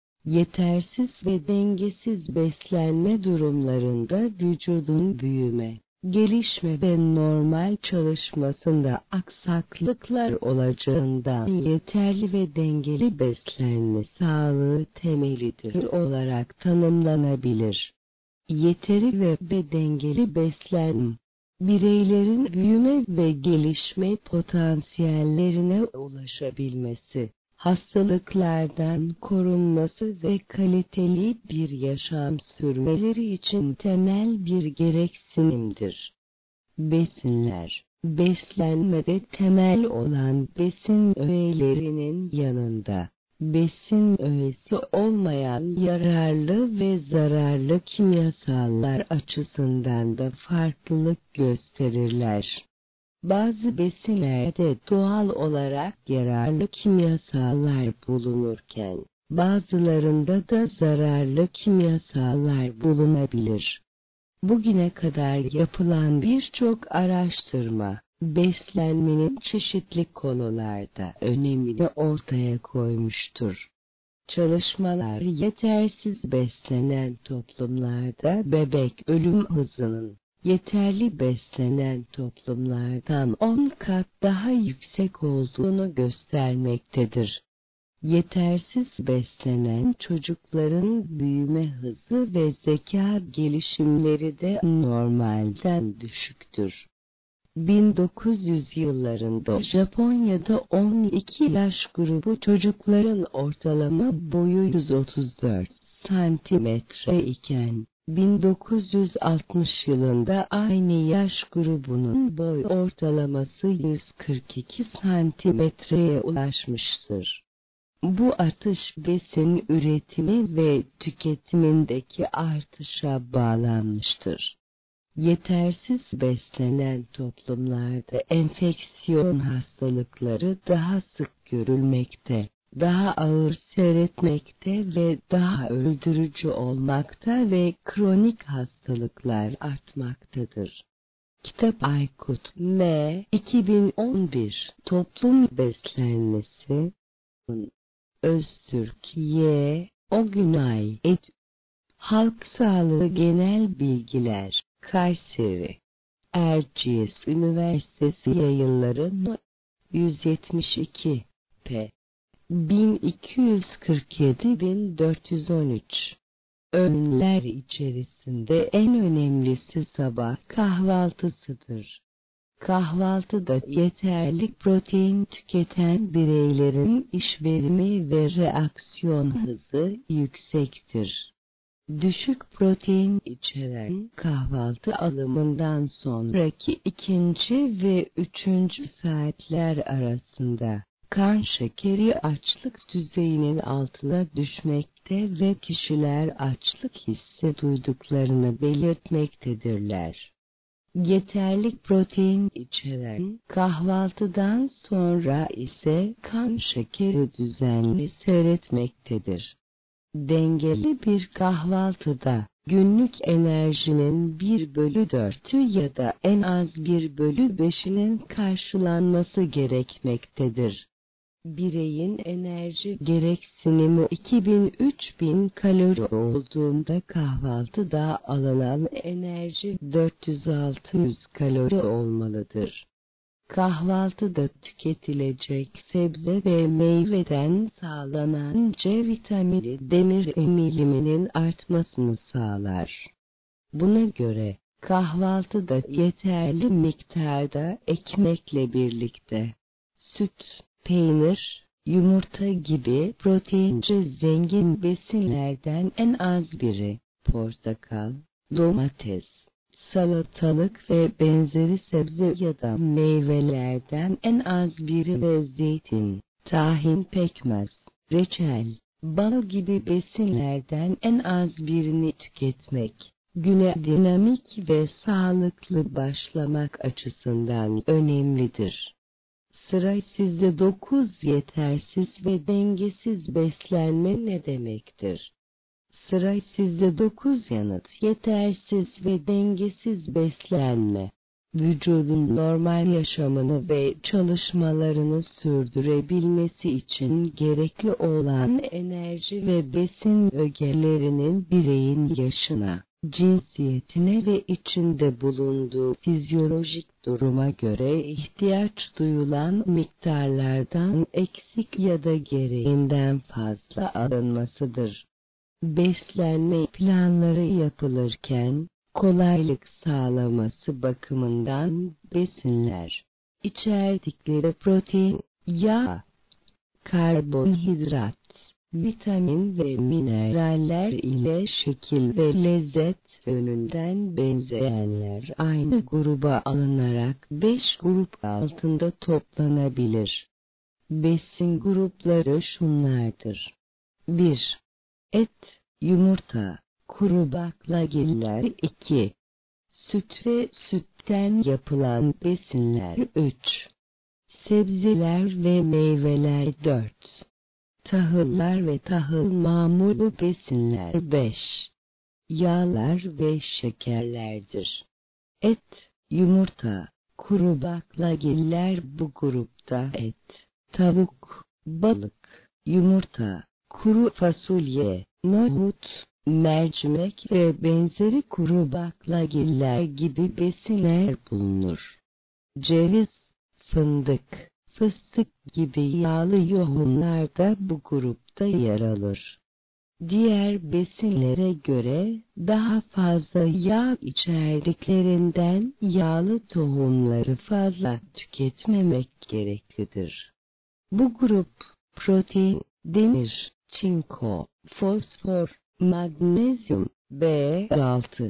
Yetersiz ve dengesiz beslenme durumlarında vücudun büyüme, gelişme ve normal çalışmasında aksaklıklar olacağından yeterli ve dengeli beslenme sağlığı temelidir olarak tanımlanabilir. Yeteri ve dengeli beslenme, bireylerin büyüme ve gelişme potansiyellerine ulaşabilmesi, hastalıklardan korunması ve kaliteli bir yaşam sürmeleri için temel bir gereksinimdir. Besinler, beslenmede temel olan besin öğelerinin yanında, besin öğesi olmayan yararlı ve zararlı kimyasallar açısından da farklılık gösterirler. Bazı besinlerde doğal olarak yararlı kimyasallar bulunurken, Bazılarında da zararlı kimyasallar bulunabilir. Bugüne kadar yapılan birçok araştırma, beslenmenin çeşitli konularda önemini ortaya koymuştur. Çalışmalar yetersiz beslenen toplumlarda bebek ölüm hızının, yeterli beslenen toplumlardan 10 kat daha yüksek olduğunu göstermektedir. Yetersiz beslenen çocukların büyüme hızı ve zeka gelişimleri de normalden düşüktür. 1900 yıllarında Japonya'da 12 yaş grubu çocukların ortalama boyu 134 santimetre iken, 1960 yılında aynı yaş grubunun boy ortalaması 142 santimetreye ulaşmıştır. Bu artış besin üretimi ve tüketimindeki artışa bağlanmıştır. Yetersiz beslenen toplumlarda enfeksiyon hastalıkları daha sık görülmekte, daha ağır seyretmekte ve daha öldürücü olmakta ve kronik hastalıklar artmaktadır. Kitap Aykut M. 2011 Toplum Beslenmesi Öztürk Y. Ogünay et. Halk Sağlığı Genel Bilgiler Kayseri Erciyes Üniversitesi Yayınları No. 172 p. 1247-1413 Öğünler içerisinde en önemlisi sabah kahvaltısıdır. Kahvaltıda yeterli protein tüketen bireylerin işverimi ve reaksiyon hızı yüksektir. Düşük protein içeren kahvaltı alımından sonraki 2. ve 3. saatler arasında kan şekeri açlık düzeyinin altına düşmekte ve kişiler açlık hissi duyduklarını belirtmektedirler. Yeterli protein içeren kahvaltıdan sonra ise kan şekeri düzenli seyretmektedir. Dengeli bir kahvaltıda günlük enerjinin 1/4'ü ya da en az 1/5'inin karşılanması gerekmektedir. Bireyin enerji gereksinimi 2000-3000 kalori olduğunda kahvaltıda alınan enerji 400-600 kalori olmalıdır. Kahvaltıda tüketilecek sebze ve meyveden sağlanan C vitamini demir emiliminin artmasını sağlar. Buna göre kahvaltıda yeterli miktarda ekmekle birlikte süt, peynir, yumurta gibi proteince zengin besinlerden en az biri, portakal, domates, salatalık ve benzeri sebze ya da meyvelerden en az biri ve zeytin, tahin, pekmez, reçel, bal gibi besinlerden en az birini tüketmek, güne dinamik ve sağlıklı başlamak açısından önemlidir. Sıra sizde 9 yetersiz ve dengesiz beslenme ne demektir? Sıra sizde 9 yanıt yetersiz ve dengesiz beslenme. Vücudun normal yaşamını ve çalışmalarını sürdürebilmesi için gerekli olan enerji ve besin ögelerinin bireyin yaşına, cinsiyetine ve içinde bulunduğu fizyolojik duruma göre ihtiyaç duyulan miktarlardan eksik ya da gereğinden fazla alınmasıdır. Beslenme planları yapılırken, kolaylık sağlaması bakımından besinler, içerdikleri protein, yağ, karbonhidrat, vitamin ve mineraller ile şekil ve lezzet yönünden benzeyenler aynı gruba alınarak 5 grup altında toplanabilir. Besin grupları şunlardır. 1. Et, yumurta, kuru baklagiller 2. Süt ve sütten yapılan besinler 3. Sebzeler ve meyveler 4. Tahıllar ve tahıl mamulu besinler 5. Yağlar ve şekerlerdir. Et, yumurta, kuru baklagiller bu grupta et, tavuk, balık, yumurta, kuru fasulye, nohut, mercimek ve benzeri kuru baklagiller gibi besinler bulunur. Ceviz, fındık, fıstık gibi yağlı yoğunlar da bu grupta yer alır. Diğer besinlere göre daha fazla yağ içerdiklerinden yağlı tohumları fazla tüketmemek gereklidir. Bu grup protein, demir, çinko, fosfor, magnezyum, B6,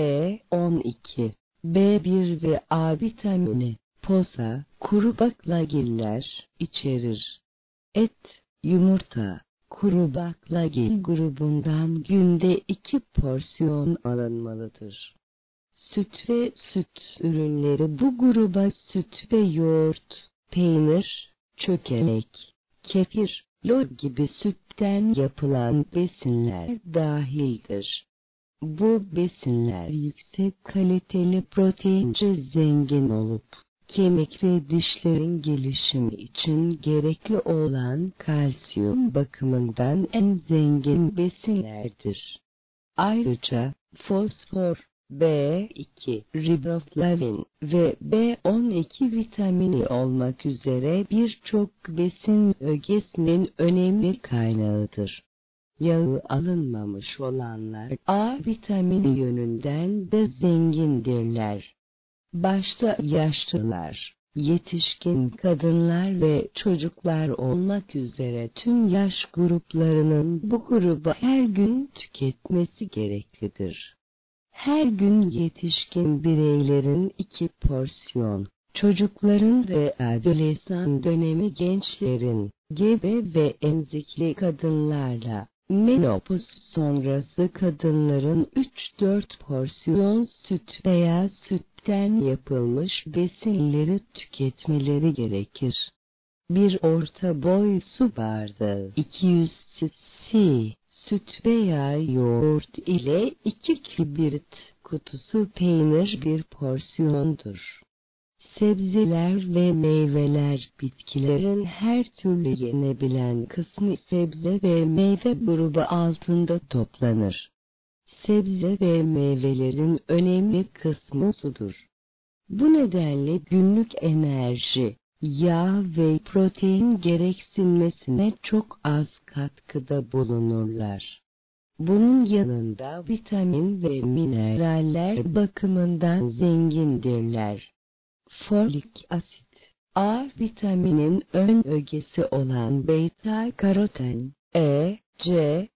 B12, B1 ve A vitamini, posa, kuru baklagiller içerir. Et, yumurta, kuru baklagil grubundan günde 2 porsiyon alınmalıdır. Süt ve süt ürünleri bu gruba süt ve yoğurt, peynir, çökelek, kefir, lor gibi sütten yapılan besinler dahildir. Bu besinler yüksek kaliteli proteince zengin olup, kemik ve dişlerin gelişimi için gerekli olan kalsiyum bakımından en zengin besinlerdir. Ayrıca fosfor, B2, riboflavin ve B12 vitamini olmak üzere birçok besin ögesinin önemli kaynağıdır. Yağı alınmamış olanlar A vitamini yönünden de zengindirler. Başta yaşlılar, yetişkin kadınlar ve çocuklar olmak üzere tüm yaş gruplarının bu grubu her gün tüketmesi gereklidir. Her gün yetişkin bireylerin 2 porsiyon, çocukların ve adolesan dönemi gençlerin, gebe ve emzikli kadınlarla, menopoz sonrası kadınların 3-4 porsiyon süt veya sütten yapılmış besinleri tüketmeleri gerekir. Bir orta boy su bardağı 200 cc süt veya yoğurt ile 2 kibrit kutusu peynir bir porsiyondur. Sebzeler ve meyveler bitkilerin her türlü yenebilen kısmı sebze ve meyve grubu altında toplanır. Sebze ve meyvelerin önemli kısmı sudur. Bu nedenle günlük enerji, yağ ve protein gereksinmesine çok az katkıda bulunurlar. Bunun yanında vitamin ve mineraller bakımından zengindirler. Folik asit, A vitaminin ön ögesi olan beta-karoten, E, C,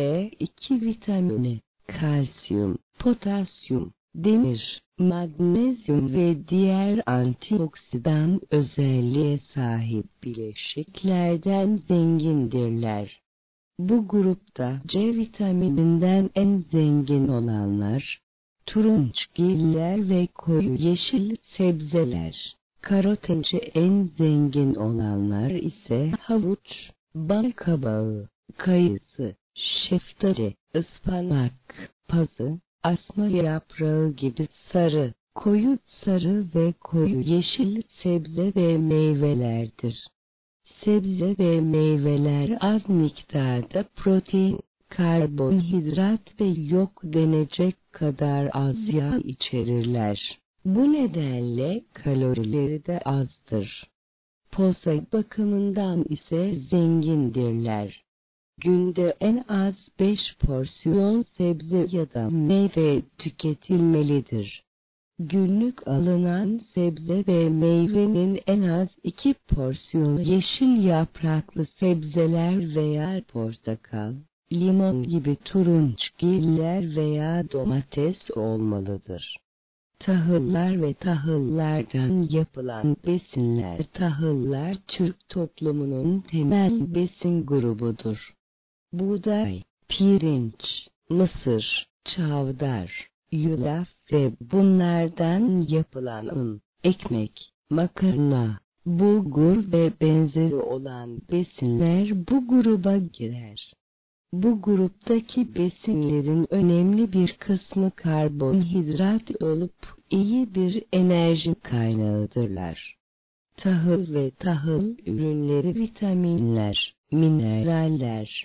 B2 vitamini, kalsiyum, potasyum, demir, magnezyum ve diğer antioksidan özelliğe sahip bileşiklerden zengindirler. Bu grupta C vitamininden en zengin olanlar, turunçgiller ve koyu yeşil sebzeler. Karotence en zengin olanlar ise havuç, bal kabağı, kayısı, şeftali, ıspanak, pazı, asma yaprağı gibi sarı, koyu sarı ve koyu yeşil sebze ve meyvelerdir. Sebze ve meyveler az miktarda protein, karbonhidrat ve yok denecek kadar az yağ içerirler. Bu nedenle kalorileri de azdır. Posa bakımından ise zengindirler. Günde en az 5 porsiyon sebze ya da meyve tüketilmelidir. Günlük alınan sebze ve meyvenin en az 2 porsiyonu yeşil yapraklı sebzeler veya portakal, limon gibi turunçgiller veya domates olmalıdır. Tahıllar ve tahıllardan yapılan besinler. Tahıllar Türk toplumunun temel besin grubudur. Buğday, pirinç, mısır, çavdar, yulaf ve bunlardan yapılan un, ekmek, makarna, bulgur ve benzeri olan besinler bu gruba girer. Bu gruptaki besinlerin önemli bir kısmı karbonhidrat olup iyi bir enerji kaynağıdırlar. Tahıl ve tahıl ürünleri vitaminler, mineraller,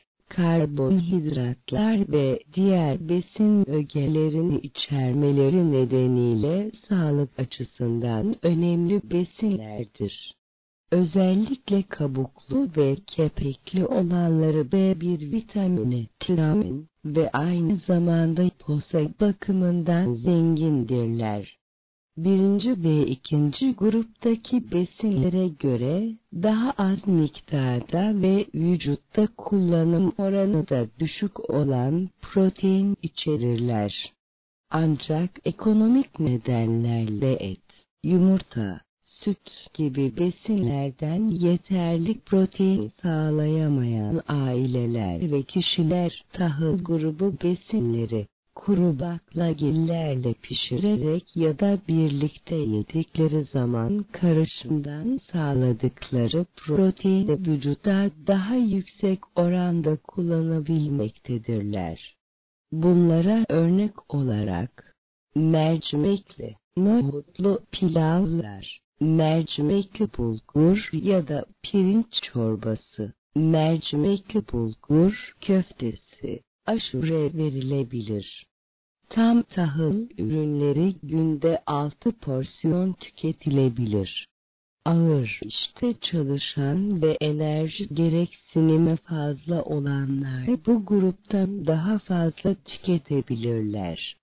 karbonhidratlar ve diğer besin ögelerini içermeleri nedeniyle sağlık açısından önemli besinlerdir. Özellikle kabuklu ve kepekli olanları B1 vitamini, tiamin ve aynı zamanda posa bakımından zengindirler. Birinci ve ikinci gruptaki besinlere göre daha az miktarda ve vücutta kullanım oranı da düşük olan protein içerirler. Ancak ekonomik nedenlerle et, yumurta, süt gibi besinlerden yeterli protein sağlayamayan aileler ve kişiler tahıl grubu besinleri kuru baklagillerle pişirerek ya da birlikte yedikleri zaman karışımdan sağladıkları proteini vücutta daha yüksek oranda kullanabilmektedirler. Bunlara örnek olarak mercimekli, nohutlu pilavlar, mercimekli bulgur ya da pirinç çorbası, mercimekli bulgur köftesi, aşure verilebilir. Tam tahıl ürünleri günde 6 porsiyon tüketilebilir. Ağır işte çalışan ve enerji gereksinimi fazla olanlar bu gruptan daha fazla tüketebilirler.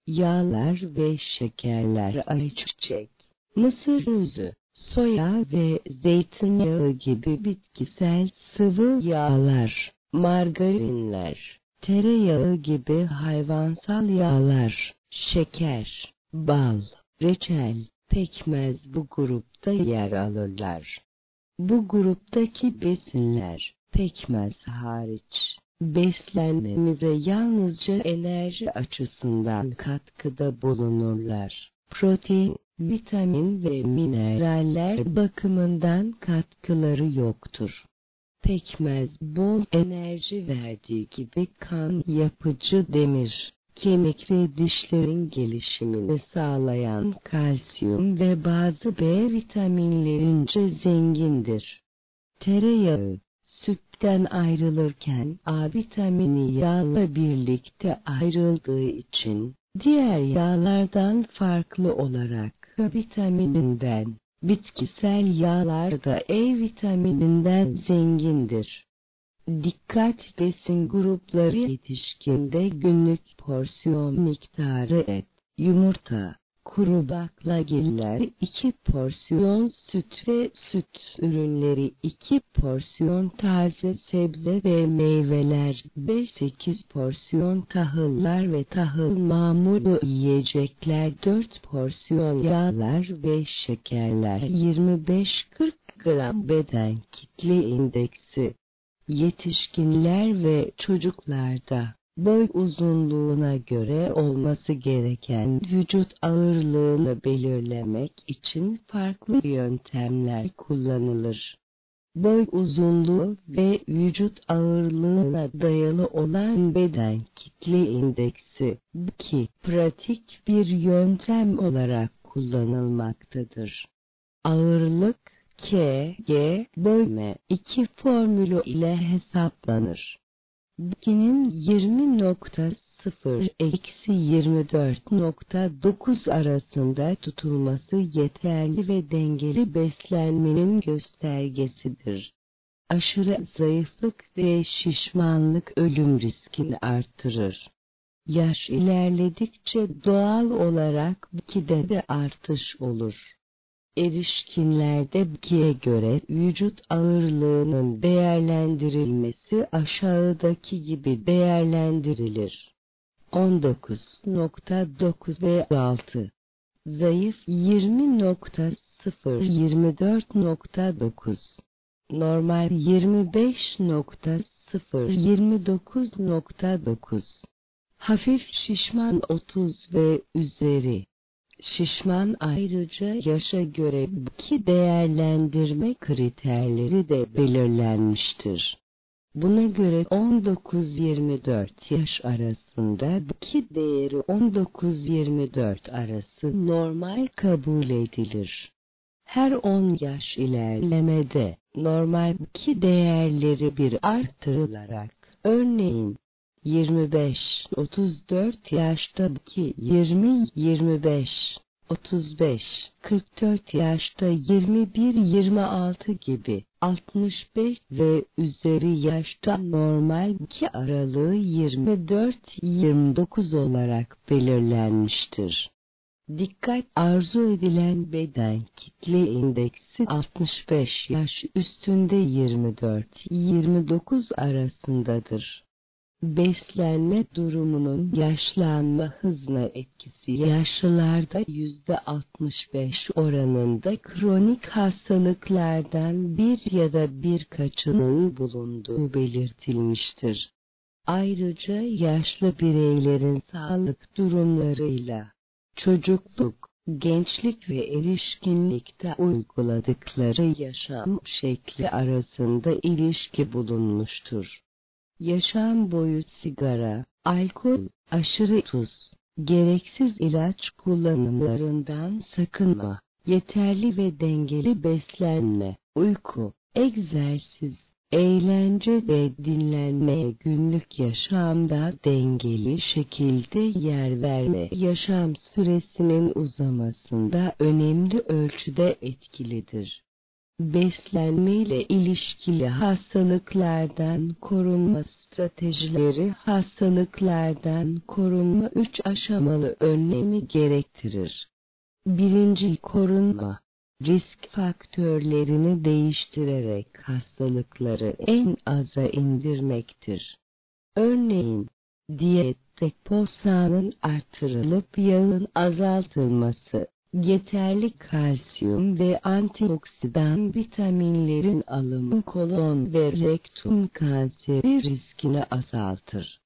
Yağlar ve şekerler ayçiçek, mısır özü, soya ve zeytinyağı gibi bitkisel sıvı yağlar, margarinler, tereyağı gibi hayvansal yağlar, şeker, bal, reçel, pekmez bu grupta yer alırlar. Bu gruptaki besinler, pekmez hariç, beslenmemize yalnızca enerji açısından katkıda bulunurlar. Protein, vitamin ve mineraller bakımından katkıları yoktur. Pekmez bol enerji verdiği gibi kan yapıcı demir, kemik ve dişlerin gelişimini sağlayan kalsiyum ve bazı B vitaminlerince zengindir. Tereyağı, sütten ayrılırken A vitamini yağla birlikte ayrıldığı için, diğer yağlardan farklı olarak K vitamininden, bitkisel yağlar da E vitamininden zengindir. Dikkat besin grupları yetişkinde günlük porsiyon miktarı et, yumurta, kuru baklagiller 2 porsiyon süt ve süt ürünleri 2 porsiyon taze sebze ve meyveler 5-8 porsiyon tahıllar ve tahıl mamulü yiyecekler 4 porsiyon yağlar ve şekerler 25-40 gram beden kitle indeksi. Yetişkinler ve çocuklarda boy uzunluğuna göre olması gereken vücut ağırlığını belirlemek için farklı yöntemler kullanılır. Boy uzunluğu ve vücut ağırlığına dayalı olan beden kitle indeksi, ki pratik bir yöntem olarak kullanılmaktadır. Ağırlık Kg boy m2 formülü ile hesaplanır. Bitkinin 20.0-24.9 arasında tutulması yeterli ve dengeli beslenmenin göstergesidir. Aşırı zayıflık ve şişmanlık ölüm riskini artırır. Yaş ilerledikçe doğal olarak bitkide de artış olur. Erişkinlerde BMI'ye göre vücut ağırlığının değerlendirilmesi aşağıdaki gibi değerlendirilir. 19.9 ve 6. Zayıf 20.0-24.9. Normal 25.0-29.9. Hafif şişman 30 ve üzeri. Şişman ayrıca yaşa göre iki değerlendirme kriterleri de belirlenmiştir. Buna göre 19-24 yaş arasında iki değeri 19-24 arası normal kabul edilir. Her 10 yaş ilerlemede normal iki değerleri bir artırılarak, örneğin 25-34 yaşta 20-25, 35-44 yaşta 21-26 gibi 65 ve üzeri yaşta normal iki aralığı 24-29 olarak belirlenmiştir. Dikkat arzu edilen beden kitle indeksi 65 yaş üstünde 24-29 arasındadır. Beslenme durumunun yaşlanma hızına etkisi yaşlılarda %65 oranında kronik hastalıklardan bir ya da birkaçının bulunduğu belirtilmiştir. Ayrıca yaşlı bireylerin sağlık durumlarıyla çocukluk, gençlik ve erişkinlikte uyguladıkları yaşam şekli arasında ilişki bulunmuştur. Yaşam boyu sigara, alkol, aşırı tuz, gereksiz ilaç kullanımlarından sakınma, yeterli ve dengeli beslenme, uyku, egzersiz, eğlence ve dinlenmeye günlük yaşamda dengeli şekilde yer verme yaşam süresinin uzamasında önemli ölçüde etkilidir. Beslenme ile ilişkili hastalıklardan korunma stratejileri hastalıklardan korunma 3 aşamalı önlemi gerektirir. 1. Korunma. Risk faktörlerini değiştirerek hastalıkları en aza indirmektir. Örneğin, diyette posanın artırılıp yağın azaltılması, yeterli kalsiyum ve antioksidan vitaminlerin alımı kolon ve rektum kanseri riskini azaltır.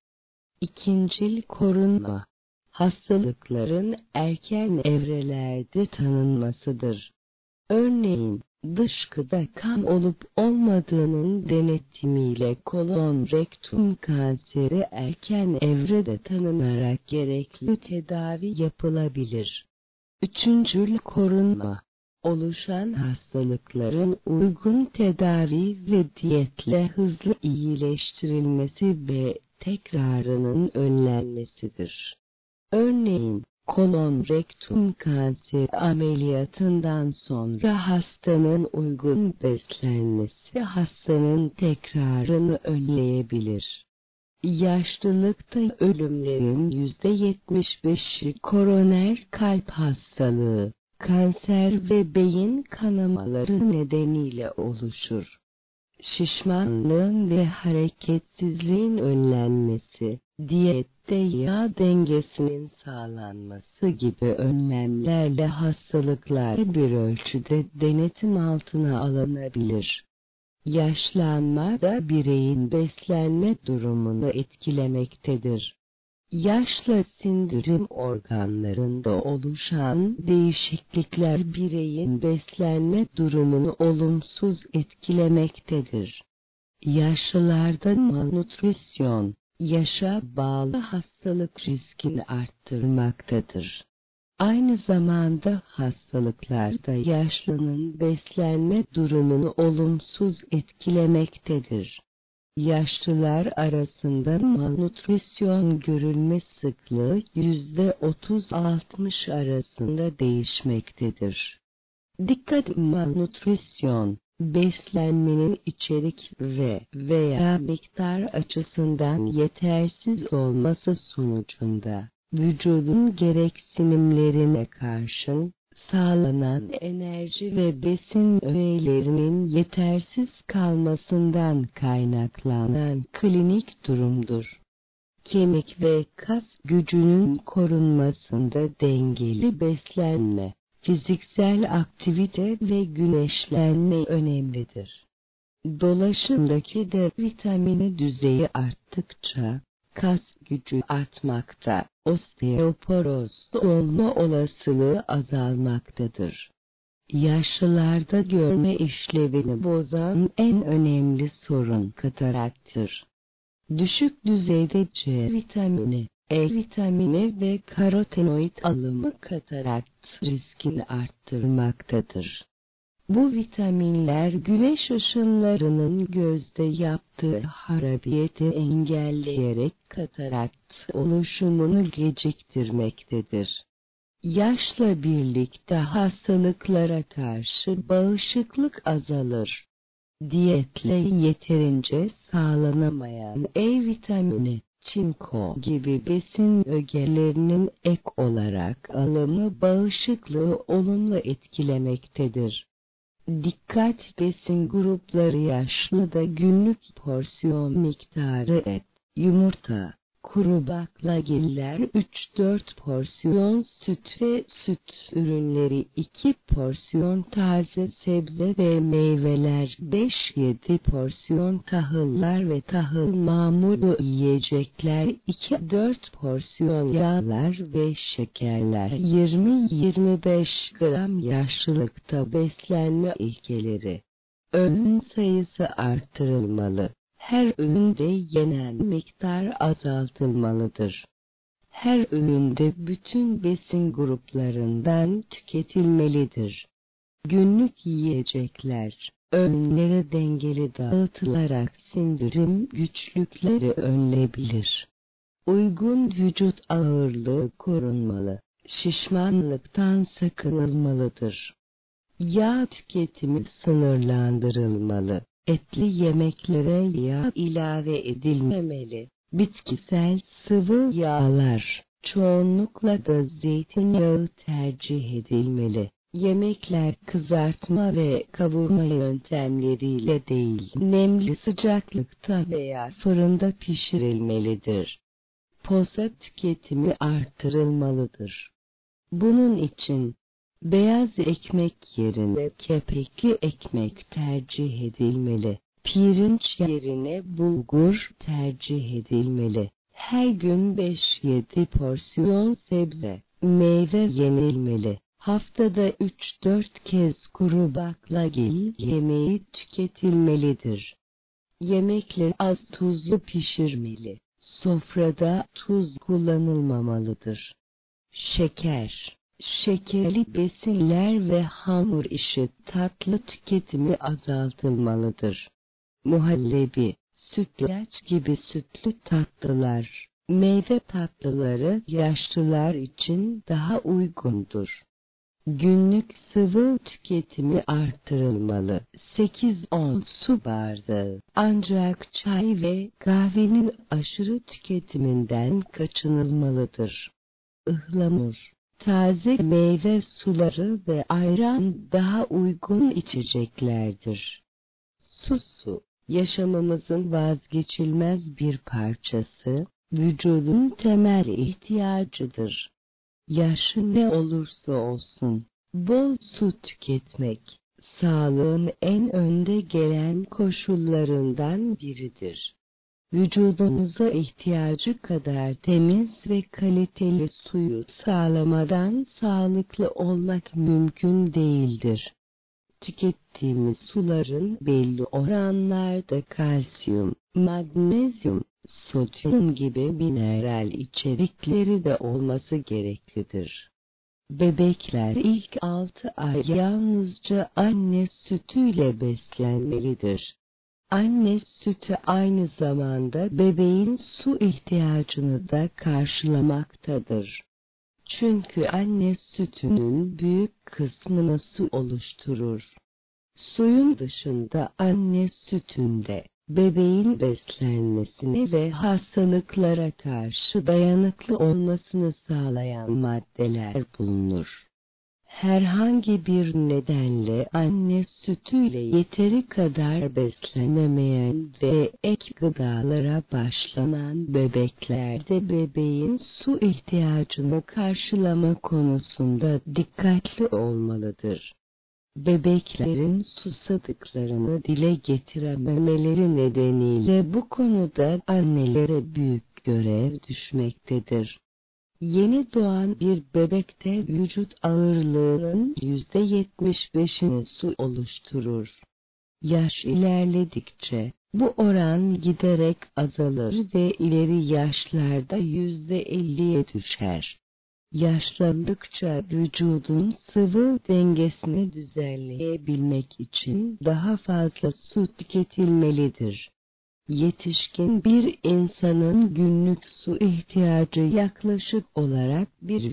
2. Korunma. Hastalıkların erken evrelerde tanınmasıdır. Örneğin, dışkıda kan olup olmadığının denetimiyle kolon rektum kanseri erken evrede tanınarak gerekli tedavi yapılabilir. 3. Korunma. Oluşan hastalıkların uygun tedavi ve diyetle hızlı iyileştirilmesi ve tekrarının önlenmesidir. Örneğin, kolon rektum kanseri ameliyatından sonra hastanın uygun beslenmesi hastanın tekrarını önleyebilir. Yaşlılıkta ölümlerin %75'i koroner kalp hastalığı, kanser ve beyin kanamaları nedeniyle oluşur. Şişmanlığın ve hareketsizliğin önlenmesi, diyette yağ dengesinin sağlanması gibi önlemlerle hastalıklar bir ölçüde denetim altına alınabilir. Yaşlanma da bireyin beslenme durumunu etkilemektedir. Yaşla sindirim organlarında oluşan değişiklikler bireyin beslenme durumunu olumsuz etkilemektedir. Yaşlılarda malnutrisyon, yaşa bağlı hastalık riskini arttırmaktadır. Aynı zamanda hastalıklarda yaşlının beslenme durumunu olumsuz etkilemektedir. Yaşlılar arasında malnutrisyon görülme sıklığı %30-60 arasında değişmektedir. Dikkat! Malnutrisyon, beslenmenin içerik ve veya miktar açısından yetersiz olması sonucunda vücudun gereksinimlerine karşın sağlanan enerji ve besin öğelerinin yetersiz kalmasından kaynaklanan klinik durumdur. Kemik ve kas gücünün korunmasında dengeli beslenme, fiziksel aktivite ve güneşlenme önemlidir. Dolaşımdaki D vitamini düzeyi arttıkça kas gücü artmakta, osteoporoz olma olasılığı azalmaktadır. Yaşlılarda görme işlevini bozan en önemli sorun kataraktır. Düşük düzeyde C vitamini, E vitamini ve karotenoid alımı katarakt riskini arttırmaktadır. Bu vitaminler güneş ışınlarının gözde yaptığı harabiyeti engelleyerek katarakt oluşumunu geciktirmektedir. Yaşla birlikte hastalıklara karşı bağışıklık azalır. Diyetle yeterince sağlanamayan E vitamini, çinko gibi besin ögelerinin ek olarak alımı bağışıklığı olumlu etkilemektedir. Dikkat besin grupları yaşlıda günlük porsiyon miktarı et, yumurta, kuru baklagiller 3-4 porsiyon süt ve süt ürünleri 2 porsiyon taze sebze ve meyveler 5-7 porsiyon tahıllar ve tahıl mamulu yiyecekler 2-4 porsiyon yağlar ve şekerler 20-25 gram yaşlılıkta beslenme ilkeleri. Öğün sayısı artırılmalı. Her öğünde yenen miktar azaltılmalıdır. Her öğünde bütün besin gruplarından tüketilmelidir. Günlük yiyecekler, öğünlere dengeli dağıtılarak sindirim güçlükleri önlenebilir. Uygun vücut ağırlığı korunmalı, şişmanlıktan sakınılmalıdır. Yağ tüketimi sınırlandırılmalı. Etli yemeklere yağ ilave edilmemeli. Bitkisel sıvı yağlar, çoğunlukla da zeytinyağı tercih edilmeli. Yemekler kızartma ve kavurma yöntemleriyle değil, nemli sıcaklıkta veya fırında pişirilmelidir. Posa tüketimi artırılmalıdır. Bunun için beyaz ekmek yerine kepekli ekmek tercih edilmeli. Pirinç yerine bulgur tercih edilmeli. Her gün 5-7 porsiyon sebze, meyve yenilmeli. Haftada 3-4 kez kuru baklagil yemeği tüketilmelidir. Yemekleri az tuzlu pişirmeli. Sofrada tuz kullanılmamalıdır. Şeker, şekerli besinler ve hamur işi tatlı tüketimi azaltılmalıdır. Muhallebi, sütlaç gibi sütlü tatlılar, meyve tatlıları yaşlılar için daha uygundur. Günlük sıvı tüketimi artırılmalı. 8-10 su bardağı. Ancak çay ve kahvenin aşırı tüketiminden kaçınılmalıdır. Ihlamur, taze meyve suları ve ayran daha uygun içeceklerdir. Su, yaşamımızın vazgeçilmez bir parçası, vücudun temel ihtiyacıdır. Yaşı ne olursa olsun, bol su tüketmek, sağlığın en önde gelen koşullarından biridir. Vücudumuza ihtiyacı kadar temiz ve kaliteli suyu sağlamadan sağlıklı olmak mümkün değildir. Tükettiğimiz suların belli oranlarda kalsiyum, magnezyum, sodyum gibi mineral içerikleri de olması gereklidir. Bebekler ilk 6 ay yalnızca anne sütüyle beslenmelidir. Anne sütü aynı zamanda bebeğin su ihtiyacını da karşılamaktadır. Çünkü anne sütünün büyük kısmını su oluşturur. Suyun dışında anne sütünde bebeğin beslenmesini ve hastalıklara karşı dayanıklı olmasını sağlayan maddeler bulunur. Herhangi bir nedenle anne sütüyle yeteri kadar beslenemeyen ve ek gıdalara başlanan bebeklerde bebeğin su ihtiyacını karşılama konusunda dikkatli olmalıdır. Bebeklerin susadıklarını dile getirememeleri nedeniyle bu konuda annelere büyük görev düşmektedir. Yeni doğan bir bebekte vücut ağırlığının %75'ini su oluşturur. Yaş ilerledikçe bu oran giderek azalır ve ileri yaşlarda %50'ye düşer. Yaşlandıkça vücudun sıvı dengesini düzenleyebilmek için daha fazla su tüketilmelidir. Yetişkin bir insanın günlük su ihtiyacı yaklaşık olarak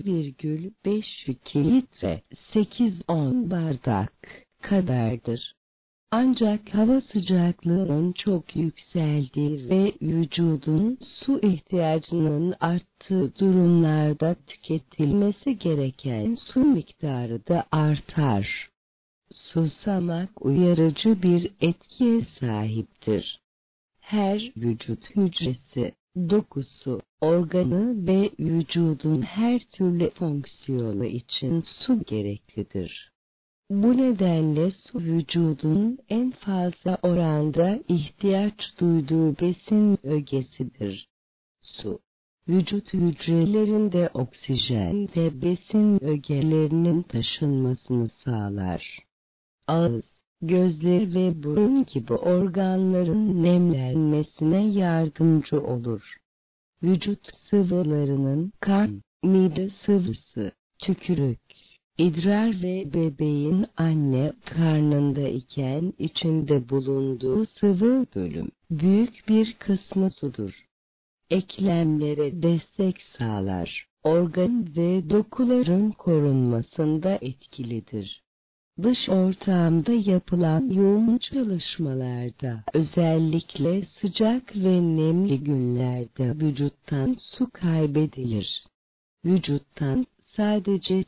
1,5-2 litre 8-10 bardak kadardır. Ancak hava sıcaklığının çok yükseldiği ve vücudun su ihtiyacının arttığı durumlarda tüketilmesi gereken su miktarı da artar. Susamak uyarıcı bir etkiye sahiptir. Her vücut hücresi, dokusu, organı ve vücudun her türlü fonksiyonu için su gereklidir. Bu nedenle su vücudun en fazla oranda ihtiyaç duyduğu besin ögesidir. Su, vücut hücrelerinde oksijen ve besin ögelerinin taşınmasını sağlar. Ağız, gözler ve burun gibi organların nemlenmesine yardımcı olur. Vücut sıvılarının kan, mide sıvısı, tükürük, İdrar ve bebeğin anne karnında iken içinde bulunduğu sıvı bölüm, büyük bir kısmı sudur. Eklemlere destek sağlar, organ ve dokuların korunmasında etkilidir. Dış ortamda yapılan yoğun çalışmalarda, özellikle sıcak ve nemli günlerde vücuttan su kaybedilir. Vücuttan sadece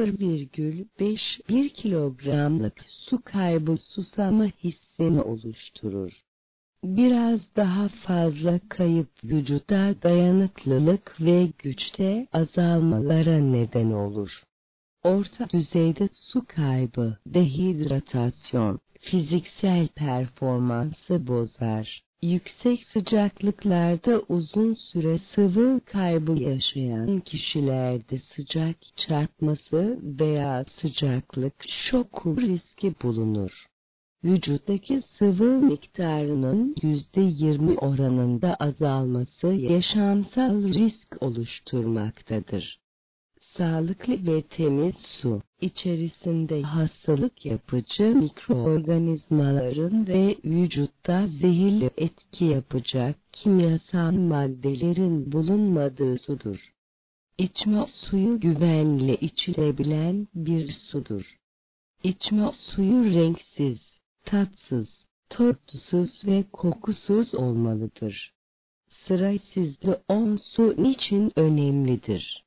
0,5-1 kilogramlık su kaybı susama hissini oluşturur. Biraz daha fazla kayıp vücuda dayanıklılık ve güçte azalmalara neden olur. Orta düzeyde su kaybı, dehidratasyon, fiziksel performansı bozar. Yüksek sıcaklıklarda uzun süre sıvı kaybı yaşayan kişilerde sıcak çarpması veya sıcaklık şoku riski bulunur. Vücuttaki sıvı miktarının %20 oranında azalması yaşamsal risk oluşturmaktadır. Sağlıklı ve temiz su, içerisinde hastalık yapıcı mikroorganizmaların ve vücutta zehirli etki yapacak kimyasal maddelerin bulunmadığı sudur. İçme suyu güvenle içilebilen bir sudur. İçme suyu renksiz, tatsız, tortusuz ve kokusuz olmalıdır. Sırasızlı 10 su niçin önemlidir?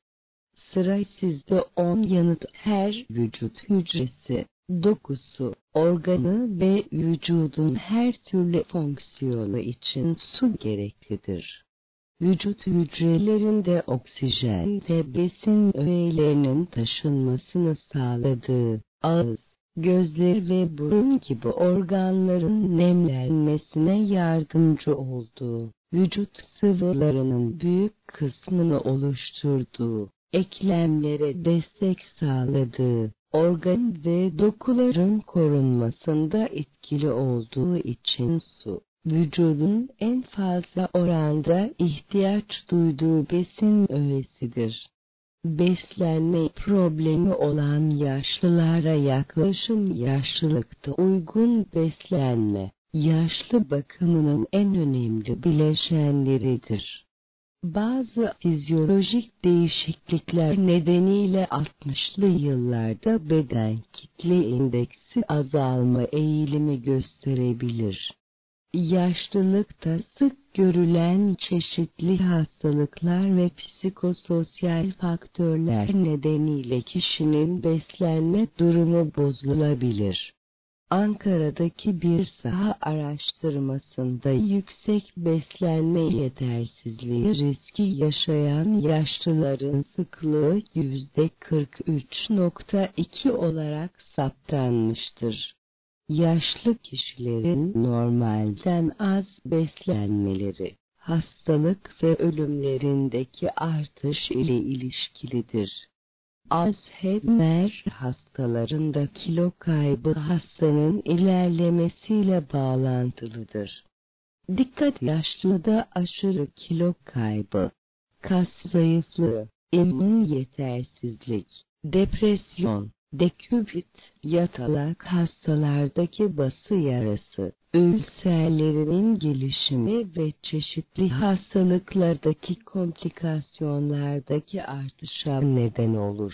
Sırasızda 10 yanıt her vücut hücresi, dokusu, organı ve vücudun her türlü fonksiyonu için su gereklidir. Vücut hücrelerinde oksijen ve besin öğelerinin taşınmasını sağladığı ağız, gözler ve burun gibi organların nemlenmesine yardımcı olduğu, vücut sıvılarının büyük kısmını oluşturduğu, eklemlere destek sağladığı, organ ve dokuların korunmasında etkili olduğu için su, vücudun en fazla oranda ihtiyaç duyduğu besin öğesidir. Beslenme problemi olan yaşlılara yaklaşım yaşlılıkta uygun beslenme, yaşlı bakımının en önemli bileşenleridir. Bazı fizyolojik değişiklikler nedeniyle 60'lı yıllarda beden kitle indeksi azalma eğilimi gösterebilir. Yaşlılıkta sık görülen çeşitli hastalıklar ve psikososyal faktörler nedeniyle kişinin beslenme durumu bozulabilir. Ankara'daki bir saha araştırmasında yüksek beslenme yetersizliği riski yaşayan yaşlıların sıklığı %43,2 olarak saptanmıştır. Yaşlı kişilerin normalden az beslenmeleri, hastalık ve ölümlerindeki artış ile ilişkilidir. Alzheimer hastalarında kilo kaybı hastanın ilerlemesiyle bağlantılıdır. Dikkat: yaşlıda aşırı kilo kaybı, kas zayıflığı, immün yetersizlik, depresyon, dekubit, yatalak hastalardaki bası yarası, ülserlerinin gelişimi ve çeşitli hastalıklardaki komplikasyonlardaki artışa neden olur.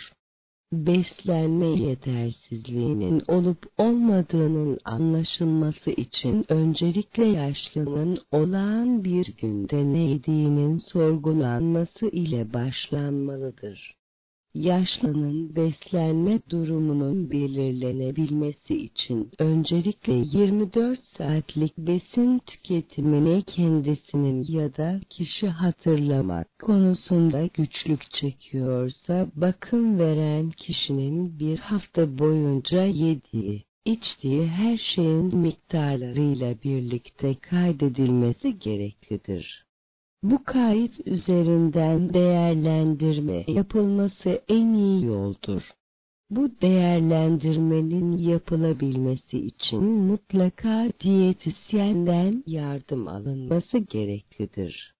Beslenme yetersizliğinin olup olmadığının anlaşılması için öncelikle yaşlının olağan bir günde ne yediğinin sorgulanması ile başlanmalıdır. Yaşlının beslenme durumunun belirlenebilmesi için öncelikle 24 saatlik besin tüketimini kendisinin ya da kişi hatırlamak konusunda güçlük çekiyorsa, bakım veren kişinin bir hafta boyunca yediği, içtiği her şeyin miktarlarıyla birlikte kaydedilmesi gereklidir. Bu kayıt üzerinden değerlendirme yapılması en iyi yoldur. Bu değerlendirmenin yapılabilmesi için mutlaka diyetisyenden yardım alınması gereklidir.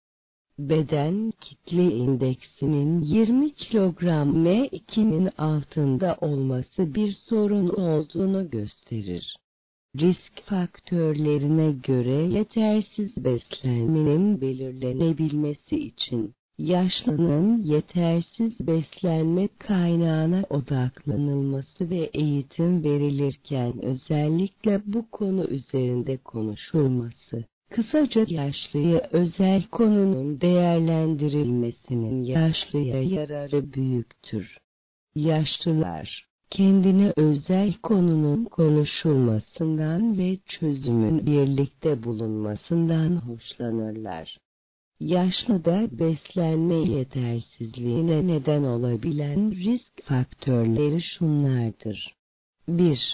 Beden kitle indeksinin 20 kilogram M2'nin altında olması bir sorun olduğunu gösterir. Risk faktörlerine göre yetersiz beslenmenin belirlenebilmesi için yaşlının yetersiz beslenme kaynağına odaklanılması ve eğitim verilirken özellikle bu konu üzerinde konuşulması, kısaca yaşlıya özel konunun değerlendirilmesinin yaşlıya yararı büyüktür. Yaşlılar, kendine özel konunun konuşulmasından ve çözümün birlikte bulunmasından hoşlanırlar. Yaşlıda beslenme yetersizliğine neden olabilen risk faktörleri şunlardır. 1.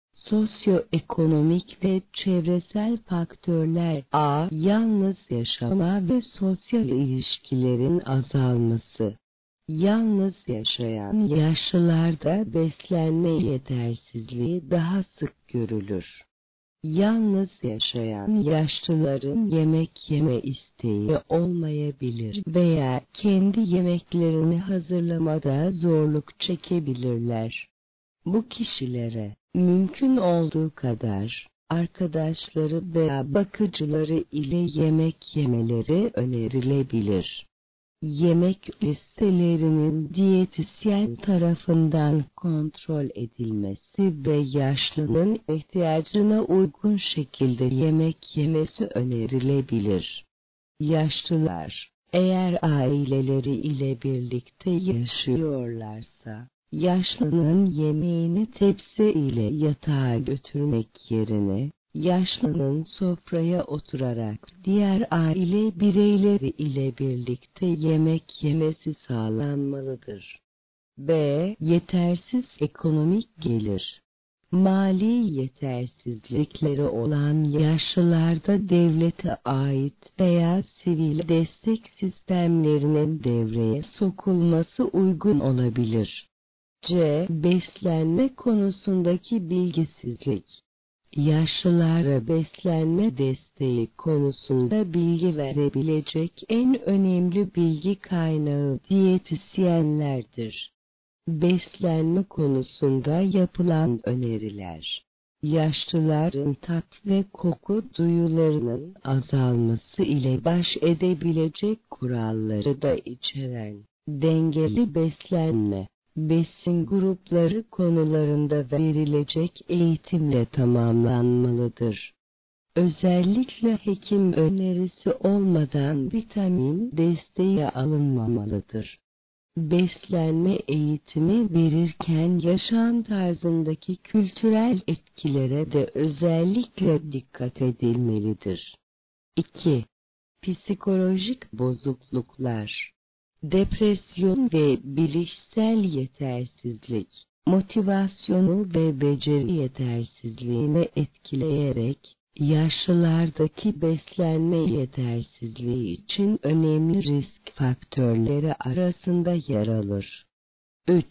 Sosyoekonomik ve çevresel faktörler. A. Yalnız yaşama ve sosyal ilişkilerin azalması. Yalnız yaşayan yaşlılarda beslenme yetersizliği daha sık görülür. Yalnız yaşayan yaşlıların yemek yeme isteği olmayabilir veya kendi yemeklerini hazırlamada zorluk çekebilirler. Bu kişilere mümkün olduğu kadar arkadaşları veya bakıcıları ile yemek yemeleri önerilebilir. Yemek listelerinin diyetisyen tarafından kontrol edilmesi ve yaşlının ihtiyacına uygun şekilde yemek yemesi önerilebilir. Yaşlılar, eğer aileleri ile birlikte yaşıyorlarsa, yaşlının yemeğini tepsi ile yatağa götürmek yerine, yaşlının sofraya oturarak diğer aile bireyleri ile birlikte yemek yemesi sağlanmalıdır. B. Yetersiz ekonomik gelir. Mali yetersizlikleri olan yaşlılarda devlete ait veya sivil destek sistemlerinin devreye sokulması uygun olabilir. C. Beslenme konusundaki bilgisizlik. Yaşlılara beslenme desteği konusunda bilgi verebilecek en önemli bilgi kaynağı diyetisyenlerdir. Beslenme konusunda yapılan öneriler, yaşlıların tat ve koku duyularının azalması ile baş edebilecek kuralları da içeren dengeli beslenme, besin grupları konularında verilecek eğitimle tamamlanmalıdır. Özellikle hekim önerisi olmadan vitamin desteği alınmamalıdır. Beslenme eğitimi verirken yaşam tarzındaki kültürel etkilere de özellikle dikkat edilmelidir. 2. Psikolojik bozukluklar. Depresyon ve bilişsel yetersizlik, motivasyonu ve beceri yetersizliğini etkileyerek, yaşlılardaki beslenme yetersizliği için önemli risk faktörleri arasında yer alır. 3.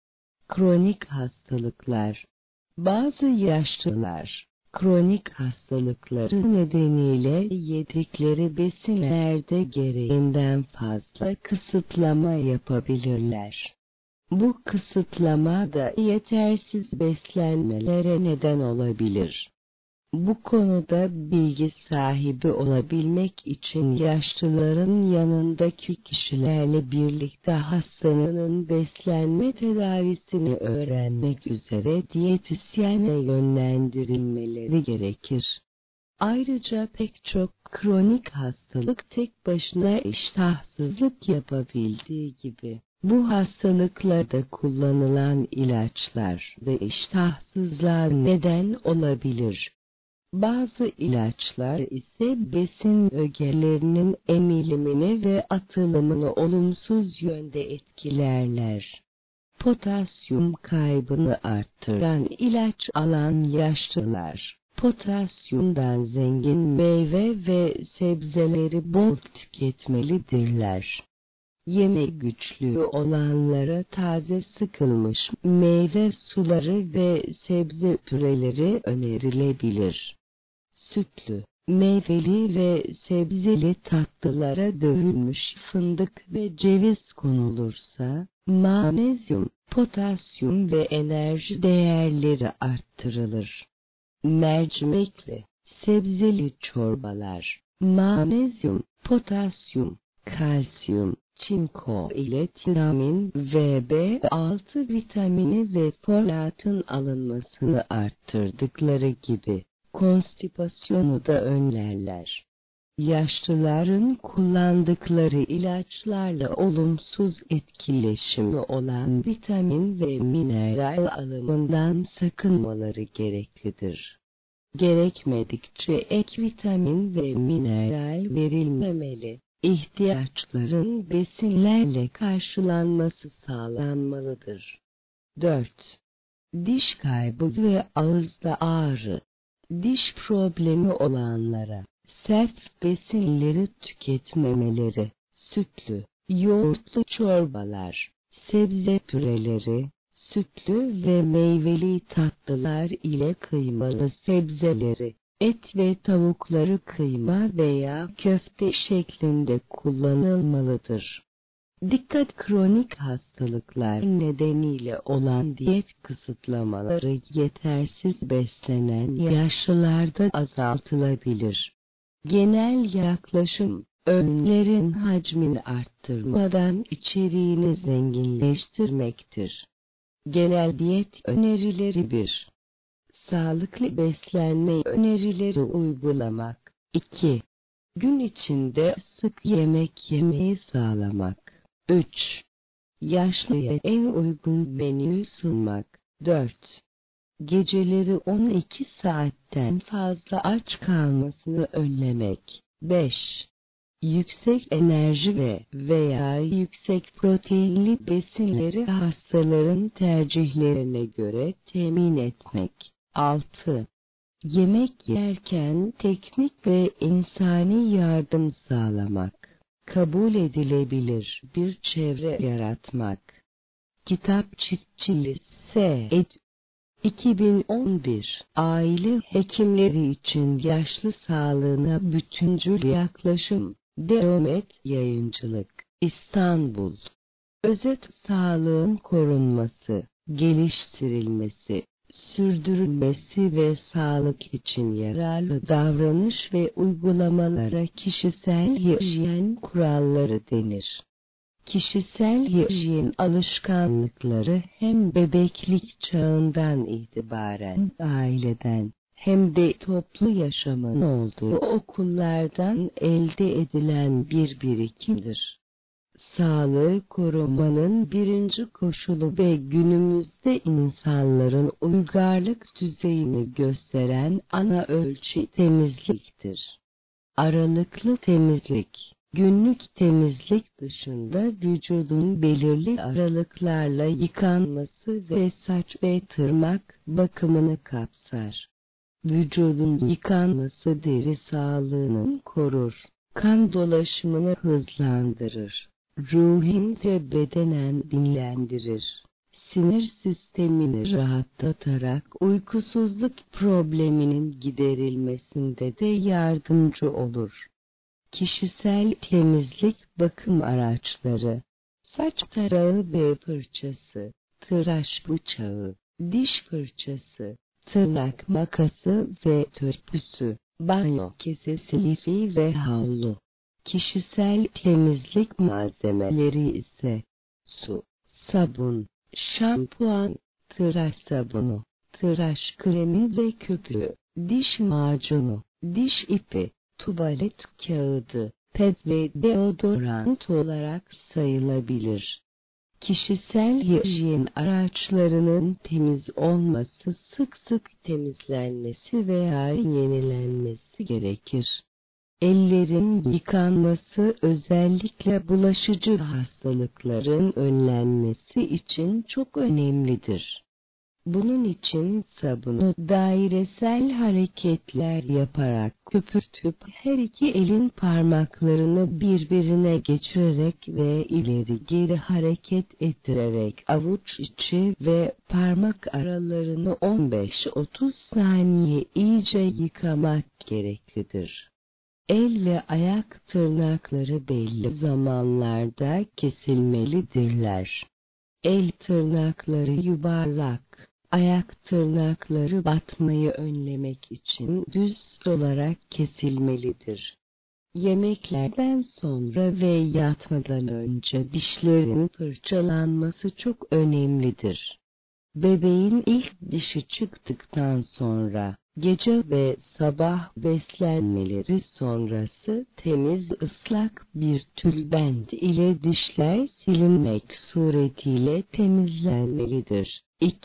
Kronik hastalıklar. Bazı yaşlılar, kronik hastalıkları nedeniyle yedikleri besinlerde gereğinden fazla kısıtlama yapabilirler. Bu kısıtlama da yetersiz beslenmelere neden olabilir. Bu konuda bilgi sahibi olabilmek için yaşlıların yanındaki kişilerle birlikte hastanın beslenme tedavisini öğrenmek üzere diyetisyene yönlendirilmeleri gerekir. Ayrıca pek çok kronik hastalık tek başına iştahsızlık yapabildiği gibi, bu hastalıklarda kullanılan ilaçlar da iştahsızlığa neden olabilir. Bazı ilaçlar ise besin ögelerinin emilimini ve atılımını olumsuz yönde etkilerler. Potasyum kaybını arttıran ilaç alan yaşlılar, potasyumdan zengin meyve ve sebzeleri bol tüketmelidirler. Yeme güçlüğü olanlara taze sıkılmış meyve suları ve sebze püreleri önerilebilir. Sütlü, meyveli ve sebzeli tatlılara dövülmüş fındık ve ceviz konulursa, magnezyum, potasyum ve enerji değerleri arttırılır. Mercimekli, sebzeli çorbalar, magnezyum, potasyum, kalsiyum, çinko ile tiamin ve B6 vitamini ve folatın alınmasını arttırdıkları gibi, konstipasyonu da önlerler. Yaşlıların kullandıkları ilaçlarla olumsuz etkileşimi olan vitamin ve mineral alımından sakınmaları gereklidir. Gerekmedikçe ek vitamin ve mineral verilmemeli. İhtiyaçların besinlerle karşılanması sağlanmalıdır. 4. Diş kaybı ve ağızda ağrı. Diş problemi olanlara, sert besinleri tüketmemeleri, sütlü, yoğurtlu çorbalar, sebze püreleri, sütlü ve meyveli tatlılar ile kıymalı sebzeleri, et ve tavukları kıyma veya köfte şeklinde kullanılmalıdır. Dikkat, kronik hastalıklar nedeniyle olan diyet kısıtlamaları yetersiz beslenen yaşlılarda azaltılabilir. Genel yaklaşım, öğünlerin hacmini arttırmadan içeriğini zenginleştirmektir. Genel diyet önerileri 1. Sağlıklı beslenme önerileri uygulamak. 2. Gün içinde sık yemek yemeyi sağlamak. 3. Yaşlıya en uygun menüyü sunmak. 4. Geceleri 12 saatten fazla aç kalmasını önlemek. 5. Yüksek enerji veya yüksek proteinli besinleri hastaların tercihlerine göre temin etmek. 6. Yemek yerken teknik ve insani yardım sağlamak. Kabul edilebilir bir çevre yaratmak. Kitap Çiftçiliği S. 2011 Aile Hekimleri için Yaşlı Sağlığına Bütüncül Yaklaşım. Deomet Yayıncılık, İstanbul. Özet: sağlığın korunması, geliştirilmesi, sürdürülmesi ve sağlık için yararlı davranış ve uygulamalara kişisel hijyen kuralları denir. Kişisel hijyen alışkanlıkları hem bebeklik çağından itibaren aileden hem de toplu yaşamın olduğu okullardan elde edilen bir birikimdir. Sağlığı korumanın birinci koşulu ve günümüzde insanların uygarlık düzeyini gösteren ana ölçü temizliktir. Aralıklı temizlik, günlük temizlik dışında vücudun belirli aralıklarla yıkanması ve saç ve tırnak bakımını kapsar. Vücudun yıkanması deri sağlığını korur, kan dolaşımını hızlandırır, ruhen ve bedenen dinlendirir. Sinir sistemini rahatlatarak uykusuzluk probleminin giderilmesinde de yardımcı olur. Kişisel temizlik bakım araçları, saç tarağı ve fırçası, tıraş bıçağı, diş fırçası, tırnak makası ve törpüsü, banyo kesesi lifi ve havlu. Kişisel temizlik malzemeleri ise su, sabun, şampuan, tıraş sabunu, tıraş kremi ve köpüğü, diş macunu, diş ipi, tuvalet kağıdı, pet ve deodorant olarak sayılabilir. Kişisel hijyen araçlarının temiz olması, sık sık temizlenmesi veya yenilenmesi gerekir. Ellerin yıkanması özellikle bulaşıcı hastalıkların önlenmesi için çok önemlidir. Bunun için sabunu dairesel hareketler yaparak köpürtüp her iki elin parmaklarını birbirine geçirerek ve ileri geri hareket ettirerek avuç içi ve parmak aralarını 15-30 saniye iyice yıkamak gereklidir. El ve ayak tırnakları belli zamanlarda kesilmelidirler. El tırnakları yuvarlak, ayak tırnakları batmayı önlemek için düz olarak kesilmelidir. Yemeklerden sonra ve yatmadan önce dişlerin fırçalanması çok önemlidir. Bebeğin ilk dişi çıktıktan sonra, gece ve sabah beslenmeleri sonrası temiz ıslak bir tülbent ile dişler silinmek suretiyle temizlenmelidir.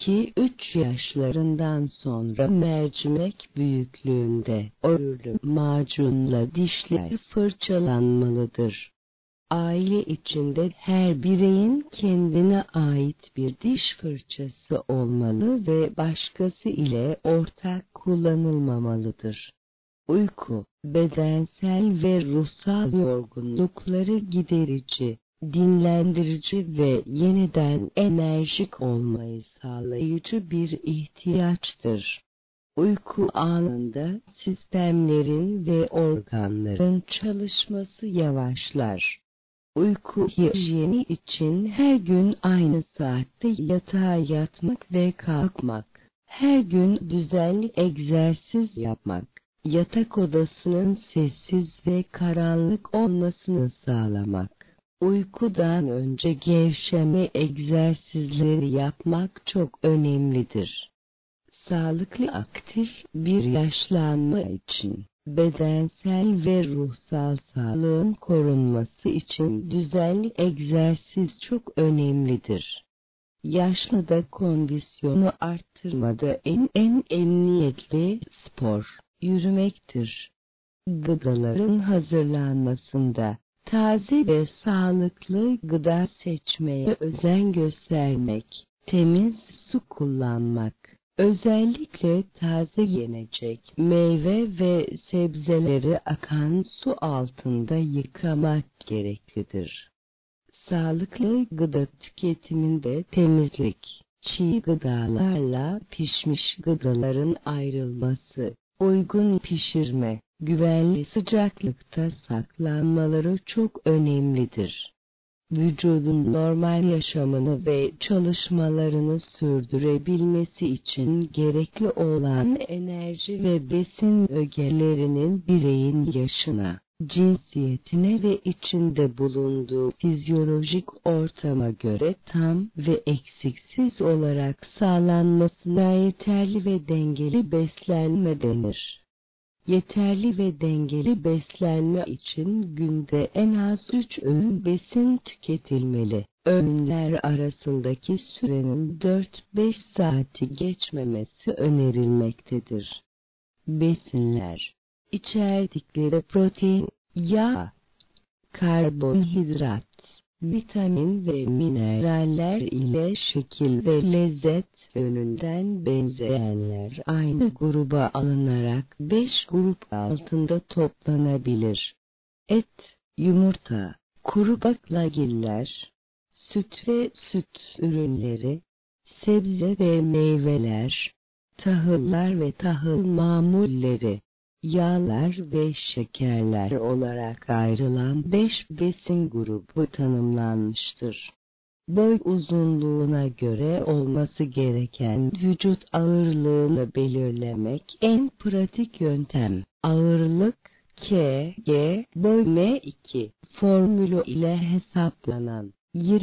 2-3 yaşlarından sonra mercimek büyüklüğünde örülü macunla dişler fırçalanmalıdır. Aile içinde her bireyin kendine ait bir diş fırçası olmalı ve başkası ile ortak kullanılmamalıdır. Uyku, bedensel ve ruhsal yorgunlukları giderici, dinlendirici ve yeniden enerjik olmayı sağlayıcı bir ihtiyaçtır. Uyku anında sistemlerin ve organların çalışması yavaşlar. Uyku hijyeni için her gün aynı saatte yatağa yatmak ve kalkmak, her gün düzenli egzersiz yapmak, yatak odasının sessiz ve karanlık olmasını sağlamak, uykudan önce gevşeme egzersizleri yapmak çok önemlidir. Sağlıklı aktif bir yaşlanma için, bedensel ve ruhsal sağlığın korunması için düzenli egzersiz çok önemlidir. Yaşlıda kondisyonu arttırmada en emniyetli spor, yürümektir. Gıdaların hazırlanmasında, taze ve sağlıklı gıda seçmeye özen göstermek, temiz su kullanmak, özellikle taze yenecek meyve ve sebzeleri akan su altında yıkamak gereklidir. Sağlıklı gıda tüketiminde temizlik, çiğ gıdalarla pişmiş gıdaların ayrılması, uygun pişirme, güvenli sıcaklıkta saklanmaları çok önemlidir. Vücudun normal yaşamını ve çalışmalarını sürdürebilmesi için gerekli olan enerji ve besin ögelerinin bireyin yaşına, cinsiyetine ve içinde bulunduğu fizyolojik ortama göre tam ve eksiksiz olarak sağlanmasına yeterli ve dengeli beslenme denir. Yeterli ve dengeli beslenme için günde en az 3 öğün besin tüketilmeli. Öğünler arasındaki sürenin 4-5 saati geçmemesi önerilmektedir. Besinler, içerdikleri protein, yağ, karbonhidrat, vitamin ve mineraller ile şekil ve lezzet yönünden benzeyenler aynı gruba alınarak 5 grup altında toplanabilir. Et, yumurta, kuru baklagiller, süt ve süt ürünleri, sebze ve meyveler, tahıllar ve tahıl mamulleri, yağlar ve şekerler olarak ayrılan 5 besin grubu tanımlanmıştır. Boy uzunluğuna göre olması gereken vücut ağırlığını belirlemek en pratik yöntem. Ağırlık kg boy m2 formülü ile hesaplanan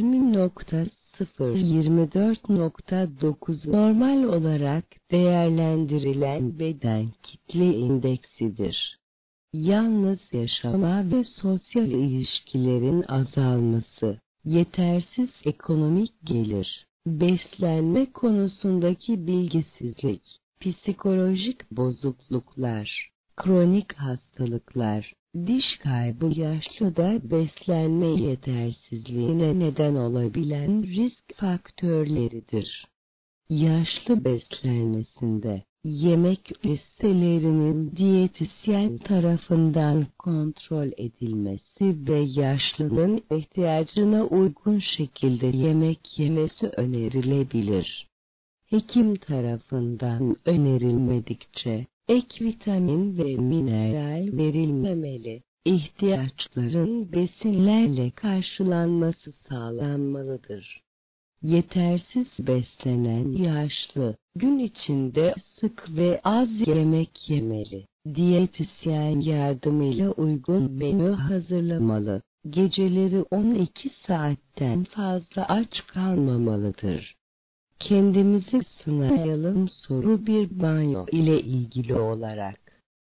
20.0-24.9 normal olarak değerlendirilen beden kitle indeksidir. Yalnız yaşama ve sosyal ilişkilerin azalması, yetersiz ekonomik gelir, beslenme konusundaki bilgisizlik, psikolojik bozukluklar, kronik hastalıklar, diş kaybı yaşlıda beslenme yetersizliğine neden olabilen risk faktörleridir. Yaşlı beslenmesinde yemek listelerinin diyetisyen tarafından kontrol edilmesi ve yaşlının ihtiyacına uygun şekilde yemek yemesi önerilebilir. Hekim tarafından önerilmedikçe ek vitamin ve mineral verilmemeli. İhtiyaçların besinlerle karşılanması sağlanmalıdır. Yetersiz beslenen yaşlı, gün içinde sık ve az yemek yemeli. Diyetisyen yardımıyla uygun menü hazırlamalı. Geceleri 12 saatten fazla aç kalmamalıdır. Kendimizi sınayalım. Soru 1 banyo ile ilgili olarak.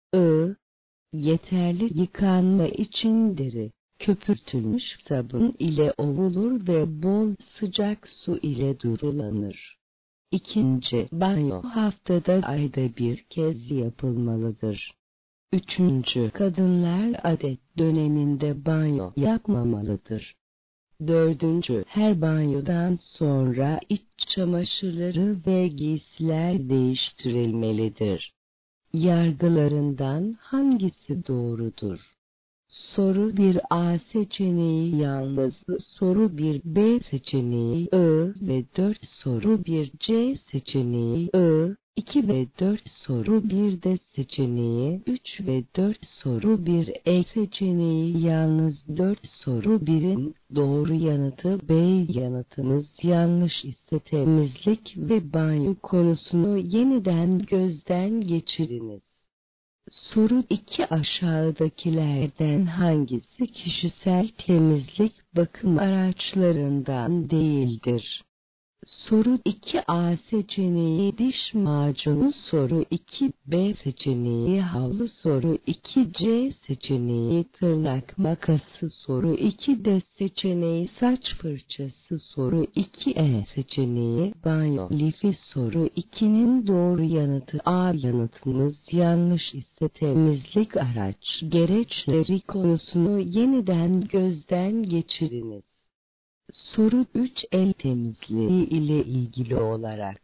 Yeterli yıkanma için deri, köpürtülmüş sabun ile ovulur ve bol sıcak su ile durulanır. 2. Banyo haftada ayda bir kez yapılmalıdır. 3. Kadınlar adet döneminde banyo yapmamalıdır. 4. Her banyodan sonra iç çamaşırları ve giysiler değiştirilmelidir. Yargılarından hangisi doğrudur? Soru 1A seçeneği yalnız, soru 1B seçeneği ve 4, soru 1C seçeneği 2 ve 4, soru 1D seçeneği 3 ve 4, soru 1E seçeneği yalnız 4, soru 1'in doğru yanıtı B. Yanıtınız yanlış ise temizlik ve banyo konusunu yeniden gözden geçiriniz. Soru 2 aşağıdakilerden hangisi kişisel temizlik bakım araçlarından değildir? Soru 2A seçeneği diş macunu, soru 2B seçeneği havlu, soru 2C seçeneği tırnak makası, soru 2D seçeneği saç fırçası, soru 2E seçeneği banyo lifi, soru 2'nin doğru yanıtı A. Yanıtınız yanlış ise temizlik araç gereçleri konusunu yeniden gözden geçiriniz. Soru 3 el temizliği ile ilgili olarak.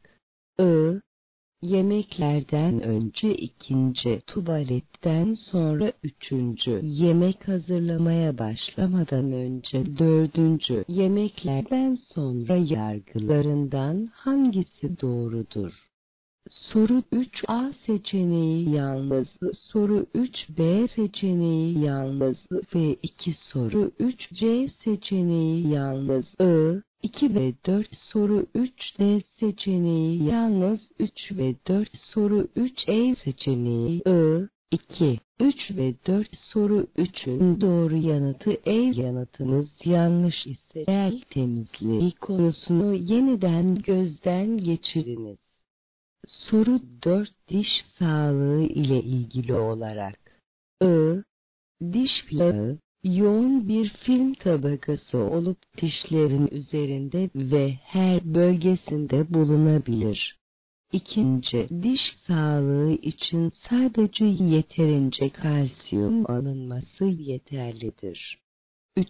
Yemeklerden önce, 2. Tuvaletten sonra, 3. Yemek hazırlamaya başlamadan önce, 4. Yemeklerden sonra yargılarından hangisi doğrudur? Soru 3A seçeneği yalnız, soru 3B seçeneği yalnız ve 2, soru 3C seçeneği yalnız 2 ve 4, soru 3D seçeneği yalnız 3 ve 4, soru 3E seçeneği 2, 3 ve 4, soru 3'ün doğru yanıtı E. Yanıtınız yanlış ise el temizliği konusunu yeniden gözden geçiriniz. Soru 4 diş sağlığı ile ilgili olarak. Diş plağı, yoğun bir film tabakası olup dişlerin üzerinde ve her bölgesinde bulunabilir. 2. Diş sağlığı için sadece yeterince kalsiyum alınması yeterlidir. 3.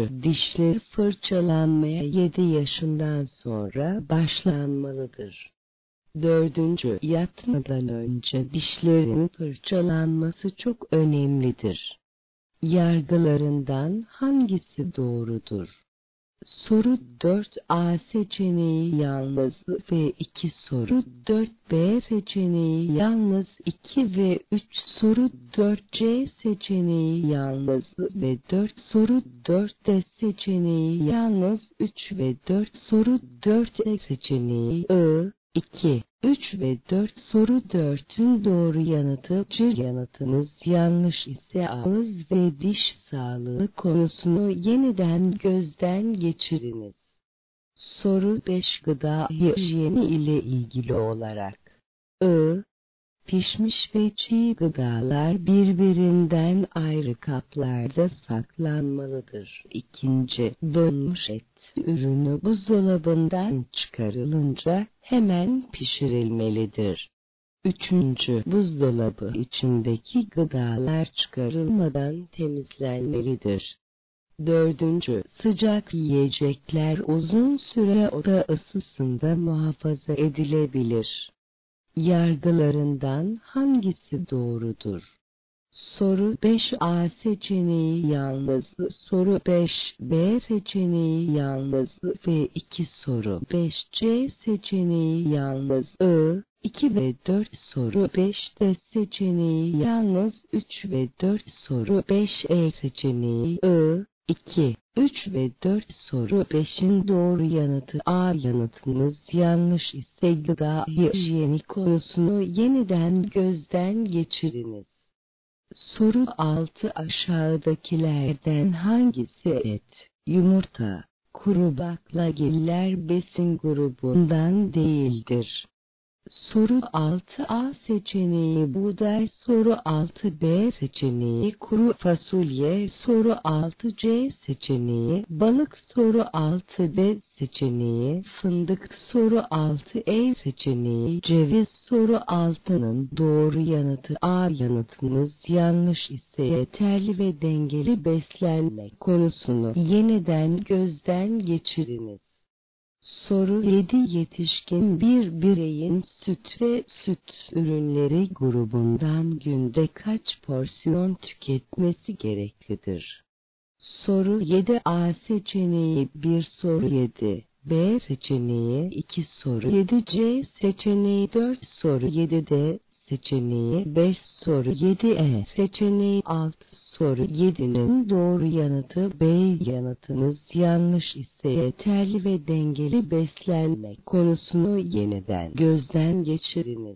Dişleri fırçalanmaya 7 yaşından sonra başlanmalıdır. 4. Yatmadan önce dişlerin fırçalanması çok önemlidir. Yargılarından hangisi doğrudur? Soru 4A seçeneği yalnız ve 2 soru 4B seçeneği yalnız 2 ve 3 soru 4C seçeneği yalnız ve 4 soru 4D seçeneği yalnız 3 ve 4 soru 4E seçeneği 2, 3 ve 4 soru 4'ün doğru yanıtı yanıtınız yanlış ise ağız ve diş sağlığı konusunu yeniden gözden geçiriniz. Soru 5 gıda hijyeni ile ilgili olarak pişmiş ve çiğ gıdalar birbirinden ayrı kaplarda saklanmalıdır. 2. Donmuş et ürünü buzdolabından çıkarılınca hemen pişirilmelidir. 3. Buzdolabı içindeki gıdalar çıkarılmadan temizlenmelidir. 4. Sıcak yiyecekler uzun süre oda ısısında muhafaza edilebilir. Yargılarından hangisi doğrudur? Soru 5A seçeneği yalnız, soru 5B seçeneği yalnız ve 2 soru 5C seçeneği yalnız 2 ve 4 soru 5D seçeneği yalnız 3 ve 4 soru 5E seçeneği 2, 3 ve 4 soru 5'in doğru yanıtı A yanıtınız yanlış ise gıda hijyeni konusunu yeniden gözden geçiriniz. Soru 6 aşağıdakilerden hangisi et, yumurta, kuru baklagiller besin grubundan değildir? Soru 6A seçeneği buğday, soru 6B seçeneği kuru fasulye, soru 6C seçeneği balık, soru 6D seçeneği fındık, soru 6E seçeneği ceviz. Soru 6'nın doğru yanıtı A yanıtınız yanlış ise yeterli ve dengeli beslenme konusunu yeniden gözden geçiriniz. Soru 7 yetişkin bir bireyin süt ve süt ürünleri grubundan günde kaç porsiyon tüketmesi gereklidir? Soru 7A seçeneği 1 soru 7, B seçeneği 2 soru 7C seçeneği 4 soru 7D seçeneği 5 soru 7E seçeneği 6 soru 7'nin doğru yanıtı B yanıtınız yanlış ise yeterli ve dengeli beslenme konusunu yeniden gözden geçiriniz.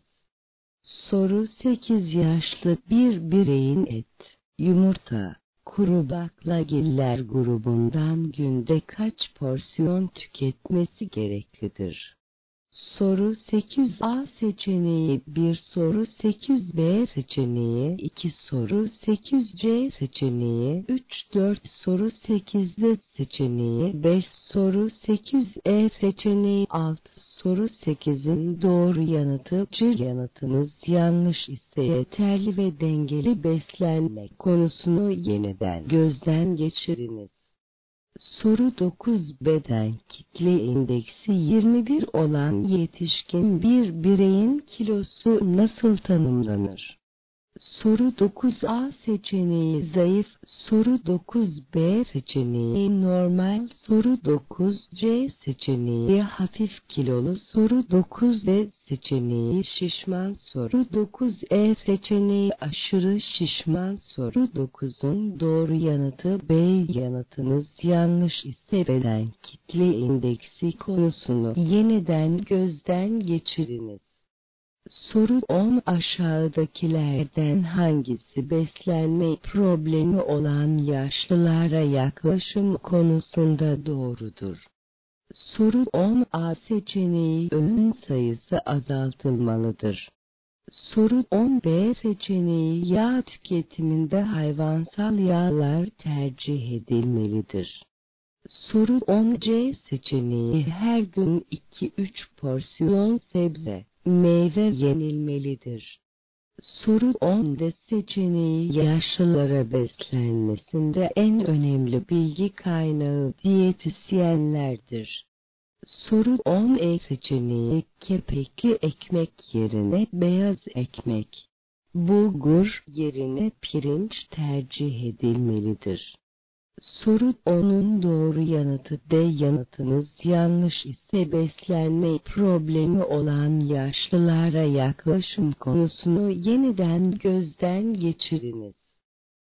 Soru 8 yaşlı bir bireyin et, yumurta, kuru baklagiller grubundan günde kaç porsiyon tüketmesi gereklidir? Soru 8A seçeneği 1 soru 8B seçeneği 2 soru 8C seçeneği 3 4 soru 8D seçeneği 5 soru 8E seçeneği 6 soru 8'in doğru yanıtı yanıtınız yanlış ise yeterli ve dengeli beslenme konusunu yeniden gözden geçiriniz. Soru 9 beden kitle indeksi 21 olan yetişkin bir bireyin kilosu nasıl tanımlanır? Soru 9A seçeneği zayıf, soru 9B seçeneği normal, soru 9C seçeneği hafif kilolu, soru 9D seçeneği şişman, soru 9E seçeneği aşırı şişman. Soru 9'un doğru yanıtı B yanıtınız yanlış ise beden kitle indeksi konusunu yeniden gözden geçiriniz. Soru 10 aşağıdakilerden hangisi beslenme problemi olan yaşlılara yaklaşım konusunda doğrudur? Soru 10A seçeneği öğün sayısı azaltılmalıdır. Soru 10B seçeneği yağ tüketiminde hayvansal yağlar tercih edilmelidir. Soru 10C seçeneği her gün 2-3 porsiyon sebze, meyve yenilmelidir. Soru 10D seçeneği yaşlılara beslenmesinde en önemli bilgi kaynağı diyetisyenlerdir. Soru 10 seçeneği kepekli ekmek yerine beyaz ekmek, bulgur yerine pirinç tercih edilmelidir. Soru 10'un doğru yanıtı D. Yanıtınız yanlış ise beslenme problemi olan yaşlılara yaklaşım konusunu yeniden gözden geçiriniz.